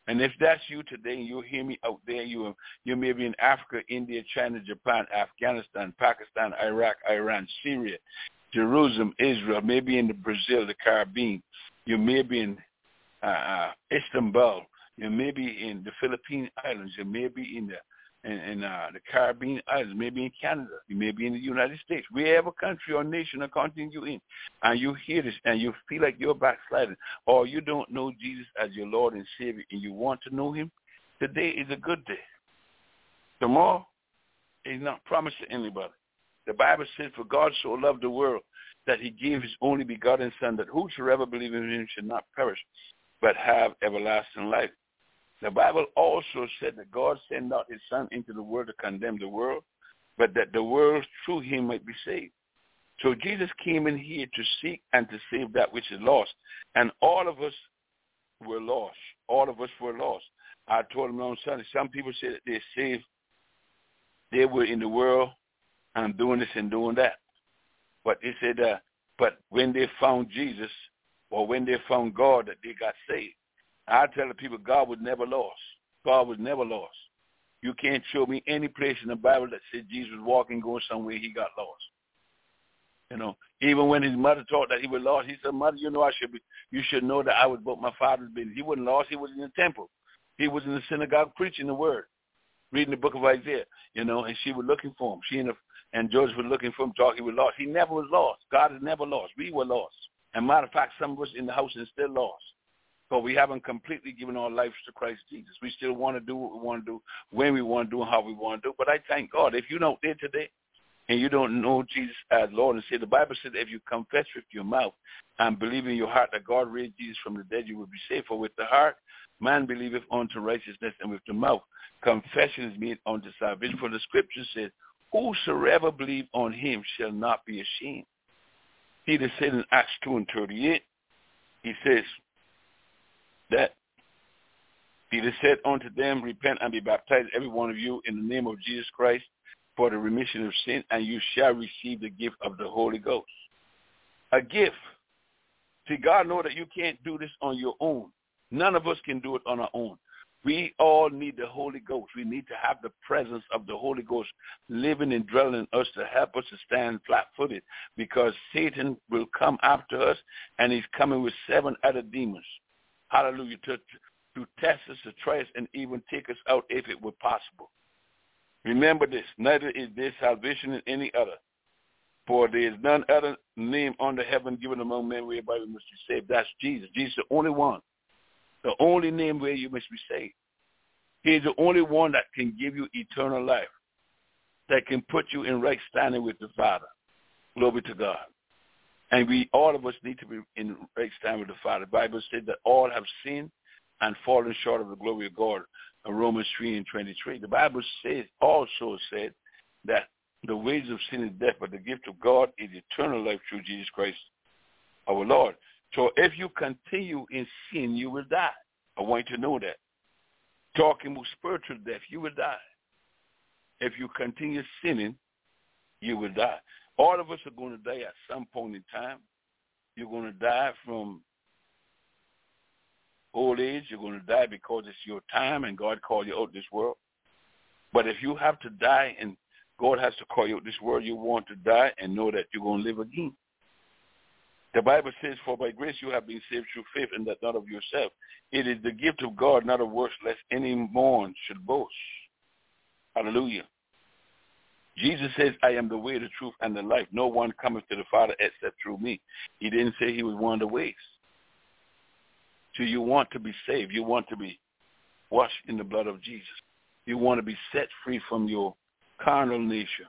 And if that's you today, and you hear me out there, you you may be in Africa, India, China, Japan, Afghanistan, Pakistan, Iraq, Iran, Syria, Jerusalem, Israel, maybe in the Brazil, the Caribbean. You may be in uh, uh, Istanbul. You may be in the Philippine Islands. You may be in the in, in uh, the Caribbean Islands. Maybe in Canada. You may be in the United States. Wherever country or nation or continent you're in, and you hear this and you feel like you're backsliding, or you don't know Jesus as your Lord and Savior, and you want to know Him, today is a good day. Tomorrow is not promised to anybody. The Bible says, "For God so loved the world that He gave His only begotten Son, that whosoever believes in Him should not perish, but have everlasting life." The Bible also said that God sent not His Son into the world to condemn the world, but that the world through Him might be saved. So Jesus came in here to seek and to save that which is lost. And all of us were lost. All of us were lost. I told them on Sunday, some people say that they're saved. They were in the world and doing this and doing that. But they said, uh, but when they found Jesus, or when they found God, that they got saved. I tell the people, God was never lost. God was never lost. You can't show me any place in the Bible that said Jesus was walking, going somewhere, He got lost. You know, even when His mother taught that He was lost, He said, "Mother, you know I should be. You should know that I was about my Father's business." He wasn't lost. He was in the temple. He was in the synagogue preaching the word, reading the book of Isaiah. You know, and she was looking for Him. She and, the, and Joseph were looking for Him, talking. He was lost. He never was lost. God is never lost. We were lost. And matter of fact, some of us in the house are still lost. But we haven't completely given our lives to Christ Jesus. We still want to do what we want to do, when we want to do, and how we want to do. But I thank God. If you're not there today and you don't know Jesus as Lord and Savior, the Bible says if you confess with your mouth and believe in your heart that God raised Jesus from the dead, you will be saved. For with the heart man believeth unto righteousness, and with the mouth confession is made unto salvation. For the Scripture says, "Whosoever believe on Him shall not be ashamed." Peter said in Acts two and thirty-eight, he says, that Peter said unto them, "Repent and be baptized, every one of you, in the name of Jesus Christ, for the remission of sin, and you shall receive the gift of the Holy Ghost." A gift. See, God knows that you can't do this on your own. None of us can do it on our own. We all need the Holy Ghost. We need to have the presence of the Holy Ghost living and dwelling in us to help us to stand flat-footed, because Satan will come after us, and he's coming with seven other demons. Hallelujah, to, to test us, to try us, and even take us out if it were possible. Remember this, neither is there salvation in any other, for there is none other name under heaven given among men whereby we must be saved. That's Jesus. Jesus is the only one, the only name where you must be saved. He is the only one that can give you eternal life, that can put you in right standing with the Father. Glory to God. And we, all of us, need to be in right stand with the Father. The Bible said that all have sinned and fallen short of the glory of God. In Romans three and twenty-three. The Bible says, also said that the wages of sin is death, but the gift of God is eternal life through Jesus Christ, our Lord. So if you continue in sin, you will die. I want you to know that. Talking about spiritual death, you will die. If you continue sinning, you will die. All of us are going to die at some point in time. You're going to die from old age. You're going to die because it's your time and God called you out of this world. But if you have to die and God has to call you out of this world, you want to die and know that you're going to live again. The Bible says, "For by grace you have been saved through faith, and that not of yourself. It is the gift of God, not of works, lest any man should boast." Hallelujah. Jesus says, "I am the way, the truth, and the life. No one cometh to the Father except through me." He didn't say He was one of the ways. So you want to be saved. You want to be washed in the blood of Jesus. You want to be set free from your carnal nature.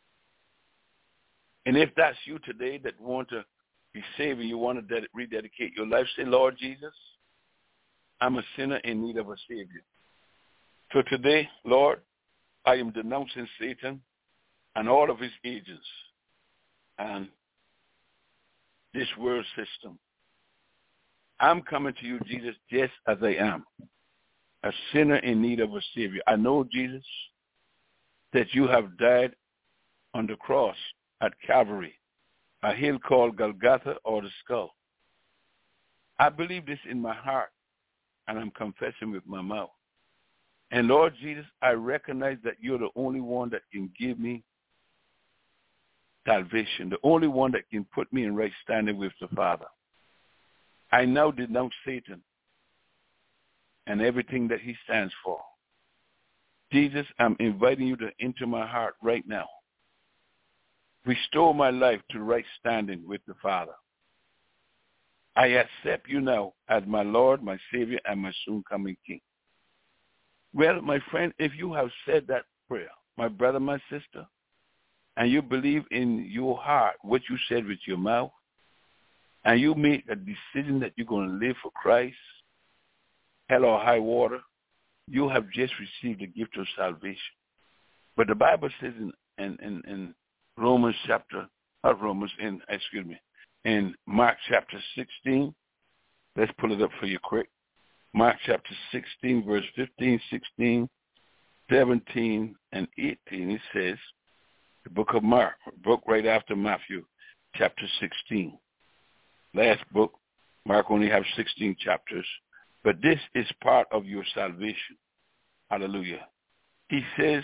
And if that's you today that want to be saved and you want to rededicate your life, say, "Lord Jesus, I'm a sinner in need of a Savior. So today, Lord, I am denouncing Satan and all of his agents and this world system. I'm coming to you, Jesus, just as I am, a sinner in need of a Savior. I know, Jesus, that you have died on the cross at Calvary, a hill called Golgotha, or the skull. I believe this in my heart, and I'm confessing with my mouth. And Lord Jesus, I recognize that you're the only one that can give me salvation, the only one that can put me in right standing with the Father. I now denounce Satan and everything that he stands for. Jesus, I'm inviting you to enter my heart right now. Restore my life to right standing with the Father. I accept you now as my Lord, my Savior, and my soon-coming King. Well, my friend, if you have said that prayer, my brother, my sister, and you believe in your heart what you said with your mouth, and you make a decision that you're going to live for Christ, hell or high water, you have just received the gift of salvation. But the Bible says in, in, in, in Romans chapter, not Romans, in, excuse me, in Mark chapter sixteen, let's pull it up for you quick. Mark chapter sixteen, verse fifteen, sixteen, seventeen, and eighteen, it says, the book of Mark, book right after Matthew, chapter sixteen. Last book, Mark only has sixteen chapters, but this is part of your salvation. Hallelujah. He says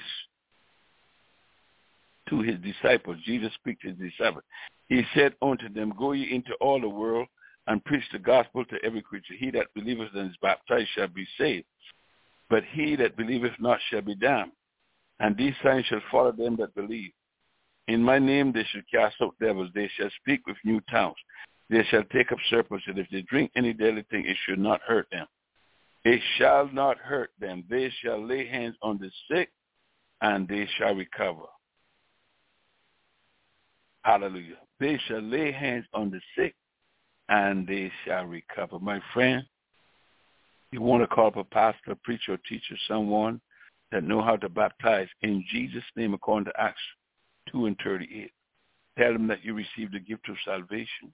to his disciples, Jesus speaks to his disciples, he said unto them, go ye into all the world and preach the gospel to every creature. He that believeth and is baptized shall be saved, but he that believeth not shall be damned. And these signs shall follow them that believe. In my name they shall cast out devils. They shall speak with new tongues. They shall take up serpents, and if they drink any deadly thing, it shall not hurt them. It shall not hurt them. They shall lay hands on the sick, and they shall recover. Hallelujah. They shall lay hands on the sick, and they shall recover. My friend, you want to call up a pastor, preacher, or teacher, someone that know how to baptize in Jesus' name according to Acts two and thirty-eight. Tell them that you received the gift of salvation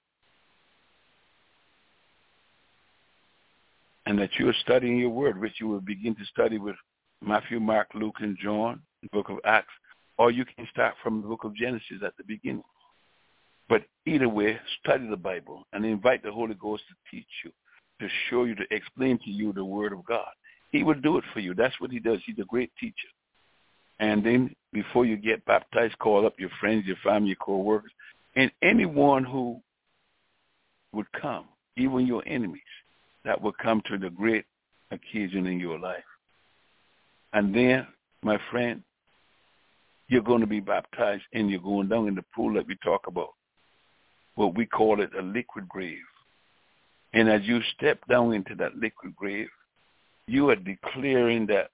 and that you are studying your word, which you will begin to study with Matthew, Mark, Luke, and John, the book of Acts, or you can start from the book of Genesis at the beginning. But either way, study the Bible and invite the Holy Ghost to teach you, to show you, to explain to you the word of God. He will do it for you. That's what he does. He's a great teacher. And then before you get baptized, call up your friends, your family, your co-workers, and anyone who would come, even your enemies, that will come to the great occasion in your life. And then, my friend, you're going to be baptized and you're going down in the pool that we talk about. What we call it a liquid grave. And as you step down into that liquid grave, you are declaring that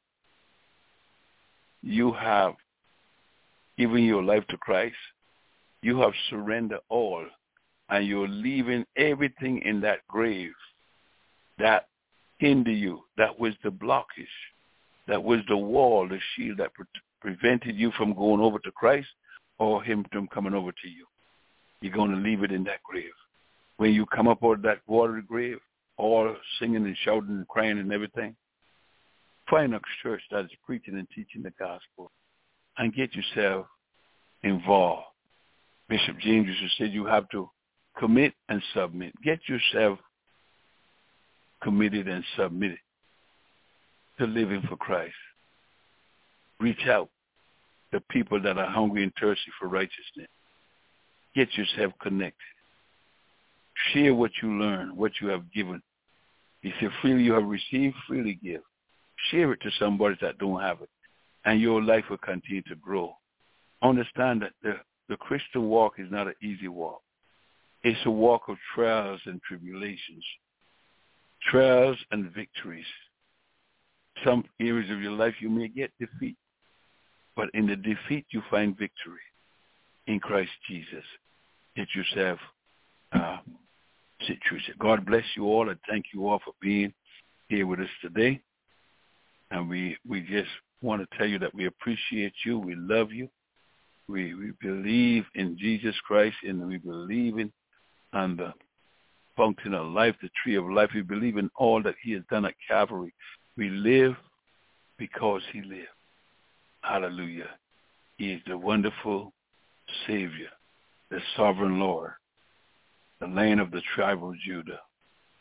you have given your life to Christ. You have surrendered all, and you're leaving everything in that grave that hinder you, that was the blockage, that was the wall, the shield that pre- prevented you from going over to Christ or him from coming over to you. You're going to leave it in that grave. When you come up out of that watery grave, all singing and shouting and crying and everything, find a church that is preaching and teaching the gospel and get yourself involved. Bishop James used to say you have to commit and submit. Get yourself committed and submitted to living for Christ. Reach out to people that are hungry and thirsty for righteousness. Get yourself connected. Share what you learn, what you have given. He said, freely you have received, freely give. Share it to somebody that don't have it, and your life will continue to grow. Understand that the, the Christian walk is not an easy walk. It's a walk of trials and tribulations, trials and victories. Some areas of your life you may get defeat, but in the defeat you find victory in Christ Jesus. Get yourself uh, situated. God bless you all, and thank you all for being here with us today. And we, we just want to tell you that we appreciate you. We love you. We we believe in Jesus Christ, and we believe in on the fountain of life, the tree of life. We believe in all that he has done at Calvary. We live because he lived. Hallelujah. He is the wonderful Savior, the sovereign Lord, the Lion of the tribe of Judah.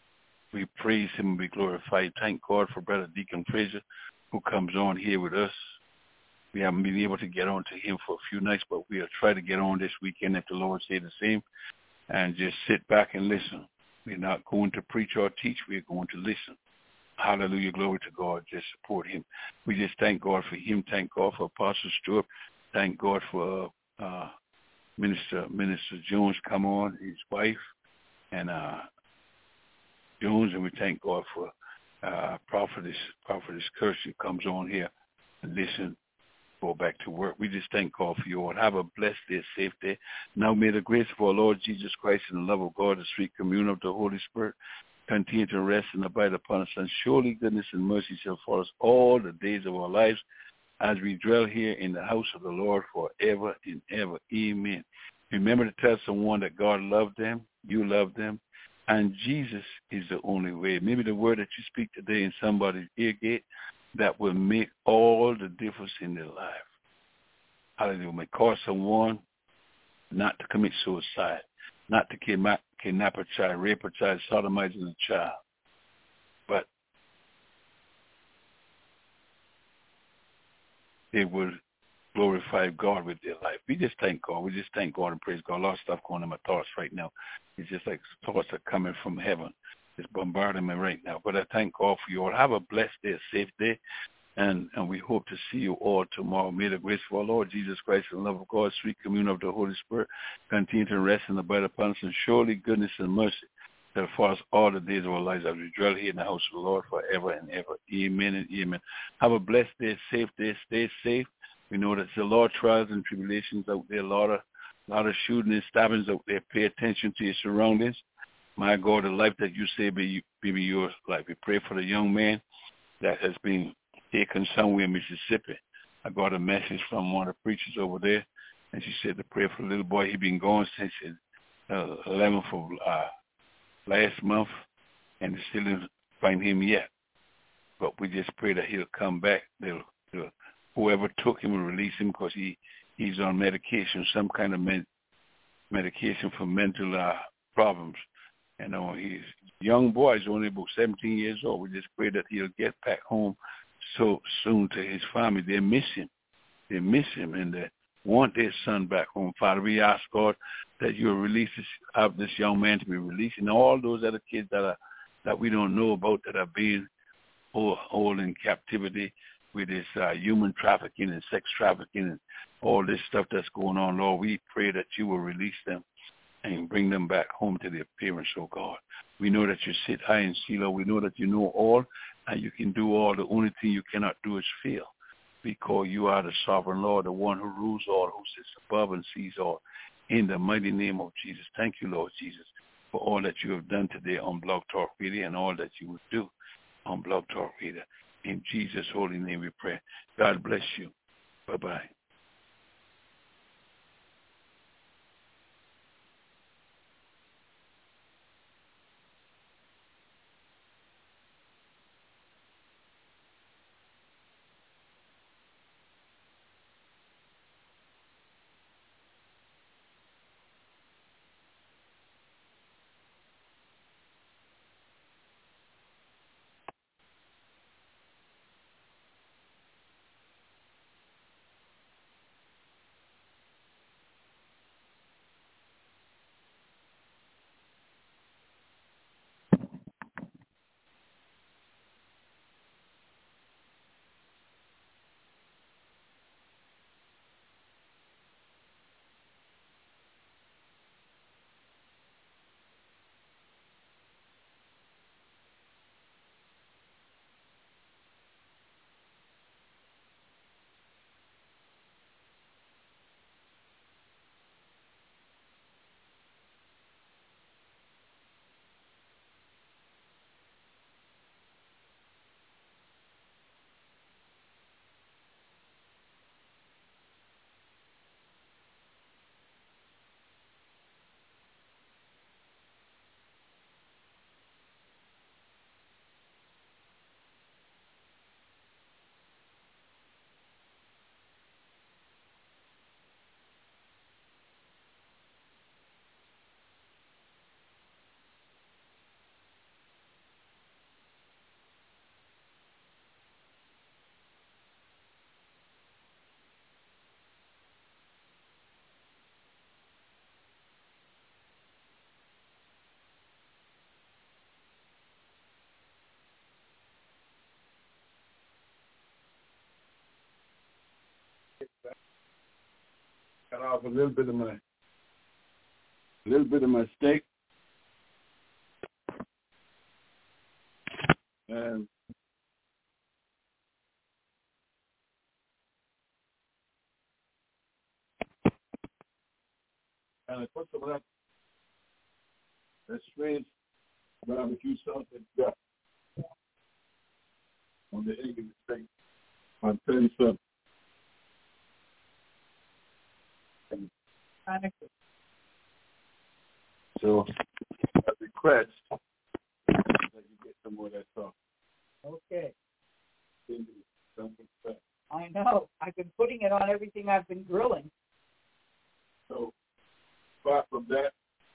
We praise him and we glorify him. Thank God for Brother Deacon Fraser, who comes on here with us. We haven't been able to get on to him for a few nights, but we'll try to get on this weekend if the Lord say the same, and just sit back and listen. We're not going to preach or teach. We're going to listen. Hallelujah. Glory to God. Just support him. We just thank God for him. Thank God for Apostle Stewart. Thank God for uh, Minister Minister Jones come on, his wife, and uh, Jones, and we thank God for uh, Prophetess Prophetess Kirsty comes on here and listen, go back to work. We just thank God for you all. Have a blessed day, safe day. Now may the grace of our Lord Jesus Christ and the love of God, the sweet communion of the Holy Spirit continue to rest and abide upon us, and surely goodness and mercy shall follow us all the days of our lives as we dwell here in the house of the Lord forever and ever. Amen. Remember to tell someone that God loved them, you love them, and Jesus is the only way. Maybe the word that you speak today in somebody's ear gate that will make all the difference in their life. Hallelujah. May cause someone not to commit suicide, not to kidnap, kidnap a child, rape a child, sodomizing a child, but they will glorify God with their life. We just thank God. We just thank God and praise God. A lot of stuff going in my thoughts right now. It's just like thoughts are coming from heaven. It's bombarding me right now. But I thank God for you all. Have a blessed day, a safe day, and, and we hope to see you all tomorrow. May the grace of our Lord Jesus Christ and the love of God, sweet communion of the Holy Spirit, continue to rest and abide upon us, and surely goodness and mercy shall follow us all the days of our lives as we dwell here in the house of the Lord forever and ever. Amen and amen. Have a blessed day, safe day. Stay safe. We know that there's a lot of trials and tribulations out there, a lot of, a lot of shooting and stabbings out there. Pay attention to your surroundings. My God, the life that you say be, be, be yours life. We pray for the young man that has been taken somewhere in Mississippi. I got a message from one of the preachers over there, and she said to pray for the little boy. He's been gone since the eleventh of uh, last month, and they still didn't find him yet. But we just pray that he'll come back. They'll, they'll, whoever took him will release him, because he, he's on medication, some kind of med, medication for mental uh, problems. And uh, he's a young boy. He's only about seventeen years old. We just pray that he'll get back home so soon to his family. They miss him. They miss him, and they want their son back home. Father, we ask, God, that you'll release this, have this young man to be released, and all those other kids that are that we don't know about that are being hold, hold in captivity with this uh, human trafficking and sex trafficking and all this stuff that's going on, Lord. We pray that you will release them and bring them back home to their parents, oh God. We know that you sit high and see low. We know that you know all, and you can do all. The only thing you cannot do is fail, because you are the sovereign Lord, the one who rules all, who sits above and sees all. In the mighty name of Jesus, thank you, Lord Jesus, for all that you have done today on Blog Talk Radio and all that you will do on Blog Talk Radio. In Jesus' holy name we pray. God bless you. Bye-bye. cut off a little bit of my, a little bit of my steak. And and I put some of that, that strange barbecue sauce and stuff on the egg and the steak. I'll tell you something. So I request that you get some more of that sauce. Okay. I know. I've been putting it on everything I've been grilling. So apart from that,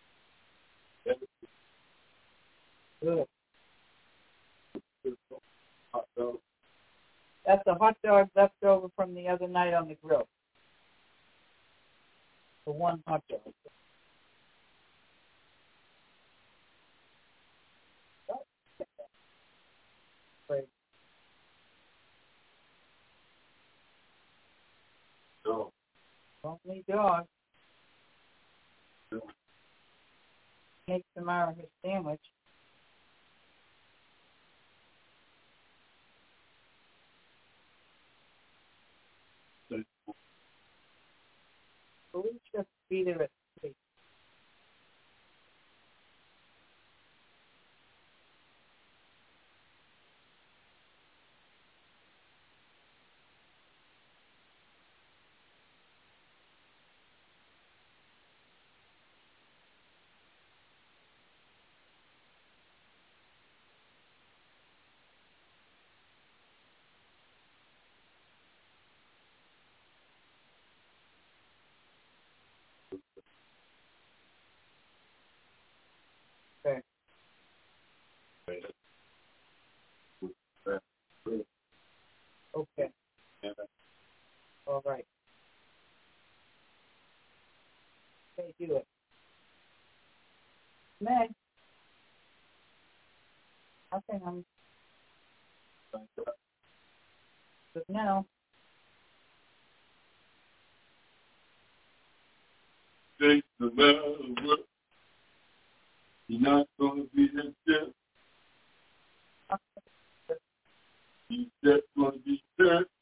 good. Hot dog. That's a hot dog left over from the other night on the grill. The one hot dog. Great. No. Only dog. No. Make tomorrow his sandwich. We'll just be there at three. Okay. Okay. All right. Okay, do it. Meg. Okay, I'm good now. Think no matter what, you're not going to be himself. He's just going to be set.